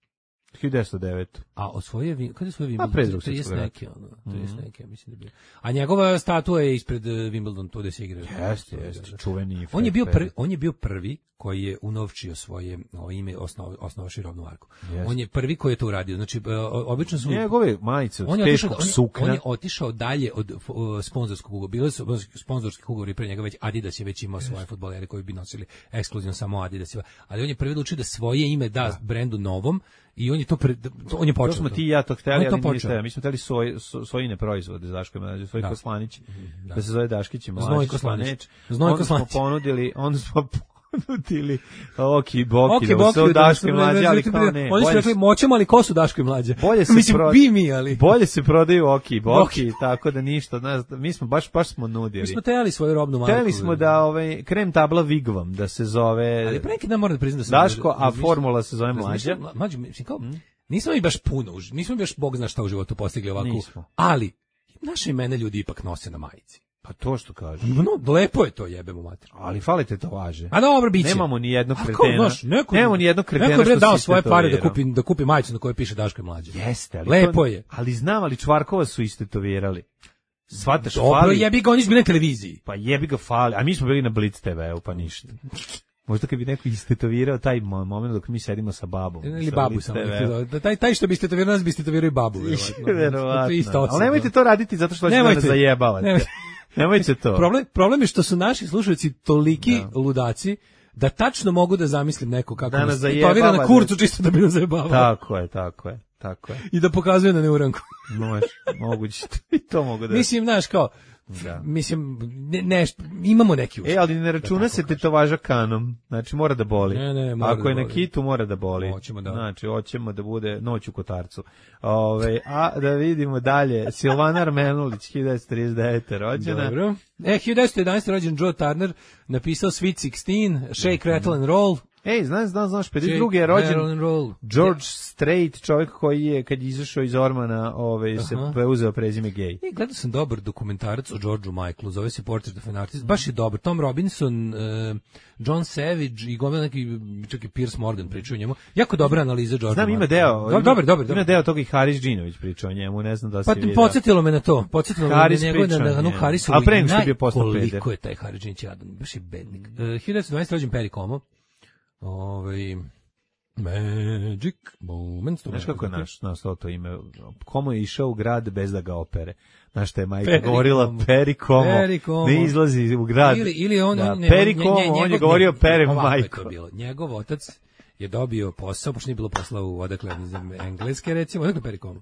hiljadu devetsto devet. A osvojio, kada je osvojio Wimbledon? A pre drugog svjetskog rata. Neke, ono, trideset neke, mislim da bi. A njegova statua je ispred Wimbledon, tu gde se igra. Jeste, jeste, čuveni. On je bio prvi, on je bio prvi koji je unovčio svoje ovo ime, osnov, osnovavši robnu marku. Yes. On je prvi koji je to uradio. Znači, obično su... Njegove majice od teškog otišao, sukna. On je, on je otišao dalje od uh, sponzorskog ugovora. Bili su sponzorski ugovori pre njega, već Adidas je već imao svoje fudbalere koji bi nosili ekskluzivno samo Adidas. Ali on je prvi odlučio da svoje ime da, da. brendu novom i on je to, pre, on je počeo. To smo ti i ja to hteli, ali nije hteli. Mi smo hteli svoj, svojine proizvode za Daško i Mlađe, svoj da. Koslanić, da. da se zove Daškić i Mlađe. Znoj Koslanić. Znoj Koslanić. Onda smo ponudili, onda smo ponudili Oki Boki, okay, da su Daško i Mlađe, ali kao ne. Oni su rekli, moćemo, ali ko su Daško i Mlađe? Bolje se Mislim, pro... bi mi, ali... Bolje se prodaju Oki Boki, tako da ništa. Ne, mi smo, baš, baš smo nudili. Mi smo teli svoju robnu marku. Teli smo da ovaj, krem tabla Vigvam, da se zove... Ali pre neki dan moram da priznam da sam... Daško, a formula se zove Mlađa. Mlađe, mislim, kao... Nismo mi baš puno, nismo mi baš Bog zna šta u životu postigli ovako, nismo. Ali naše imena ljudi ipak nose na majici. Pa to što kažu. No, lepo je to, jebemo mater. Ali falite to važe. A dobro, biće. Nemamo ni jednog kretena. Naš, neko, Nemamo ni jednog kretena neko što dao svoje pare da kupi, da kupi majicu na kojoj piše Daško i Mlađe. Jeste, ali lepo to, je. Ali znam, ali Čvarkova su istetovirali. Svataš, dobro, fali. Dobro, jebi ga, oni su bili na televiziji. Pa jebi ga fali, a mi smo bili na Blitz te ve-u, pa ništa. Možda kad bi neko istetovirao taj moment dok mi sedimo sa babom. Ili babu samo. Da, taj, taj što bi istetovirao nas bi istetovirao i babu. Verovatno. Ali nemojte to raditi zato što ćete nas zajebavati. Nemojte. Nemojte to. Problem, problem je što su naši slušalci toliki da. ludaci da tačno mogu da zamislim neko kako da nas itovira na kurcu čisto da bi nas zajebavao. Tako je, tako je, tako je. I da pokazuje na neuranku. Može, moguće. I to mogu da... Mislim, znaš, kao, da. Mislim, ne, ne, imamo neki uspjeh. E, ali ne računa da se tetovaža kanom. Znači, mora da boli. Ne, ne, mora Ako da je boli. Na kitu, mora da boli. Hoćemo da. Znači, hoćemo da bude noć u Kotarcu. Ove, a da vidimo dalje. Silvana Armenulić, hiljadu devetsto trideset devete rođena. Dobro. E, hiljadu devetsto jedanaeste rođen Joe Turner, napisao Sweet šesnaest, Shake, Rattle and Roll. Ej, znaš, znaš, znaš, pedeset drugi je rođen George Strait, čovjek koji je, kad je izašao iz Ormana, ove, se preuzeo prezime gej. E, gledao sam dobar dokumentarac o Georgeu Michaelu, zove se Portrait of an Artist, baš je dobar. Tom Robinson, uh, John Savage i gomila neki, čak i Piers Morgan pričao o njemu. Jako dobra analiza Georgea Znam, ima Michaela. deo, dobar, dobar, dobar. Ima deo toga i Haris Džinović pričao o njemu, ne znam da se pa, vidio. Pa podsjetilo me na to, podsjetilo Haris me na njegov, na, na, na Harisovu. A pre nego što je bio postao peder. Koliko je taj Haris Džinović jadan, baš je bednik. Uh, hiljadu devetsto dvanaeste rođen Perry Como. Ovaj Magic Moments. Znaš kako je naš, nastao to ime? Komo je išao u grad bez da ga opere? Znaš šta je majka Perry govorila? Perry Como. Ne izlazi u grad. Ili, ili on, da, on, Perry Como, on je govorio perem majko. Njegov otac je dobio posao, pošto nije bilo posla u odakle, ne znam, engleske recimo, odakle Perry Como?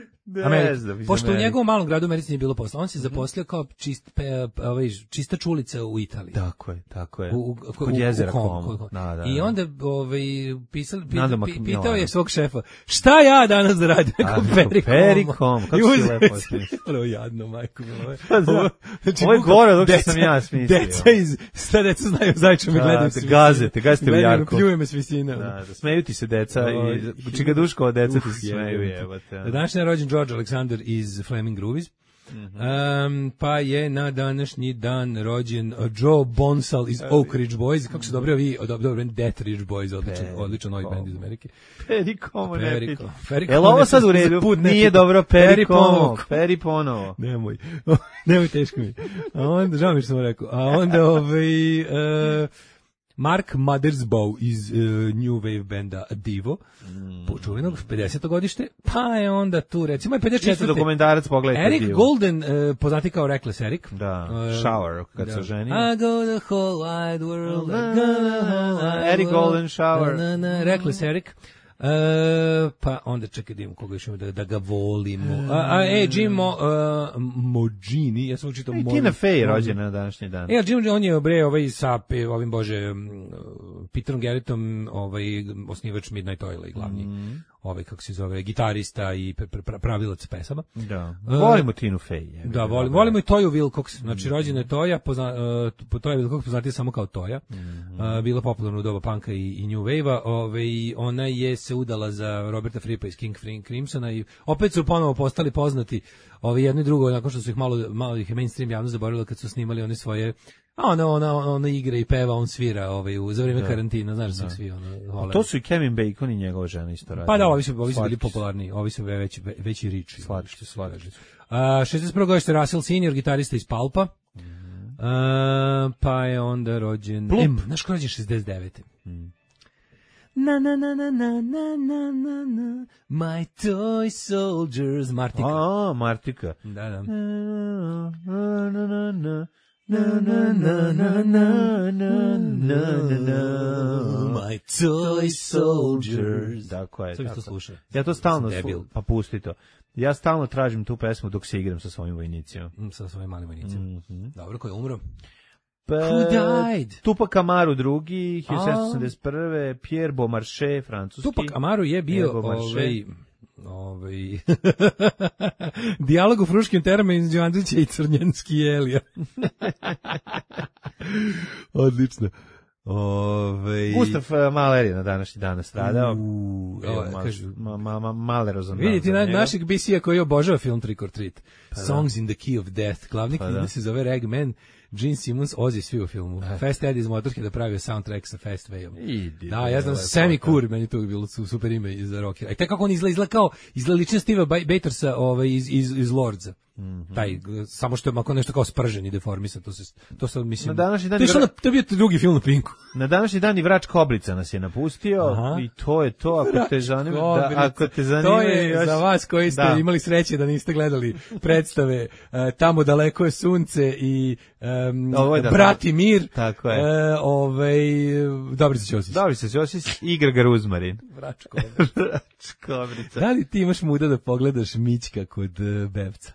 Ne znam, pošto u njegovom malom gradu u Americi nije bilo posla, on se zaposlio kao čist, pe, ovaj, čista čulica u Italiji. Tako je, tako je. U, u, kod jezera Como. Da, da, da. I onda ovaj, pisali, pita, pi, pitao je svog šefa, šta ja danas da radim? Kao Perry Como. Perry Como, kako si lepo smislio. Ovo je jadno, majko. Ovo, znači, ovo je gore dok što sam ja smislio. Deca iz, šta deca znaju, zajče me gledaju s visine. Gazete, gazete u Jarku. Pljuje me s visine. Da, da, smeju ti se deca i čigaduškova deca ti se smeju, jebate. Današnji je rođen George Alexander iz Flaming Groovies. Mm-hmm. Um, pa je na današnji dan rođen Joe Bonsall iz Oak Ridge Boys. Kako se dobro ovi, dobro, Death Ridge Boys, odličan, odličan novi band iz Amerike. Perry Como ne piti. Jel ovo sad u redu? Nije dobro, Perry Como. Perry ponovo. Nemoj, nemoj, teško mi. A onda, žao mi što sam rekao, a onda ovaj... Uh, Mark Mothersbaugh iz uh, New Wave benda Divo, mm. počuvenog pedeseto godište, pa je onda tu recimo je pedeset četvrte dokumentarac, pogledajte Eric Divo. Golden, uh, poznati kao Reckless Eric. Da, uh, Shower, kad da. se ženi. I go the whole wide world, I go the whole wide Eric Golden Shower. Na, na, Reckless Eric. Uh, pa onda čekaj da imam koga još ima da, da ga volimo. A, a e, Jim Mo, uh, Mogini, ja sam učitao Mojini. Tina Fey rođena na današnji dan. E, Jim, on je bre ovaj sa ovim bože Peterom Garrettom, ovaj osnivač Midnight Oila i glavni mm. ovaj kako se zove gitarista i pravilac pesama. Da. Volimo uh, Tinu Fey. Da, volimo, volimo i Toju Wilcox. Znači rođena je Toja, pozna, uh, Toja Wilcox poznati samo kao Toja. Mm. Uh, bila popularna u doba punka i, i new wave-a. Ovaj ona je se udala za Roberta Frippa iz King Crimsona i opet su ponovo postali poznati ovi jedno i drugo nakon što su ih malo malo ih mainstream javno zaboravilo kad su snimali one svoje A ona, ona, ona igra i peva, on svira ovaj, u, za vrijeme da. karantina, znaš da su svi ono, vole. To su i Kevin Bacon i njegova žena isto radili. Pa da, ovi su, ovi su bili popularni, ovi su veći, veći riči. Slatki, slatki. Uh, šezdeset prvog godište Russell senior, gitarista iz Pulpa. Mm. Uh, pa je onda rođen... Plump. Znaš ko rođen šezdeset devete Mm. Na na na na na na na na na My toy soldiers, Martika. A, Martika. Da, da. Na na na na na na na na na na na na My toy soldiers. Tako je. Tako. Sluša. Ja to stalno slušam, pa pusti to. Ja stalno tražim tu pesmu dok se igram sa svojim vojnicima. Sa svojim malim vojnicima. Mm-hmm. Dobro, ko je umro? Pa, Who died? Tupac Amaru drugi, hiljadu sedamsto osamdeset prve Pierre Beaumarchais, francuski. Tupac Amaru je bio ovaj... ovaj dijalog u fruškim terama između Andrića i Crnjanski Elija. Odlično. Ove... Gustav Mahler je na današnji dan stradao. Uh, ma, kažu, ma, ma, ma, Mahlerozan. Vidite na, našeg B C-a koji obožava film Trick or Treat. Pa Songs da. in the Key of Death. Glavni pa da. se zove Ragman, Gene Simmons, Ozzy svi u filmu. A. Fast Eddie iz Motorheada pravio soundtrack sa Fast Wayom. Da, ja znam Sammy Curry, meni to bilo super ime za rockera. I te kako on izgleda, izgleda kao, izgleda ličan Steva Batersa ovaj, iz, iz, iz Lordsa. Mm-hmm. Taj, samo što je mako nešto kao spržen i deformisan, to se, to se mislim, na današnji dan to je, vra... to je bio drugi film na Pinku. Na današnji dan i Vrač Kobrica nas je napustio. Aha. I to je to, ako Vrač te zanima, da, ako te zanima. To je još... za vas koji ste da. imali sreće da niste gledali predstave uh, Tamo daleko je sunce i um, da, Brat i mir. Tako je. Uh, ovaj, Dobrica Ćosić. Dobrica Ćosić, igra ga Ruzmarin. Vrač Kobrica. Vrač Kobrica. Da li ti imaš muda da pogledaš Mićka kod uh, Bevca?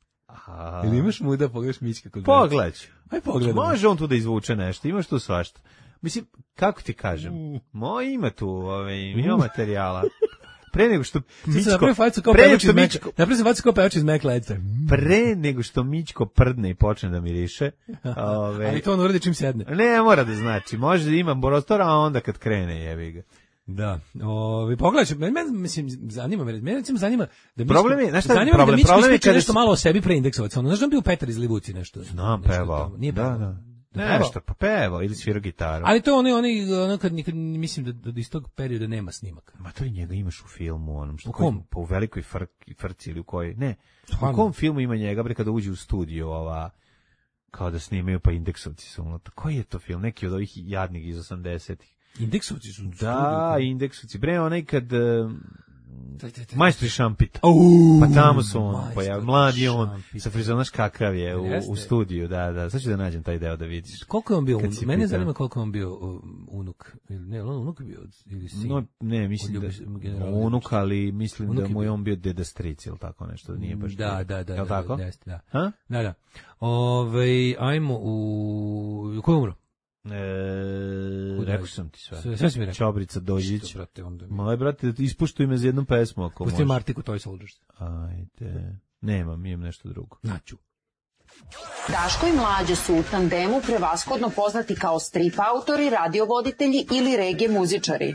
Aha. Ili imaš muda pogledaš Mićka kod Pogledaj. Aj pogledaj. Može on tu da izvuče nešto, imaš tu svašta. Mislim, kako ti kažem, moj ima tu, ovaj, ima materijala. Pre nego što Mićko, pre nego što Mićko, napravi se facu kao pevač iz Mekleca. Pre nego što Mićko prdne i počne da miriše, ove, ali to on uradi čim sedne. Ne mora da znači, može da ima prostora, a onda kad krene, jebi ga. Da, ovaj pogledaj, mene mislim zanima me, mene recimo zanima da mi problem je, znaš šta je problem, da problem je kada nešto malo o sebi preindeksovac, ono, znaš da je bio Petar iz Livuci nešto. Znam, pevao. Nije da, da. Nešto, pa pevao ili svirao gitaru. Ali to oni oni ono kad nikad mislim da da iz tog perioda nema snimaka. Ma to i njega imaš u filmu, onom što koji, pa u velikoj frki, frci ili u kojoj, ne. U kom filmu ima njega bre kada uđe u studio ova kao da snimaju pa indeksovci su unutra. Koji je to film? Neki od ovih jadnih iz osamdesetih. Indeksovci su da, studiju, indeksovci. Bre, onaj kad uh, Majstori Šampita. Uh, pa tamo su on, pa ja, mladi on, sa frizonaš kakav je u, u studiju, da, da. Sad ću da nađem taj deo da vidiš. Koliko je on bio, un, mene zanima koliko je on bio uh, unuk. Ne, on unuk bio, ili sin? No, ne, mislim da je unuk, ali mislim unuk da mu je on bio deda stric, ili tako nešto, da nije baš. Da, bio. da, da. Jel' tako? Da, da. Ha? Da, da. Ove, ajmo u... Ko je umro? E, rekao sam ti sve. Sve, sve si mi rekao. Čobrica Dođić. Brate, onda mi... Moj brate, ispuštuj me za jednu pesmu ako možeš. Pusti Martiku Toy Soldiers. Ajde. Nemam, imam nešto drugo. Naću. Daško i Mlađa su u tandemu prevashodno poznati kao strip autori, radiovoditelji ili reggae muzičari.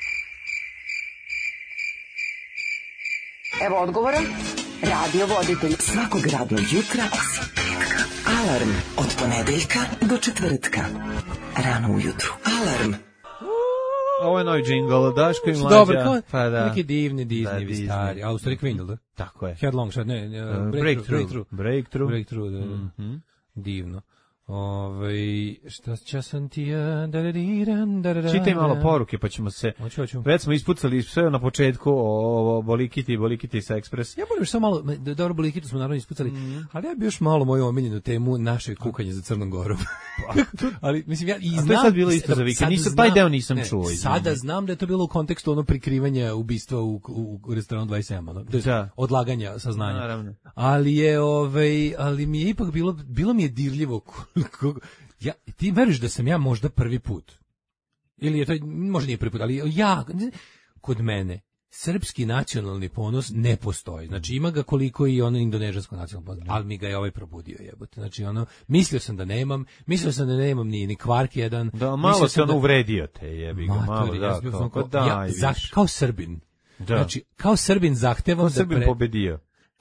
Evo odgovora. Radiovoditelji. Svakog radnog jutra Alarm od ponedeljka do četvrtka. Rano ujutru. Alarm. Ovo je novi džingl, Daško i Mlađa. Dobro, kao pa da. Neki divni, divni, da, stari. A u stvari Kvindl, da? Tako je. Headlong, sad ne, ne uh, breakthrough, breakthrough. Breakthrough. Breakthrough, da. Mm-hmm. Divno. Ove, šta će sam ti ja, da da diram, da da da. Čitaj malo poruke, pa ćemo se, hoću, hoću. Već smo ispucali sve na početku o, o Bolikiti, Bolikiti sa Ekspres. Ja moram još samo malo, dobro, Bolikitu smo naravno ispucali, mm. ali ja bi još malo moju omiljenu temu naše kukanje za Crnom Gorom. Ali, mislim, ja i znam... A to je sad bilo isto za vikend, nisam, taj deo nisam ne, čuo. Sada znam da je to bilo u kontekstu ono prikrivanja ubistva u, u, u restoranu dvadeset sedam, ono, da. Odlaganja saznanja. Naravno. Ali je, ovaj, ali mi je ipak bilo, bilo mi je dirljivo koliko... Ja, ti veriš da sam ja možda prvi put, ili je to, možda nije prvi put, ali ja, kod mene, srpski nacionalni ponos ne postoji. Znači ima ga koliko i ono indonežansko nacionalno ponos, ali mi ga je ovaj probudio, jebote. Znači ono, mislio sam da nemam, mislio sam da nemam ni, ni kvark jedan. Da, malo se ono da, uvredio te, jebi ga, malo, da, ja kao, kao, da, ja, zah, kao Srbin. Da. Znači, kao Srbin zahtevam kao Srbin da pre... pobedio.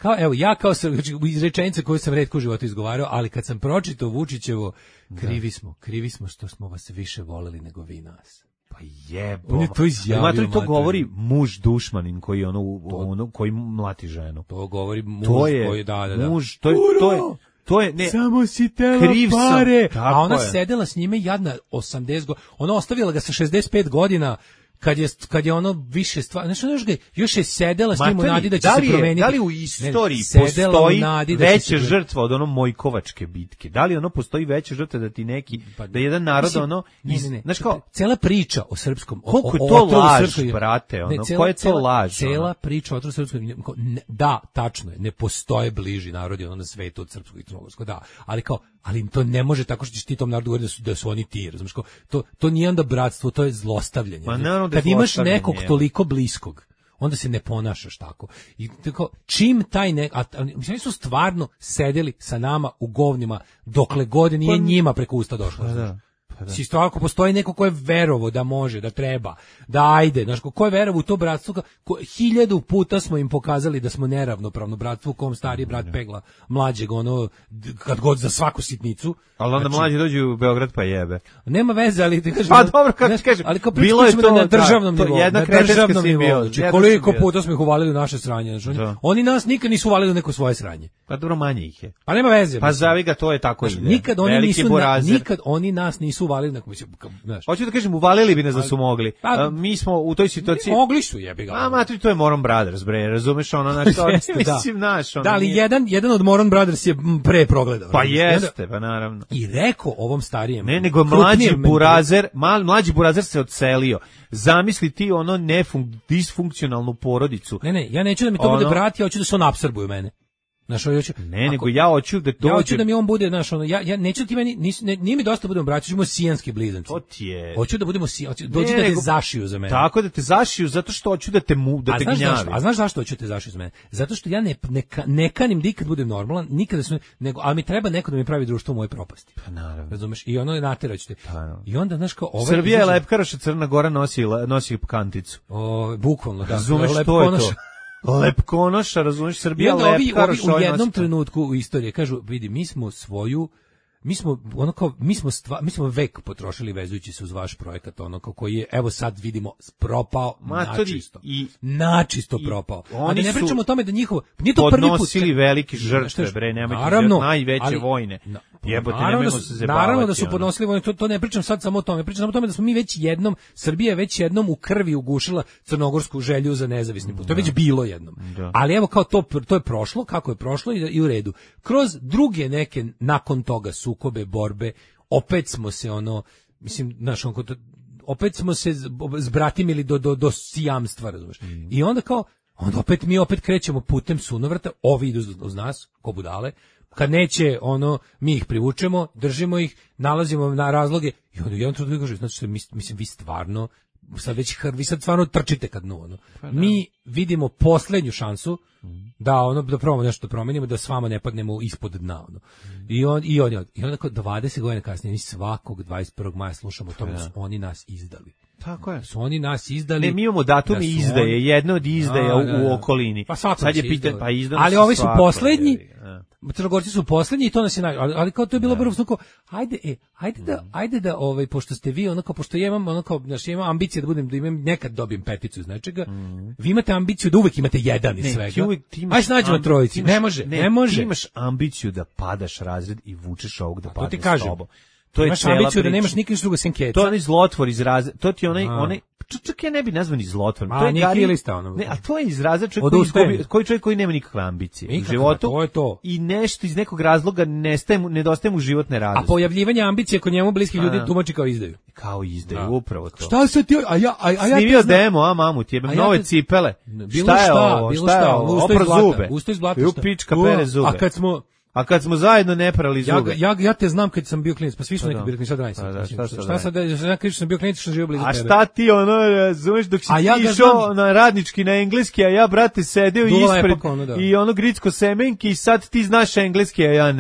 kao evo ja kao sam iz rečenice koju sam retko u životu izgovarao, ali kad sam pročitao Vučićevo, krivi smo, krivi smo što smo vas više voleli nego vi nas. Pa jebo. On je to izjavio. Mater, to govori muž dušmanin koji ono, ono koji mlati ženu. To govori muž to je, koji da da da. Muž, to je to je to je ne samo si tela kriv pare. Sam, a ona je. sedela s njime jadna osamdeset godina. Ona ostavila ga sa šezdeset pet godina. Kad je, kad je ono više stvar, znači još, ga, još je sedela s njim u nadi da će da se promeniti. Da li u istoriji ne, postoji nadi da veća se žrtva od ono Mojkovačke bitke? Da li ono postoji veća žrtva da ti neki, pa, da jedan narod mislim, ono... Iz, ne, ne, ne. Znaš kao, cela priča o srpskom... Koliko o, je to o, laž, srpskoj, brate, ono, ne, cela, ko je to cela, laž? Cela ono? priča o otrovu srpskom... Ne, da, tačno je, ne postoje bliži narodi ono na svetu od srpskog i crnogorskog, da, ali kao, ali im to ne može tako što ćeš ti tom narodu govoriti da su, da su oni ti, razumiješ, kao, to, to nije onda bratstvo, to je zlostavljanje. Pa, naravno da je kad imaš zlostavljanje, nekog toliko bliskog, onda se ne ponašaš tako. I tako, čim taj ne, a, a mislim su stvarno sedeli sa nama u govnima dokle god nije pa, njima preko usta došlo. Pa da. Pa da. Si stvarno, ako postoji neko ko je verovo da može, da treba, da ajde, znaš, ko je verovo u to bratstvo, ko, hiljadu puta smo im pokazali da smo neravnopravno bratstvo u kom stariji brat pegla mlađeg, ono, kad god za svaku sitnicu. Ali onda znači, mlađi dođu u Beograd pa jebe. Nema veze, ali ti kažem... Pa dobro, kako ti kažem, ali kao bilo je to... Da, na državnom da, nivou, jedna na državnom nivou. Znači, koliko puta smo ih uvalili u naše sranje. Znači, oni, oni nas nikad nisu uvalili u neko svoje sranje. Pa dobro, manje ih je. Pa nema veze. Pa zavi ga, to je tako znači, ide. Nikad oni, nisu na, nikad oni nas nisu uvalili u neko... Znaš. Hoću da kažem, uvalili bi nas da su mogli. Pa, mi smo u toj situaciji... Mogli su, jebi ga. A, matri, to je Moron Brothers, bre, razumeš, ono, znači, to mislim, naš, ono... Da, ali nije... jedan, jedan od Moron Brothers je pre progledao. Pa jeste, pa naravno. I rekao ovom starijem... Ne, nego mlađi burazer, mal, mlađi burazer se odselio. Zamisli ti ono nefunk, disfunkcionalnu porodicu. Ne, ne, ja neću da mi to ono... bude brat, ja hoću da se on apsorbuje mene. Znaš, hoću, ne, ako, nego ja hoću da to ja hoću da mi on bude, znaš, ono, ja ja neću da ti meni nis, ne, nije mi dosta da budemo braća, ćemo sijanski blizanci. To ti je. Hoću da budemo si, hoću, dođi ne, da te nego, zašiju za mene. Tako da te zašiju zato što hoću da te mu da a te znaš gnjavi. Zašto, a znaš zašto hoću da te zašiju za mene? Zato što ja ne ne, ne kanim da ikad budem normalan, nikada su nego ali mi treba neko da mi pravi društvo u mojoj propasti. Pa naravno. Razumeš? I ono je nateraću te. Pa, I onda znaš kao ovaj Srbija je lepkaroša, Crna Gora nosi nosi kanticu. O, bukvalno da. Razumeš što je to? Lepkonoša, razumiješ, Srbija lepkaroš. U jednom trenutku u istoriji kažu, vidi, mi smo svoju, mi smo, ono kao, mi smo, stva, mi smo vek potrošili vezujući se uz vaš projekat, ono kao koji je, evo sad vidimo, propao, Matori, načisto, i, načisto i propao. A da ne pričamo o tome da njihovo, nije to prvi put. Podnosili velike žrtve, bre, nemojte naravno, najveće ali, vojne. Na, Jebote, naravno, da su, se zabavati, naravno da su ono. podnosili vojne, to, to ne pričam sad samo o tome, pričam samo o tome da smo mi već jednom, Srbija je već jednom u krvi ugušila crnogorsku želju za nezavisni put. To je već bilo jednom. Da. Ali evo kao to, to je prošlo, kako je prošlo i, i u redu. Kroz druge neke nakon toga sukobe, borbe, opet smo se ono, mislim, znaš, on, opet smo se zbratimili do, do, do sijamstva, razumiješ. Mm. I onda kao, onda opet mi opet krećemo putem sunovrata, ovi idu uz nas, ko budale, kad neće, ono, mi ih privučemo, držimo ih, nalazimo na razloge i onda jedan trud kaže, znači, mislim, vi stvarno, sad već, vi sad stvarno trčite kad dnu, ono. Mi vidimo poslednju šansu da ono da probamo nešto da promenimo, da s vama ne padnemo ispod dna, ono. I on i on i onda dvadeset godina kasnije mi svakog dvadeset prvog maja slušamo o tome da su oni nas izdali. Tako je. Su oni nas izdali. Ne, mi imamo datum da izdaje, oni... jedno od izdaja da, da, da. u okolini. Pa sad je pitanje, pa izdano. Ali ovi su poslednji. Da. Crnogorci su poslednji i to nas je naj... ali, ali kao to je bilo prvo kao ajde e ajde da ajde da ovaj pošto ste vi onako pošto ja imam onako znači ja imam ambicije da budem da imam nekad dobijem peticu iz nečega. Mm. Vi imate ambiciju da uvek imate jedan iz svega. Aj snađemo trojici. Ne može, ne, ne može. Ti imaš ambiciju da padaš razred i vučeš ovog da pada s tobom. To je imaš ambiciju priča. Da nemaš nikakvog drugog sem keca. To je onaj zlotvor iz razreda. To ti onaj onaj čak ja ne bi nazvan i zlotvor. To je nihilista ono. Ne, a to je iz razreda čovjek koji, izgubi, koji čovjek koji nema nikakve ambicije Nikakva, u životu. To je to. I nešto iz nekog razloga nestaje mu, nedostaje mu životne radosti. A pojavljivanje ambicije kod njemu bliskih ljudi tumači kao izdaju. Kao izdaju, upravo to. Šta se ti, a ja, a, a ja snimio demo, a mamu ti jebem nove cipele. Šta je ovo? Šta je ovo? Opro zube. Usto iz blata. Ju pička pere zube. A kad smo A kad smo zajedno ne prali zube. Ja, ja, ja te znam kad sam bio klinac, pa svi smo neki bili klinac, sad radim. Šta, šta, šta sad, ja kažem sam bio klinac što sam živio blizu a tebe. A šta ti ono, razumeš, dok si ja išao na radnički na engleski, a ja, brate, sedeo Dula ispred ono, da. I ono gritsko semenki i sad ti znaš engleski, a ja ne.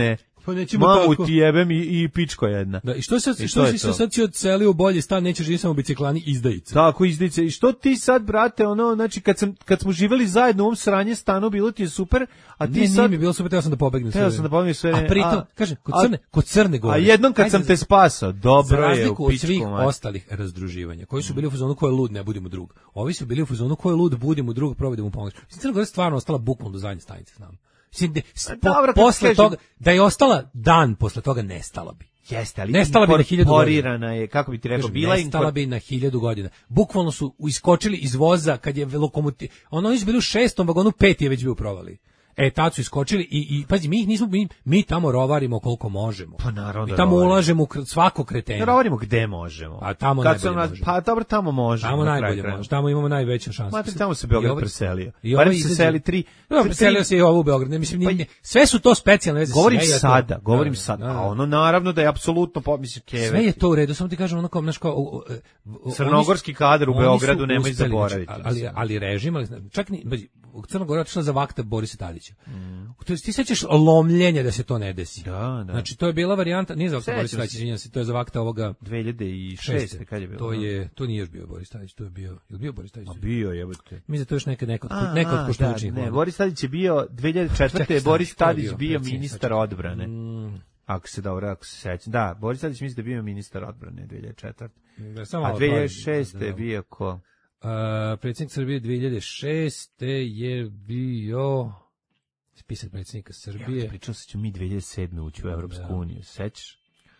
Pa nećemo mamu tako. ti jebem i, i pičko jedna. Da, i što se I što je si se to? sad si odselio u bolji stan, nećeš živjeti samo u biciklani, izdajice. Tako, izdajice. I što ti sad, brate, ono, znači, kad, sam, kad smo živeli zajedno u ovom sranje stanu, bilo ti je super, a ti ne, sad... nije mi bilo super, teo sam da pobegnem sve. Teo sam da pobegnem sve. A pritom, kažem, kod crne, kod crne gore. A jednom kad Ajde, sam te spasao, dobro za je, razliku u od pičku, svih mać. ostalih razdruživanja, koji su bili u fazonu ko je lud, ne budimo drug. Ovi su bili u fazonu ko je lud, budimo drug, probaj da mu pomogneš. Crna Gora je stvarno ostala bukvalno do zadnje stanice, znam. Mislim, de, po, dobro, posle kažem, toga, da je ostala dan posle toga, nestala bi. Jeste, ali nestala bi na hiljadu inkorporirana je, kako bi ti rekao, Kažem, bila nestala bi na hiljadu godina. Bukvalno su iskočili iz voza kad je lokomotiv, ono oni su bili u šestom vagonu, peti je već bio provali. E, tad su iskočili i, i pazi, mi ih nismo, mi, mi tamo rovarimo koliko možemo. Pa naravno mi da tamo rovarimo. ulažemo u kr- svako kretena. Rovarimo gde možemo. A tamo Kad najbolje nas, možemo. Pa dobro, tamo možemo. Tamo na najbolje kraju možemo, tamo imamo najveće šanse. Mater, tamo se Beograd preselio. I Barem ovaj se izađe- seli tri... No, preselio se i ovo u Beograd. Ne, mislim, nije, sve su to specijalne veze. Govorim sve je to- sada, govorim Da, sada. da, da. A ono naravno da je apsolutno, po- mislim, keve. Sve je to u redu, samo ti kažem ono kao, znaš kao, o- o- Crnogorski kadar u oni su Beogradu nemoj uspeli, zaboraviti. znači, ali, ali režim, ali, čak ni, pazi, Crna Gora je otišla za vakta Borisa Tadića. Mm. To, ti sećaš lomljenja da se to ne desi. Da, da. Znači, to je bila varijanta, nije za vakta Sećam Borisa se. Tadića, izvinjam se, to je za vakta ovoga... dve hiljade šeste kad je bilo. To je, to nije još bio Boris Tadić, to je bio, je li bio Boris Tadić? A bio je, jebote. Mi za to još neka, neka, A, neka od a, Koštuličnih da, ne, vlada. Boris Tadić je bio dve hiljade četvrte. Čekaj, Boris šta je Tadić bio? bio Predsjednik, ministar sad- odbrane. Mm. Ako se dobro, ako se sećam. Da, Boris Tadić mislim da je bio ministar odbrane dve hiljade četvrte. Da, samo A malo dve hiljade pravim, šeste da, je da. bio ko? Uh, predsjednik Srbije dve hiljade šeste je bio spisak predsjednika Srbije. Ja, pričao se ću mi dve hiljade sedme ući u Evropsku uniju, sećaš?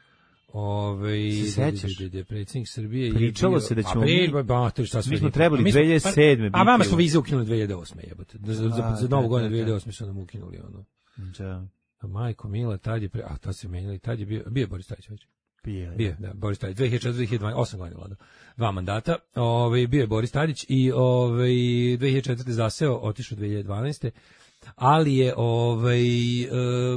Ove, Se sećaš? de, de, de, predsjednik Srbije je Pričalo bio, se da ćemo a, pri, mi- ba, ba, to šta sve mi smo lipo. trebali A mi smo- dve hiljade sedme A vama biti su u- vize ukinuli dve hiljade osme jebote. Za, za, za, A, za da, novu godinu da, dve hiljade da. osme su nam ukinuli ono. Da. A majko Mila, tad je, pre, a tad se menjali, tad je bio, bio je Boris Tadić već. Bio je. Bio, da, Boris Tadić, dve hiljade četvrte. do dve hiljade dvanaeste. osam godina vladao. Dva mandata. Ovaj bio je Boris Tadić i ovaj dve hiljade četvrte. zaseo, otišao dve hiljade dvanaeste. Ali je ovaj e,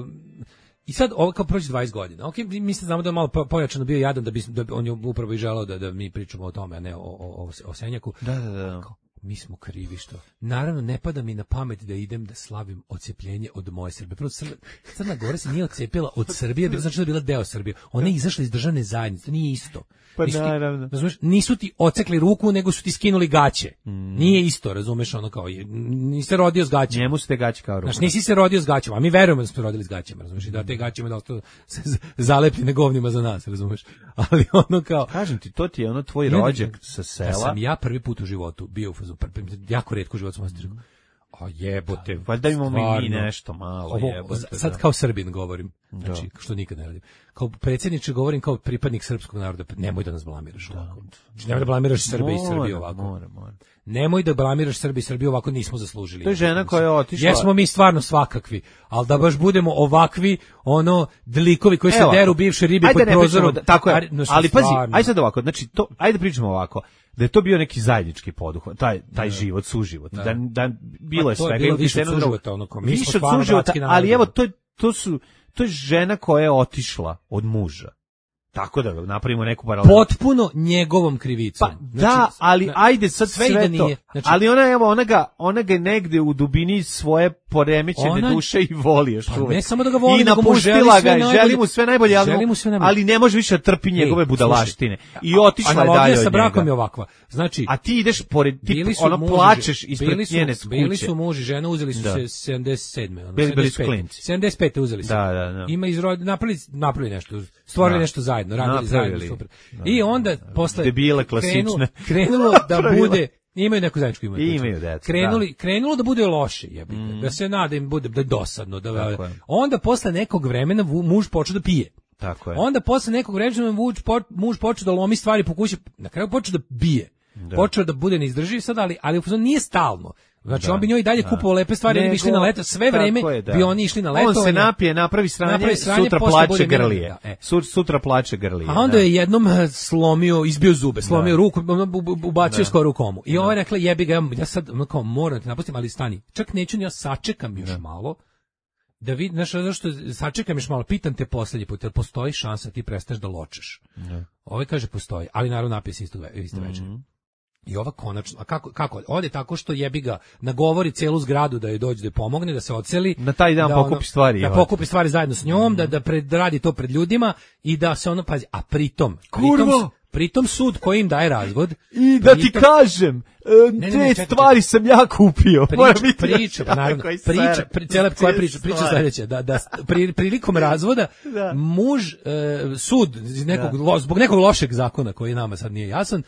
i sad ovo kao prođe dvadeset godina. Okej, mi se znamo da je malo po- pojačano bio jadan da bi da bi- on je upravo i želeo da da mi pričamo o tome, a ne o o o, o Senjaku. Da, da, da. Kao, mi smo krivi što. Naravno, ne pada mi na pamet da idem da slavim odcepljenje od moje Srbije. Prvo, Crna, Crna Gora se nije odcepila od Srbije, bilo znači da je bila deo Srbije. Ona je izašla iz državne zajednice, to nije isto. Pa Nisu ti- naravno. razumeš, nisu ti ocekli ruku, nego su ti skinuli gaće. Nije isto, razumeš, ono kao, je- nisi se rodio s gaćama. Njemu ste gaći kao ruka. Znaš, nisi se rodio s gaćama, a mi verujemo da smo rodili s gaćama, razumeš, i da te gaćama da ostalo zalepljene govnima za nas, razumeš. Ali ono kao, Kažem ti, to ti je ono tvoj I onda- rođak sa da sela. sam ja prvi put u životu bio u fazu, pr- pr- jako retko u životu sam osjećao. A jebote. Valjda imamo i mi stvarno. nešto malo, Ovo, jebote, za- sad da. kao Srbin govorim. Znači, što nikad ne radim. Kao predsjedniče govorim kao pripadnik srpskog naroda. Nemoj da nas blamiraš ovako. Znači, nemoj da blamiraš Srbiju i Srbiju Mora, ovako. Mora, mora. Nemoj da blamiraš Srbiju i Srbiju ovako, nismo zaslužili. To je žena koja je otišla- Jesmo mi stvarno svakakvi, ali da baš budemo ovakvi, ono, likovi koji se Evo, deru bivše ribe ajde pod ne prozorom. pričamo da- tako je. Ari- no, što Ali pazi, stvarno. ajde sad ovako, znači to, ajde pričamo ovako. Da je to bio neki zajednički poduhvat, taj taj život, suživot. Da da bilo Pa je to je svega, bilo ima više od jedno drugo. suživota, ono kao, mi smo Više od stvarno suživota, bratski narod. ali evo to je to su to je žena koja je otišla od muža. Tako da napravimo neku paralelu. Potpuno njegovom krivicom. Pa da, ali ajde sad sve, sve i da to. nije. Znači- ali ona evo ona ga ona ga negde u dubini svoje poremećene Ona- duše i voli još Pa uvek. ne samo da ga voli, I nego mu želi napustila sve ga, najbolje. želi mu sve najbolje, ali, Želi mu sve najbolje. ali ne može više da trpi njegove Ej, budalaštine. slušaj, I otišla je analogija dalje od sa brakom njega. je ovakva. Znači, A ti ideš pored, ti bili su ono muž i- plačeš ispred bili su- njene kuće. Bili su muž i žena, uzeli su Da. se sedamdeset sedme ono, Bili- bili su sedamdeset pete. klinci. sedamdeset pete uzeli se. Da, da, da. Ima izrod, napravili, napravili nešto, stvorili Da. nešto zajedno, radili Napravili. zajedno, super. I onda posle Debile klasične. krenulo, krenulo da Napravila. bude, imaju neku zajedničku imaju. I imaju decu, Krenuli, krenulo da bude loše, jebote. Da se nada im bude da je dosadno, da Tako je. onda posle nekog vremena vu- muž počeo da pije. Tako je. Onda posle nekog vremena muž, po, muž počeo da lomi stvari po kući, na kraju počeo da bije. Počeo da bude neizdrživ sad, ali, ali u nije stalno. Znači, Da, on bi njoj i dalje da. kupovao lepe stvari, oni bi išli na leto, sve Tako vreme je, da. bi oni išli na leto. On se napije, napravi sranje, Napravi sranje, sutra posle plače bude miran, grlije. da, e. Su- Sutra plače grlije. A onda da. je jednom eh, slomio, izbio zube, slomio Da. ruku, ono, bu- bu- ubacio Da. skoro u komu. I ova je rekla, jebi ga, ja, ja sad ono kao moram te napustim, ali stani. Čak neću, ja sačekam još malo. Da vidi, znaš, zašto sačekam još malo, pitam te poslednji put, jel postoji šansa da ti prestaneš da ločeš? Da. Ovaj kaže postoji, ali naravno napije se isto, ve- iste večeri. I ova konačno, a kako, kako? Ode tako što jebi ga, nagovori celu zgradu da joj dođe da pomogne, da se odseli. Na taj dan da pokupi ono, stvari. Da pokupi stvari zajedno s njom, mm. da, da pred, radi to pred ljudima i da se ono, pazi, a pritom, pritom, pritom sud koji im daje razvod. I da pritom, ti kažem, ne, te ne, ne, čekaj, stvari čekaj. sam ja kupio. Priča, priča, pa naravno, priča, pri, cijela koja priča, priča sledeća, da, da pri, prilikom razvoda da. muž, e, sud, nekog, lo, zbog nekog lošeg zakona koji nama sad nije jasan,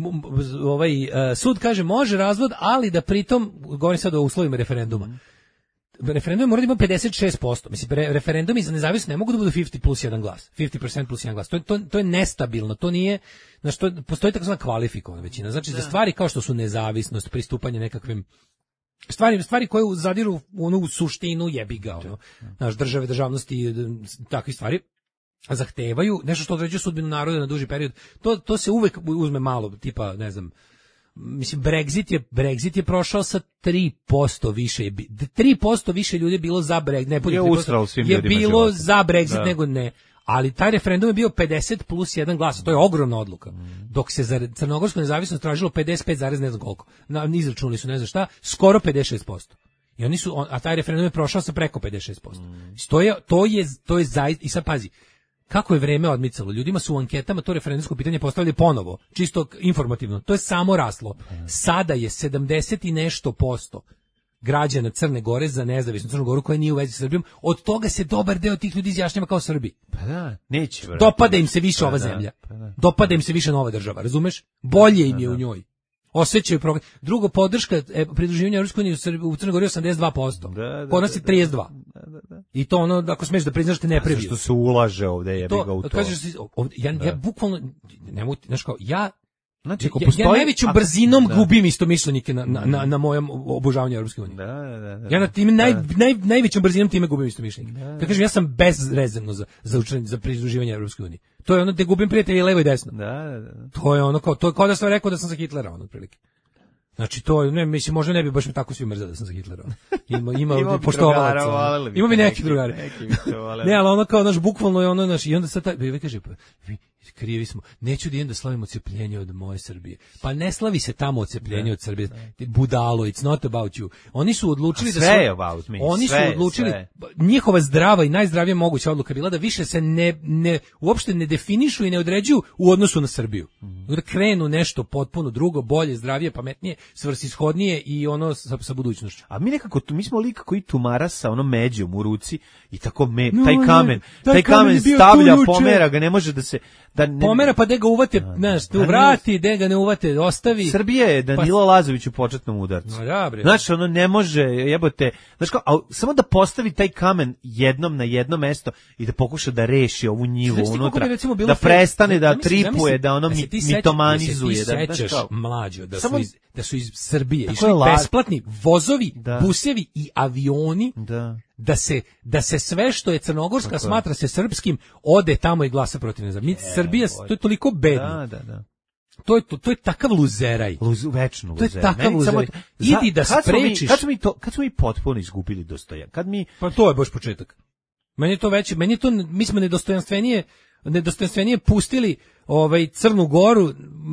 ovaj, e, sud kaže može razvod, ali da pritom, govorim sad o uslovima referenduma, mm. referendum mora da ima pedeset šest posto. Mislim, referendumi za nezavisnost ne mogu da budu pedeset plus jedan glas. pedeset posto plus jedan glas. To je, to, to je nestabilno. To nije, znači, to, postoji takozvana kvalifikovana većina. Znači, da. za stvari kao što su nezavisnost, pristupanje nekakvim stvari, stvari koje zadiru u onu suštinu jebiga, ono, naš države, državnosti, takve stvari, zahtevaju nešto što određuje sudbinu naroda na duži period. To, to se uvek uzme malo, tipa, ne znam, mislim, Brexit je, Brexit je prošao sa tri posto više, tri posto više ljudi je bilo za Brexit, ne, je, ustrao svim je bilo života. za Brexit da. nego ne, ali taj referendum je bio pedeset plus jedan glas, to je ogromna odluka, dok se za crnogorsku nezavisnost tražilo pedeset pet zarez ne znam koliko, na, izračunali su ne znam šta, skoro pedeset šest posto. I oni su, a taj referendum je prošao sa preko pedeset šest posto. Mm. To je, to je, to je zaista, i sad pazi, kako je vreme odmicalo. Ljudima su u anketama to referendumsko pitanje postavili ponovo, čisto informativno. To je samo raslo. Sada je sedamdeset i nešto posto građana Crne Gore za nezavisnu Crnu Goru koja nije u vezi sa Srbijom. Od toga se dobar deo tih ljudi izjašnjava kao Srbi. Pa da, neće. Dopada im se više pa ova da, zemlja. Pa da. Dopada im se više nova država, razumeš? Bolje im je u njoj. Osjećaju program. Drugo, podrška e, pridruživanja Evropskoj uniji u, u Crnoj Gori osamdeset dva posto. Da, da, kod nas je trideset dva. Da, da, da. I to ono, ako smeš da priznaš, te ne previš. Zašto se ulaže ovde, jebi ga u to. Kažeš, ovde, ja, ja bukvalno, ne mogu, znaš kao, ja, znači, ja, postoji, ja najvećom brzinom da. gubim istomišljenike na, na, na, na mojem obožavanju Evropske unije. Da, da, da. Ja na time, naj, naj, najvećom brzinom time gubim istomišljenike. Da, da. Ja kažem, ja sam bezrezervno za, za, učenje, za pridruživanje Evropske unije. To je ono gde gubim prijatelje levo i desno. Da, da, da. To je ono kao, to je kao da sam rekao da sam za Hitlera, ono, otprilike. Znači to ne mislim možda ne bi baš me tako svi mrzeli da sam za Hitlera. Ima ima, ima poštovalaca. Ima bi neki drugari. Neki ne, ali ono kao naš bukvalno je ono naš i onda sad taj vi kaže pa vi krivi smo. Neću da idem da slavim odcepljenje od moje Srbije. Pa ne slavi se tamo odcepljenje od Srbije. Budalo, it's not about you. Oni su odlučili da sve about me. Oni sve, su odlučili sve. Njihova zdrava i najzdravija moguća odluka bila da više se ne ne uopšte ne definišu i ne određuju u odnosu na Srbiju. Mm. Da krenu nešto potpuno drugo, bolje, zdravije, pametnije, svrsishodnije i ono sa, sa budućnošću. A mi nekako, mi smo lik koji tumara sa ono međom u ruci i tako me, no, taj kamen, taj, taj kamen stavlja, pomera ga, ne može da se... Da ne, pomera pa de ga uvate, znaš, tu vrati, de ga ne uvate, ostavi. Srbija je Danilo pa, Lazović u početnom udarcu. No, ja, bre. Znači, ono ne može, jebote, znači kao, a, samo da postavi taj kamen jednom na jedno mesto i da pokuša da reši ovu njivu znači, unutra, bi da prestane, da tripuje, da ono mi, mitomanizuje. Da ti sećaš, mlađo, da su iz, da su iz Srbije išli besplatni vozovi, da. busevi i avioni, da. da se da se sve što je crnogorska tako smatra se srpskim ode tamo i glasa protiv nezavisnosti. Srbija to je toliko bedno. Da, da, da. To je to, to je takav luzeraj. Luz, večno luzeraj. To je takav luzeraj. Idi da sprečiš. Kad smo mi to, kad smo mi potpuno izgubili dostojanstvo. Kad mi pa to je baš početak. Meni je to veće, meni je to mi smo nedostojanstvenije nedostojanstvenije pustili ovaj Crnu Goru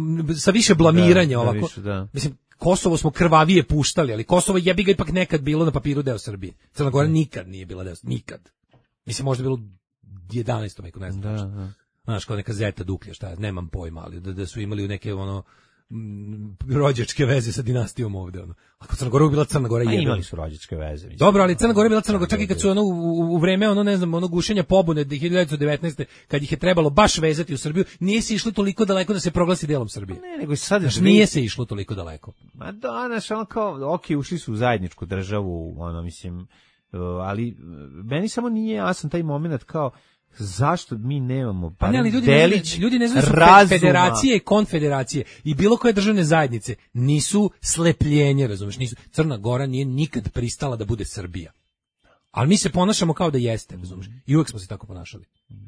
sa više blamiranja da, ovako. Da, više, da. Mislim Kosovo smo krvavije puštali, ali Kosovo jebi ga ipak nekad bilo na papiru deo Srbije. Crna Gora nikad nije bila deo, nikad. Mislim možda bilo jedanaestom veku, ne znam. Da, da. Znaš, kao neka zeta duklja, šta, nemam pojma, ali da, da su imali neke ono m, rođačke veze sa dinastijom ovde, ono. Ako Crna Gora bila Crna Gora jedan. Imali su rođačke veze. Mislim. Dobro, ali Crna Gora bila Crna Gora, čak i kad su ono u, u vreme ono ne znam, ono gušenja pobune hiljadu devetsto devetnaeste kad ih je trebalo baš vezati u Srbiju, nije se išlo toliko daleko da se proglasi delom Srbije. Ne, nego sad znaš, nije se išlo toliko daleko. Ma danas ono kao, ok, ušli su u zajedničku državu, ono mislim, ali meni samo nije jasan taj moment kao zašto mi nemamo pa ne, ali ljudi delić ne, ljudi ne znaju federacije i konfederacije i bilo koje državne zajednice nisu slepljenje, razumeš, nisu. Crna Gora nije nikad pristala da bude Srbija. Ali mi se ponašamo kao da jeste, razumeš? I uvek smo se tako ponašali.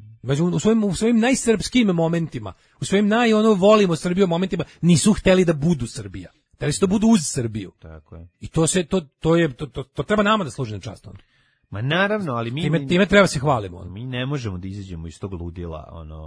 U svojim, u svojim najsrpskim momentima, u svojim naj ono volimo Srbiju momentima, nisu hteli da budu Srbija. Hteli su da budu uz Srbiju. Tako je. I to se to to je to, to, to treba nama da služi na čast. Ono. Ma naravno, ali mi time, time treba se hvalimo. Mi ne možemo da izađemo iz tog ludila, ono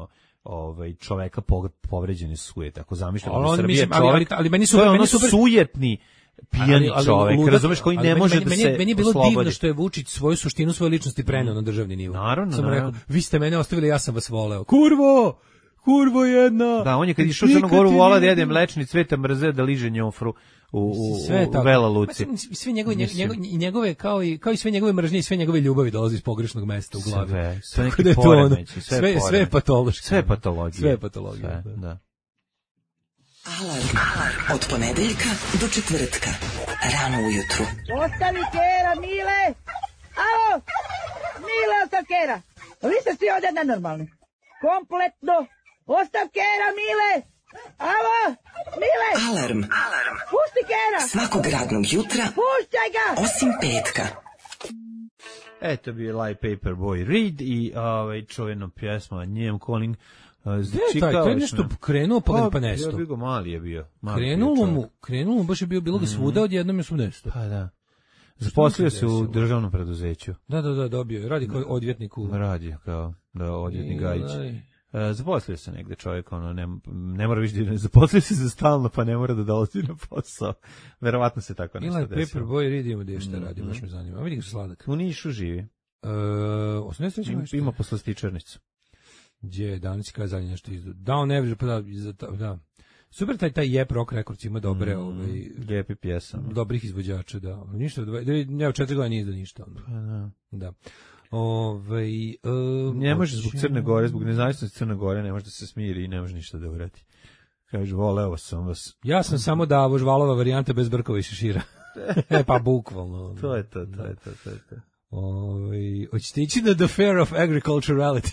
ovaj čoveka povređene sujete. Ako zamišljamo ali da Srbija mislim, čovjek, ali, ali, ali meni su ono meni super sujetni pijani čovjek, razumeš, koji ne može da se meni je bilo oslobodi. divno što je Vučić svoju suštinu, svoje ličnosti preneo na državni nivo. Naravno, sam naravno. rekao, vi ste mene ostavili, ja sam vas voleo. Kurvo! Kurvo jedna! Da, on je kad išao u Crnu Goru vola da jede mlečni cveta mrze da liže njofru u, u, u Vela Luci. Sve njegove, njegove, njegove kao, i, kao i sve njegove mržnje i sve njegove ljubavi dolazi iz pogrešnog mesta u glavi. Sve, sve neki da poremeći, sve, sve, sve patološki. Sve patologije. Sve patologije, sve, da. Alarm od ponedeljka do četvrtka. Rano ujutru. Ostavi kera, Mile! Alo! Mile, ostav kera! Vi ste svi ovdje nenormalni. Kompletno! Ostav kera, Mile! Alo! Mile! Alarm. Alarm. Pusti kera! Svakog radnog jutra. Puštaj ga! Osim petka. Eto bi Light Paper Boy Reed i ovaj čuvena pjesma Njem Calling. Gde taj, taj nešto krenuo pa ga pa nesto. Bio, bio mali je bio. Mali krenulo mu, krenulo mu, baš je bio bilo ga svuda, odjednom je svu nesto. Pa da. Zaposlio se u državnom preduzeću. Da, da, da, dobio je. Radi kao odvjetnik u... Radi kao, da, odvjetnik Gajić. Zaposlio se negde čovjek, ono, ne, ne mora više da zaposlio se za stalno, pa ne mora da dolazi na posao. Verovatno se tako nešto desilo. Ili Paper Boy Reed ima gdje šta radi, baš me zanima. A vidi ga što sladak. U Nišu živi. osamnaest treće Ima, ima poslastičarnicu. Gdje je danas kada zadnje nešto izdu. Down Average, pa da, da. Super, taj, taj Jep Rock Records ima dobre, mm, ovaj, lijepi pjesama. Dobrih izvođača, da. Ništa, ne, u četiri godine nije izda ništa. Pa da. Da. Ovaj um, ne može zbog Crne Gore, zbog nezavisnosti Crne Gore, ne može da se smiri i ne može ništa da uradi. Kaže, voleo sam vas. Ja sam samo Davo Žvalova varijanta bez brkova i šešira. E, pa bukvalno. To je to, to je to, to je to. Ovaj, hoćete ići na The Fair of Agriculturality?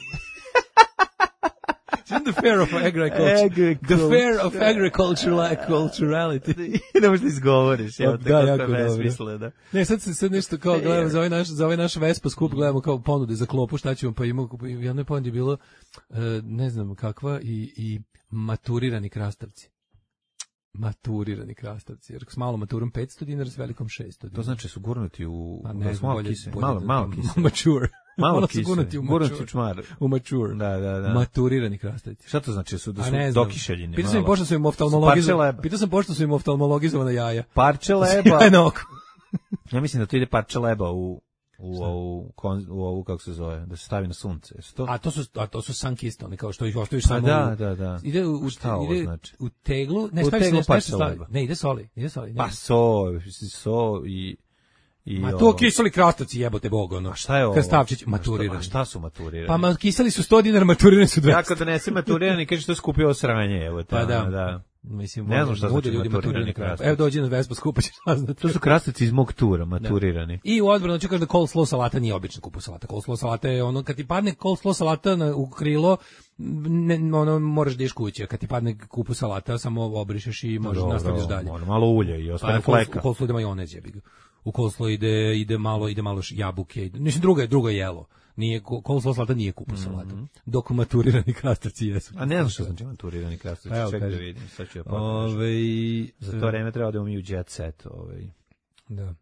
The fair of agriculture. The fair of agriculturality. Ne možeš da izgovoriš. Ja, da, jako dobro. Da. Ne, sad se sad nešto kao gledamo za ovaj naš, za ovaj naš Vespa skup, gledamo kao ponude za klopu, šta ćemo, pa imamo, u jednoj ponudi je bilo, ne znam kakva, i, i maturirani krastavci. Maturirani krastavci. Jer s malom maturom petsto dinara, s velikom šesto dinara. To znači su gurnuti u... A ne, malo kise. Malo, malo kise. Mature. Malo kise. Gurnuti u mature. Čmar. U mature. Da, da, da. Maturirani krastavci. Šta to znači? Su, da su dokišeljeni? Pitao sam im pošto su im oftalmologizovana. Pitao sam pošto su im oftalmologizovana jaja. Parče leba. Sjajno oko. Ja mislim da to ide parče leba u... U ovu, u ovu, kako se zove, da se stavi na sunce. To? A to su, a to su sankiste, oni kao što ih ostaviš samo da, u... Da, da, ide u, šta ovo ide znači? U teglu, ne, u stavi teglu se nešto stavi. Ne, ide soli, ide soli. Ne. Pa so, so i... I ma to kiseli krastavci, jebote bog, ono. A šta je ovo? Krastavčić, maturirani. A šta su maturirani? Pa ma, kiseli su sto dinara, maturirani su dvesta. Ja kad donese maturirani, kaže što skupio osranje, evo. Pa da. da. Mislim, ne znam šta znači ljudi maturirani krastavci. Evo dođi na Vespa skupa ćeš saznati. To su krastavci iz mog tura, maturirani. Da. I u odbranu ću kažem da coleslaw salata nije obična kupu salata. Coleslaw salata je ono, kad ti padne coleslaw salata na, u krilo, ne, ono, moraš da ješ kuće. Kad ti padne kupu salata, samo obrišeš i možeš nastaviš dalje. Ono, malo ulje i ostane pa, fleka. U coleslaw ide majonez, jebi ga. U coleslaw ide, ide malo, ide malo jabuke. Mislim, drugo je, drugo je jelo. Nije, coleslaw salata nije kupu salata. Mm -hmm. Dok maturirani krastavci jesu. A ne znam što znači maturirani krastavci. Pa, ček da vidim, sad ću ja pogledati. Ove, za to vreme treba da mi u jet set. Ove. Da.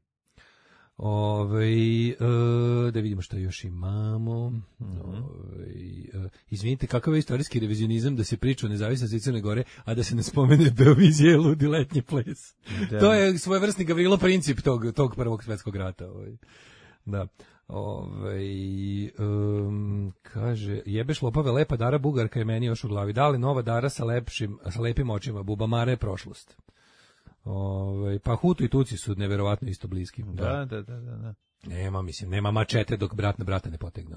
Ove, e, da vidimo što još imamo. Mm -hmm. Ove, e, izvinite, kakav je istorijski revizionizam da se priča o nezavisnosti Crne Gore, a da se ne spomene Beovizije ludi letnji ples. Da. To je svojevrsni Gavrilo princip tog, tog prvog svjetskog rata. Ove. Da. Ove, um, kaže, jebeš lopave, lepa Dara Bugarka je meni još u glavi. Da li nova Dara sa, lepšim, sa lepim očima? Bubamara je prošlost. Ove, pa Hutu i Tuci su neverovatno isto bliski. Da, da, da, da, da. Nema, mislim, nema mačete dok brat na brata ne potegne.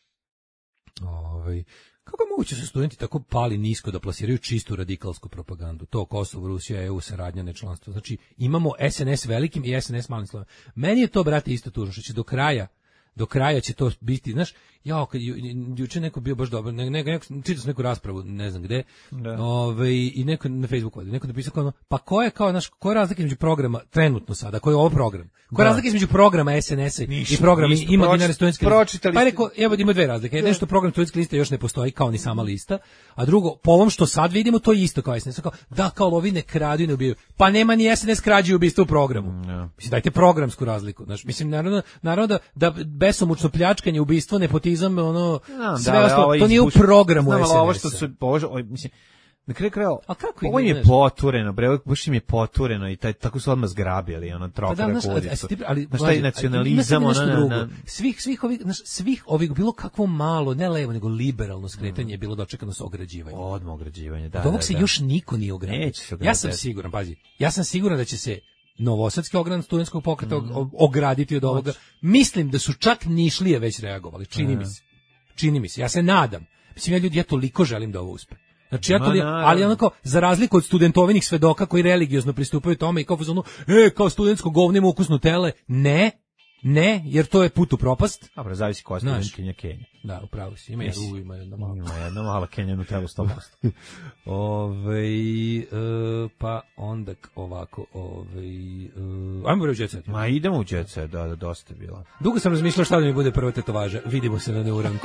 Ove, kako je moguće su studenti tako pali nisko da plasiraju čistu radikalsku propagandu? To Kosovo, Rusija, E U, saradnja, nečlanstvo. Znači, imamo S N S velikim i S N S malim slovom. Meni je to, brate, isto tužno, što će do kraja do kraja će to biti, znaš, ja, kad ju, juče neko bio baš dobro, ne, ne, neko, čitao sam neku raspravu, ne znam gde, ove, i neko na Facebooku, neko napisao kao, pa ko je, kao, znaš, koja je razlika između programa, trenutno sada, koji je ovo program? Koja je razlika između programa S N S-a i programa imaginarne studentske liste? Pa je rekao, evo, ima dve razlike, nešto program studentske liste još ne postoji, kao ni sama lista, a drugo, po ovom što sad vidimo, to je isto kao S N S, kao, da, kao lovi ne kradu i ne ubijaju, pa nema ni S N S krađe i ubistva u programu. No. Mislim, dajte programsku razliku, znaš, mislim, naravno, naravno da, da besomučno pljačkanje, ubistvo, nepotizam, ono, Znam, sve da, ostalo, ovo to nije u izbuš- programu Znam, es ali en ovo es-a. što su, bože, oj, mislim, na kraju krajeva, A kako ovo im je znaš? potureno, bre, ovo baš im je potureno i taj, tako su odmah zgrabili, ono, Pa trofera da, znaš, a- a kudicu. ti- ali, Znaš, taj mlađe, nacionalizam, ima sad ono, nešto na, drugo. na, Svih, svih ovih, znaš, svih ovih, bilo kakvo malo, ne levo, nego liberalno skretanje je bilo dočekano sa ograđivanjem. odmah ograđivanje, da, Od ovog da, se da. još niko nije ogradio. Neće se Ja sam ograditi. siguran, pazi, ja sam siguran da će se novosadski ogranak studentskog pokreta Mhm. og- ograditi od ovoga. Mislim da su čak Nišlije već reagovali, čini mi se. Čini mi se, ja se nadam. Mislim, ja ljudi, ja toliko želim da ovo uspe. Znači, ja Ma, to, naravno. ali onako, za razliku od studentovinih svedoka koji religiozno pristupaju tome i kao fazonu, e, kao studentsko govno ima ukus Nutelle, ne, ne, jer to je put u propast. Dobro, zavisi koja Znaš. studentkinja Kenja. Da, upravo si, ima Jesi. jedna, ima jedna malo. Ima jedna mala Kenja Nutella sto posto. Ove, e, pa onda k- ovako, ove, e, ajmo bre u Jet Set. Ma idemo u Jet Set, da, da, dosta je bilo. Dugo sam razmišljao šta da mi bude prva tetovaža. Vidimo se na neuranku.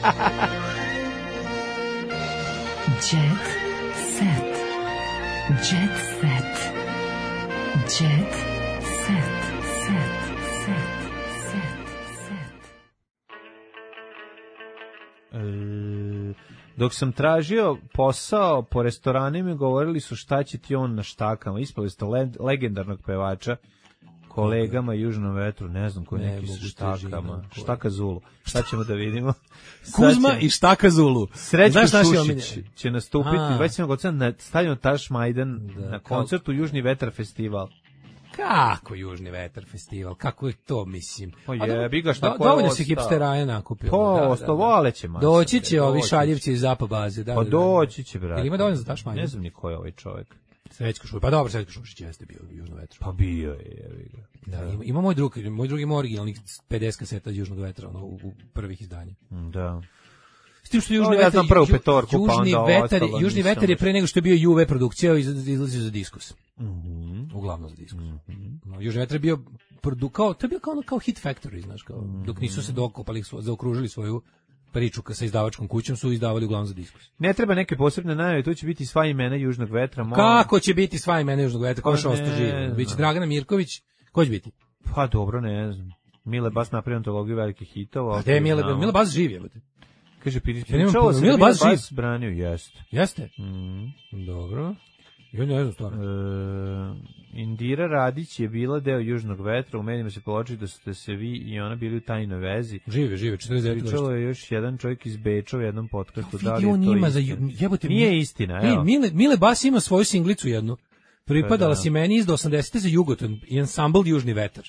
Jet set. Jet set. Jet set. Set. Set. Set. Set. E, dok sam tražio posao po restoranima, govorili su šta će ti on na štakama. Ispali ste le, legendarnog pevača kolegama Južnom vetru, ne znam koji Ne neki mogu su te štakama. živim, ko je. Štaka Zulu. Šta ćemo da vidimo? Kuzma Sad će- i Štaka Zulu. Srećko Znaš naši Šušić omiljeni? će nastupiti A. dvadeset sedmog oktobra na stadionu Taš Majdan Da, na kao- koncertu Južni vetar festival. Kako Južni vetar festival? Kako je to, mislim? Pa A dobro, jebi ga, šta do- ko je Dovoljno se ostao? hipsteraja nakupilo. Pa, da, da, ostao, da. voleće masa, Doći bre, će ovi doći će. šaljivci iz Zapa baze. Da, Pa da, da. doći će, brate. Jel ima dovoljno za Taš Majdan? Ne znam ni ko je ovaj čovjek. Srećko Šušić. Pa dobro, Srećko Šušić jeste bio u Južnom vetru. Pa bio je, jebi ga. Da, ima, ima moj drug, moj drug ima originalnih pedeset kaseta Južnog vetra, ono, u, u prvih izdanja. Da. S tim što O, Južni ja vetar, znam prvu Ju- petorku, pa Južni onda ovo vetar, ostalo Južni nisam vetar je baš. pre nego što je bio Ju ve produkcija, iz- izlazio za Diskus. Mhm. Uglavnom za Diskus. No, Južni vetar je bio produ, kao, to je bio kao, ono, kao Hit Factory, znaš, kao, dok nisu se dokopali, svo- zaokružili svoju priču ka- sa izdavačkom kućom, su izdavali uglavnom za Diskus. Ne treba neke posebne najave, tu će biti sva imena Južnog vetra. Molim. Kako će biti sva imena Južnog vetra? Ko Pa još ostao ne živo? Biće znam. Dragana Mirković? Ko će biti? Pa dobro, ne znam. Mile Bas napravio antologiju velikih hitova. A ok, gde je Mile? znamo. Mile Bas živ je. brate. Kaže, piri- Ja nemam pričalo pojma, se da Mile Mile Bas Bas živ? branio, jeste. Jeste? Mhm. Dobro. Ja ne znam stvarno. E, Indira Radić je bila deo Južnog vetra, u medijima se poločili da ste se vi i ona bili u tajnoj vezi. Žive, žive, četrdeset devete Pričalo godište. je još jedan čovjek iz Beča u jednom podcastu. Da li Vidi, je on to ima za istina? ju- jebote, Nije mi- istina, Ej, evo. Mile, Mile Bas ima svoju singlicu jednu. Pripadala Pa da. si meni iz osamdesete za Jugoton i ansambl Južni vetar.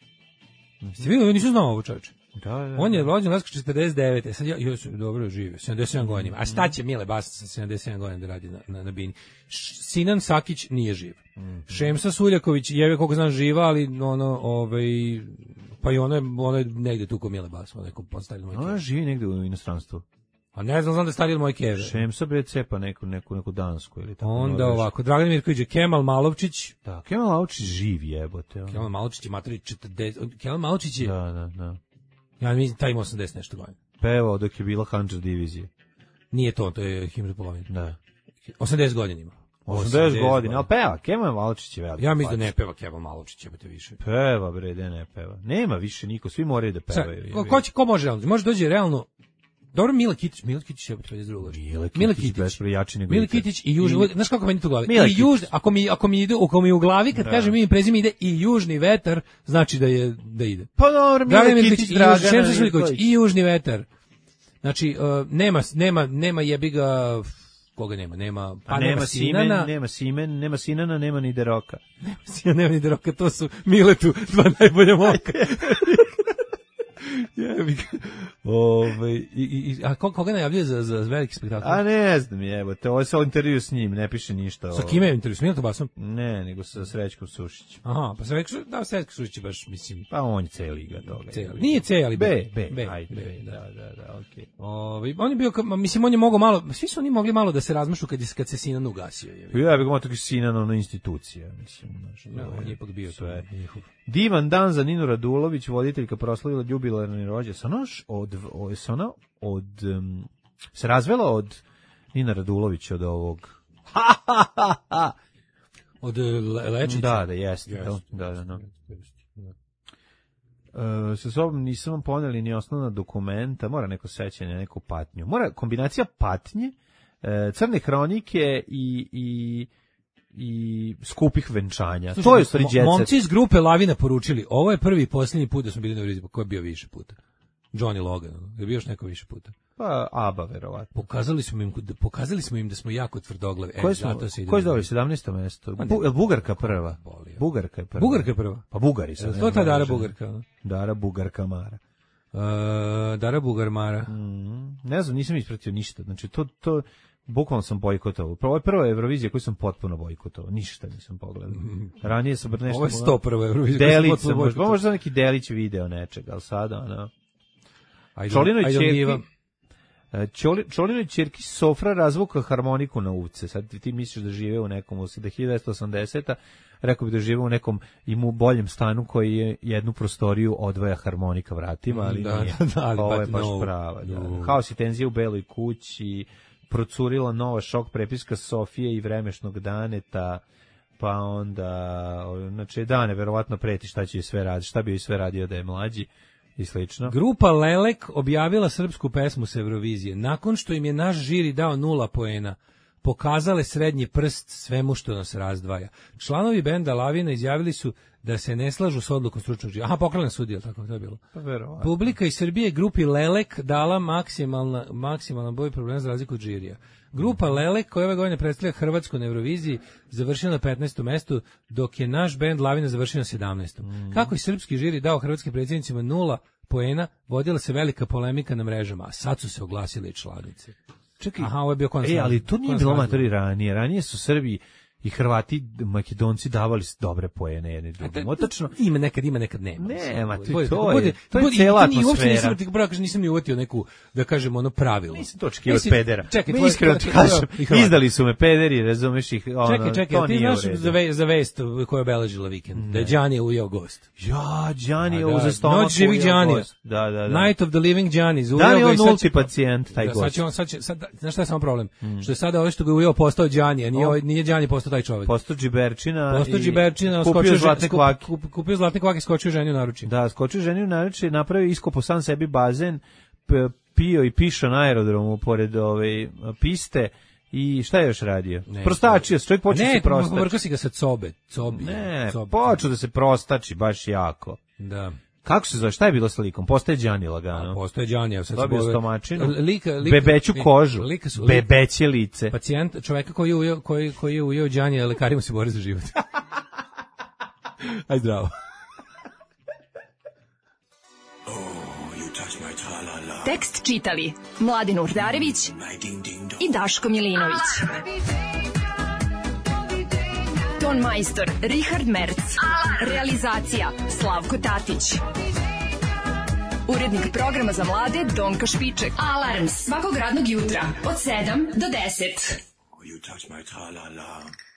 Ste vidjeli, ja nisam znao ovo čovječe. Da, da, On je rođen u četrdeset devete. Sad ja, ja sam- dobro žive, sedamdeset sedam godina. A šta će Mile Bas sa sedamdeset sedam godina da radi na, na, na bini? Š- Sinan Sakić nije živ. Šemsa Suljaković, jebe koliko znam živa, ali ono, ovaj, pa i ono je, ono je negde tu ko Mile Bas, ono je ko postavljeno moj Ona keve. živi negde u inostranstvu. A ne znam, znam da je stariji od moje keve. Šemsa bre cepa neku, neku, neku dansku ili tako. Onda norvešku. ovako, Dragan Mirković je Kemal Malovčić. Da, Kemal Aučić živ jebote. ono. Kemal Malovčić je matori četrdeset. Kemal Malovčić je, Da, da, da. ja mislim, taj ima osamdeset nešto godina. Pevao dok je bila Handžar divizija. Nije to, to je himn za polovinu. Da. osamdeset godina ima. osamdeset godina, ali peva, Kemal Aučić je veliki. Ja mislim da fac. ne peva Kemal Malovčić, jebate više. Peva bre, da ne peva. Nema više niko, svi moraju da Sad, pevaju. ko, ko, će, ko može realno? Može dođe realno. Dobro, Mile Kitić, Mile Kitić je pedeset druga. Mile Mile Kitić, Kitić. bez jači nego Mile ikad. Kitić i Južni, I- znaš kako meni to u glavi? Mile I Kitić. Južni, ako mi ako mi ide, ako mi u glavi kad Da. kažem ime i prezime ide i Južni vetar, znači da je da ide. Pa dobro, Dragan Mile Mirković Kitić, i Dragana Južni, Šemsa Suliković Mirković. i Južni vetar. Znači, uh, nema, nema, nema jebiga, koga nema, nema, pa A nema, nema Sinana, Simen, nema Simen, nema Sinana, nema ni Deroka. Sina, nema ni Deroka, to su Miletu, dva najbolja momka. Jebi ga. Ovaj, i, i, i- a ko- koga najavljuje za, za veliki spektakl? A ne znam, jebote, ovo je sa intervju s njim, ne piše ništa. Sa ovo. kime je intervju? S Miletom Basom? Ne, nego sa Srećkom Sušićem. Aha, pa Srećko, da, Srećko Sušić je baš, mislim, Pa on je C liga toga. C, nije C, ali B, B. B, B, ajde, B, B, da. da, da, da, okej. Ovaj, on je bio, kao- mislim, on je mogao malo, svi su oni mogli malo da se razmašu kad, je- kad se Sinan ugasio. Je. Ja bih imao tako Sinan, ono institucija, mislim. Znaš, Da, to on je ipak bio sve. to njihov. Divan dan za Ninu Radulović, voditeljka proslavila jubilarni rođendan. Se ona š- od, o, se ona od, um, se razvela od Nina Radulović od ovog... Od Le- Lečića? Da, da, jeste. Jeste, to, da, da, da. jeste, jeste, da. Uh, sa sobom nisam poneli ni osnovna dokumenta, mora neko sećanje, neku patnju. Mora kombinacija patnje, uh, crne hronike i, i, i skupih venčanja. Slušaj, to je stvari djece. Momci iz grupe Lavina poručili, ovo je prvi i posljednji put da smo bili na Euroviziji, ko je bio više puta? Johnny Logan, je bio još neko više puta? Pa ABBA, verovatno. Pokazali smo im, pokazali smo im da smo jako tvrdoglavi. Ko je dobro, sedamnaesto mesto? Bu, Bugarka prva? Bugarka je prva. Bugarka je prva? Pa Bugari su. To je ta Dara Bugarka. Dara Bugarka Mara. Uh, Dara Bugar Mara. Mm, ne znam, nisam ispratio ništa. Znači, to, to bukvalno sam bojkotovao. Ovo je prva Eurovizija koju sam potpuno bojkotovao. Ništa nisam pogledao. Ranije sam nešto... Ovo je sto prva Eurovizija koju sam potpuno bojkotovao. Možda neki delić video nečega, ali sada, ono... Čolinoj ćerki... Čolinoj ćerki Sofra razvuka harmoniku na uvce. Sad ti, ti misliš da žive u nekom, da hiljadu devetsto osamdeseta rekao bi da žive u nekom imu boljem stanu koji je jednu prostoriju odvaja harmonika vratima, ali da, nije. Da, da, ali ovo je baš no, prava. Da. No. Haos i tenzija u Beloj kući, procurila nova šok prepiska Sofije i vremešnog Daneta, pa onda, znači Dane verovatno preti šta će sve raditi, šta bi joj sve radio da je mlađi. I slično. Grupa Lelek objavila srpsku pesmu sa Eurovizije. Nakon što im je naš žiri dao nula poena, pokazale srednji prst svemu što nas razdvaja. Članovi benda Lavina izjavili su da se ne slažu s odlukom stručnog žirija. Aha, pokralen sudija, tako to je bilo. Pa verovatno. Publika iz Srbije grupi Lelek dala maksimalna, maksimalan broj problema za razliku od žirija. Grupa Lelek, koja ove godine predstavlja Hrvatsku na Euroviziji, završila na petnaestom mestu, dok je naš bend Lavina završio na sedamnaestom Mm. Kako je srpski žiri dao hrvatskim predsjednicima nula poena, vodila se velika polemika na mrežama, a sad su se oglasile i članice. Čekaj, aha, ovo je bio konac. E, ali to nije bilo matori ranije. Ranije su Srbi i Hrvati, Makedonci davali dobre poene jedni drugim. Otačno. Ima nekad, ima nekad nema. Ne, ma to, to, to je, to je cijela atmosfera. Nisam, ti pravo kažem, nisam ni uvatio neku, da kažem, ono pravilo. Nisam to očekivao od pedera. Čekaj, mi iskreno ti kažem, izdali su me pederi, razumeš ih. Ono, čekaj, čekaj, ti znaš za, ve, za vest koja je obeležila vikend, ne. Da je Đani ujeo gost. Ja, Đani je uzeo stomak Noć živih Đanija. Da, da, da. Night of the Living Đani. Da li je on nulti pacijent, taj gost? Sad će on, sad će, sad, znaš šta je samo problem? Što je sada ovo što ga ujeo postao Đani, a nije, nije Đani postao taj čovjek. Berčina Postoji Berčina, kupio zlatne kvake. Kupio zlatne kvake, skočio ženi u naručje. Da, skočio ženi u naručje, napravio iskopo sam sebi bazen, pio i pišao na aerodromu pored ove piste i šta je još radio? Ne, prostačio se, čovjek počeo se prostači. Ne, povrkao si ga sa cobe, cobi. Ne, počeo da se prostači, baš jako. Da. Kako se zove? Šta je bilo sa likom? Postaje Đani lagano. A, postaje Đani, evo sad se dobio stomačinu, lika, lika, bebeću kožu, lika su, bebeće lice. Pacijent, čoveka koji je ujeo, koji, koji je ujeo Đani, lekarima se bore za život. Aj zdravo. Tekst čitali Mladin Urdarević i Daško Milinović. Ton majstor Richard Merc. Realizacija Slavko Tatić. Urednik programa za mlade Donka Špiček. Alarms svakog radnog jutra od sedam do deset. You touch my tra-la-la.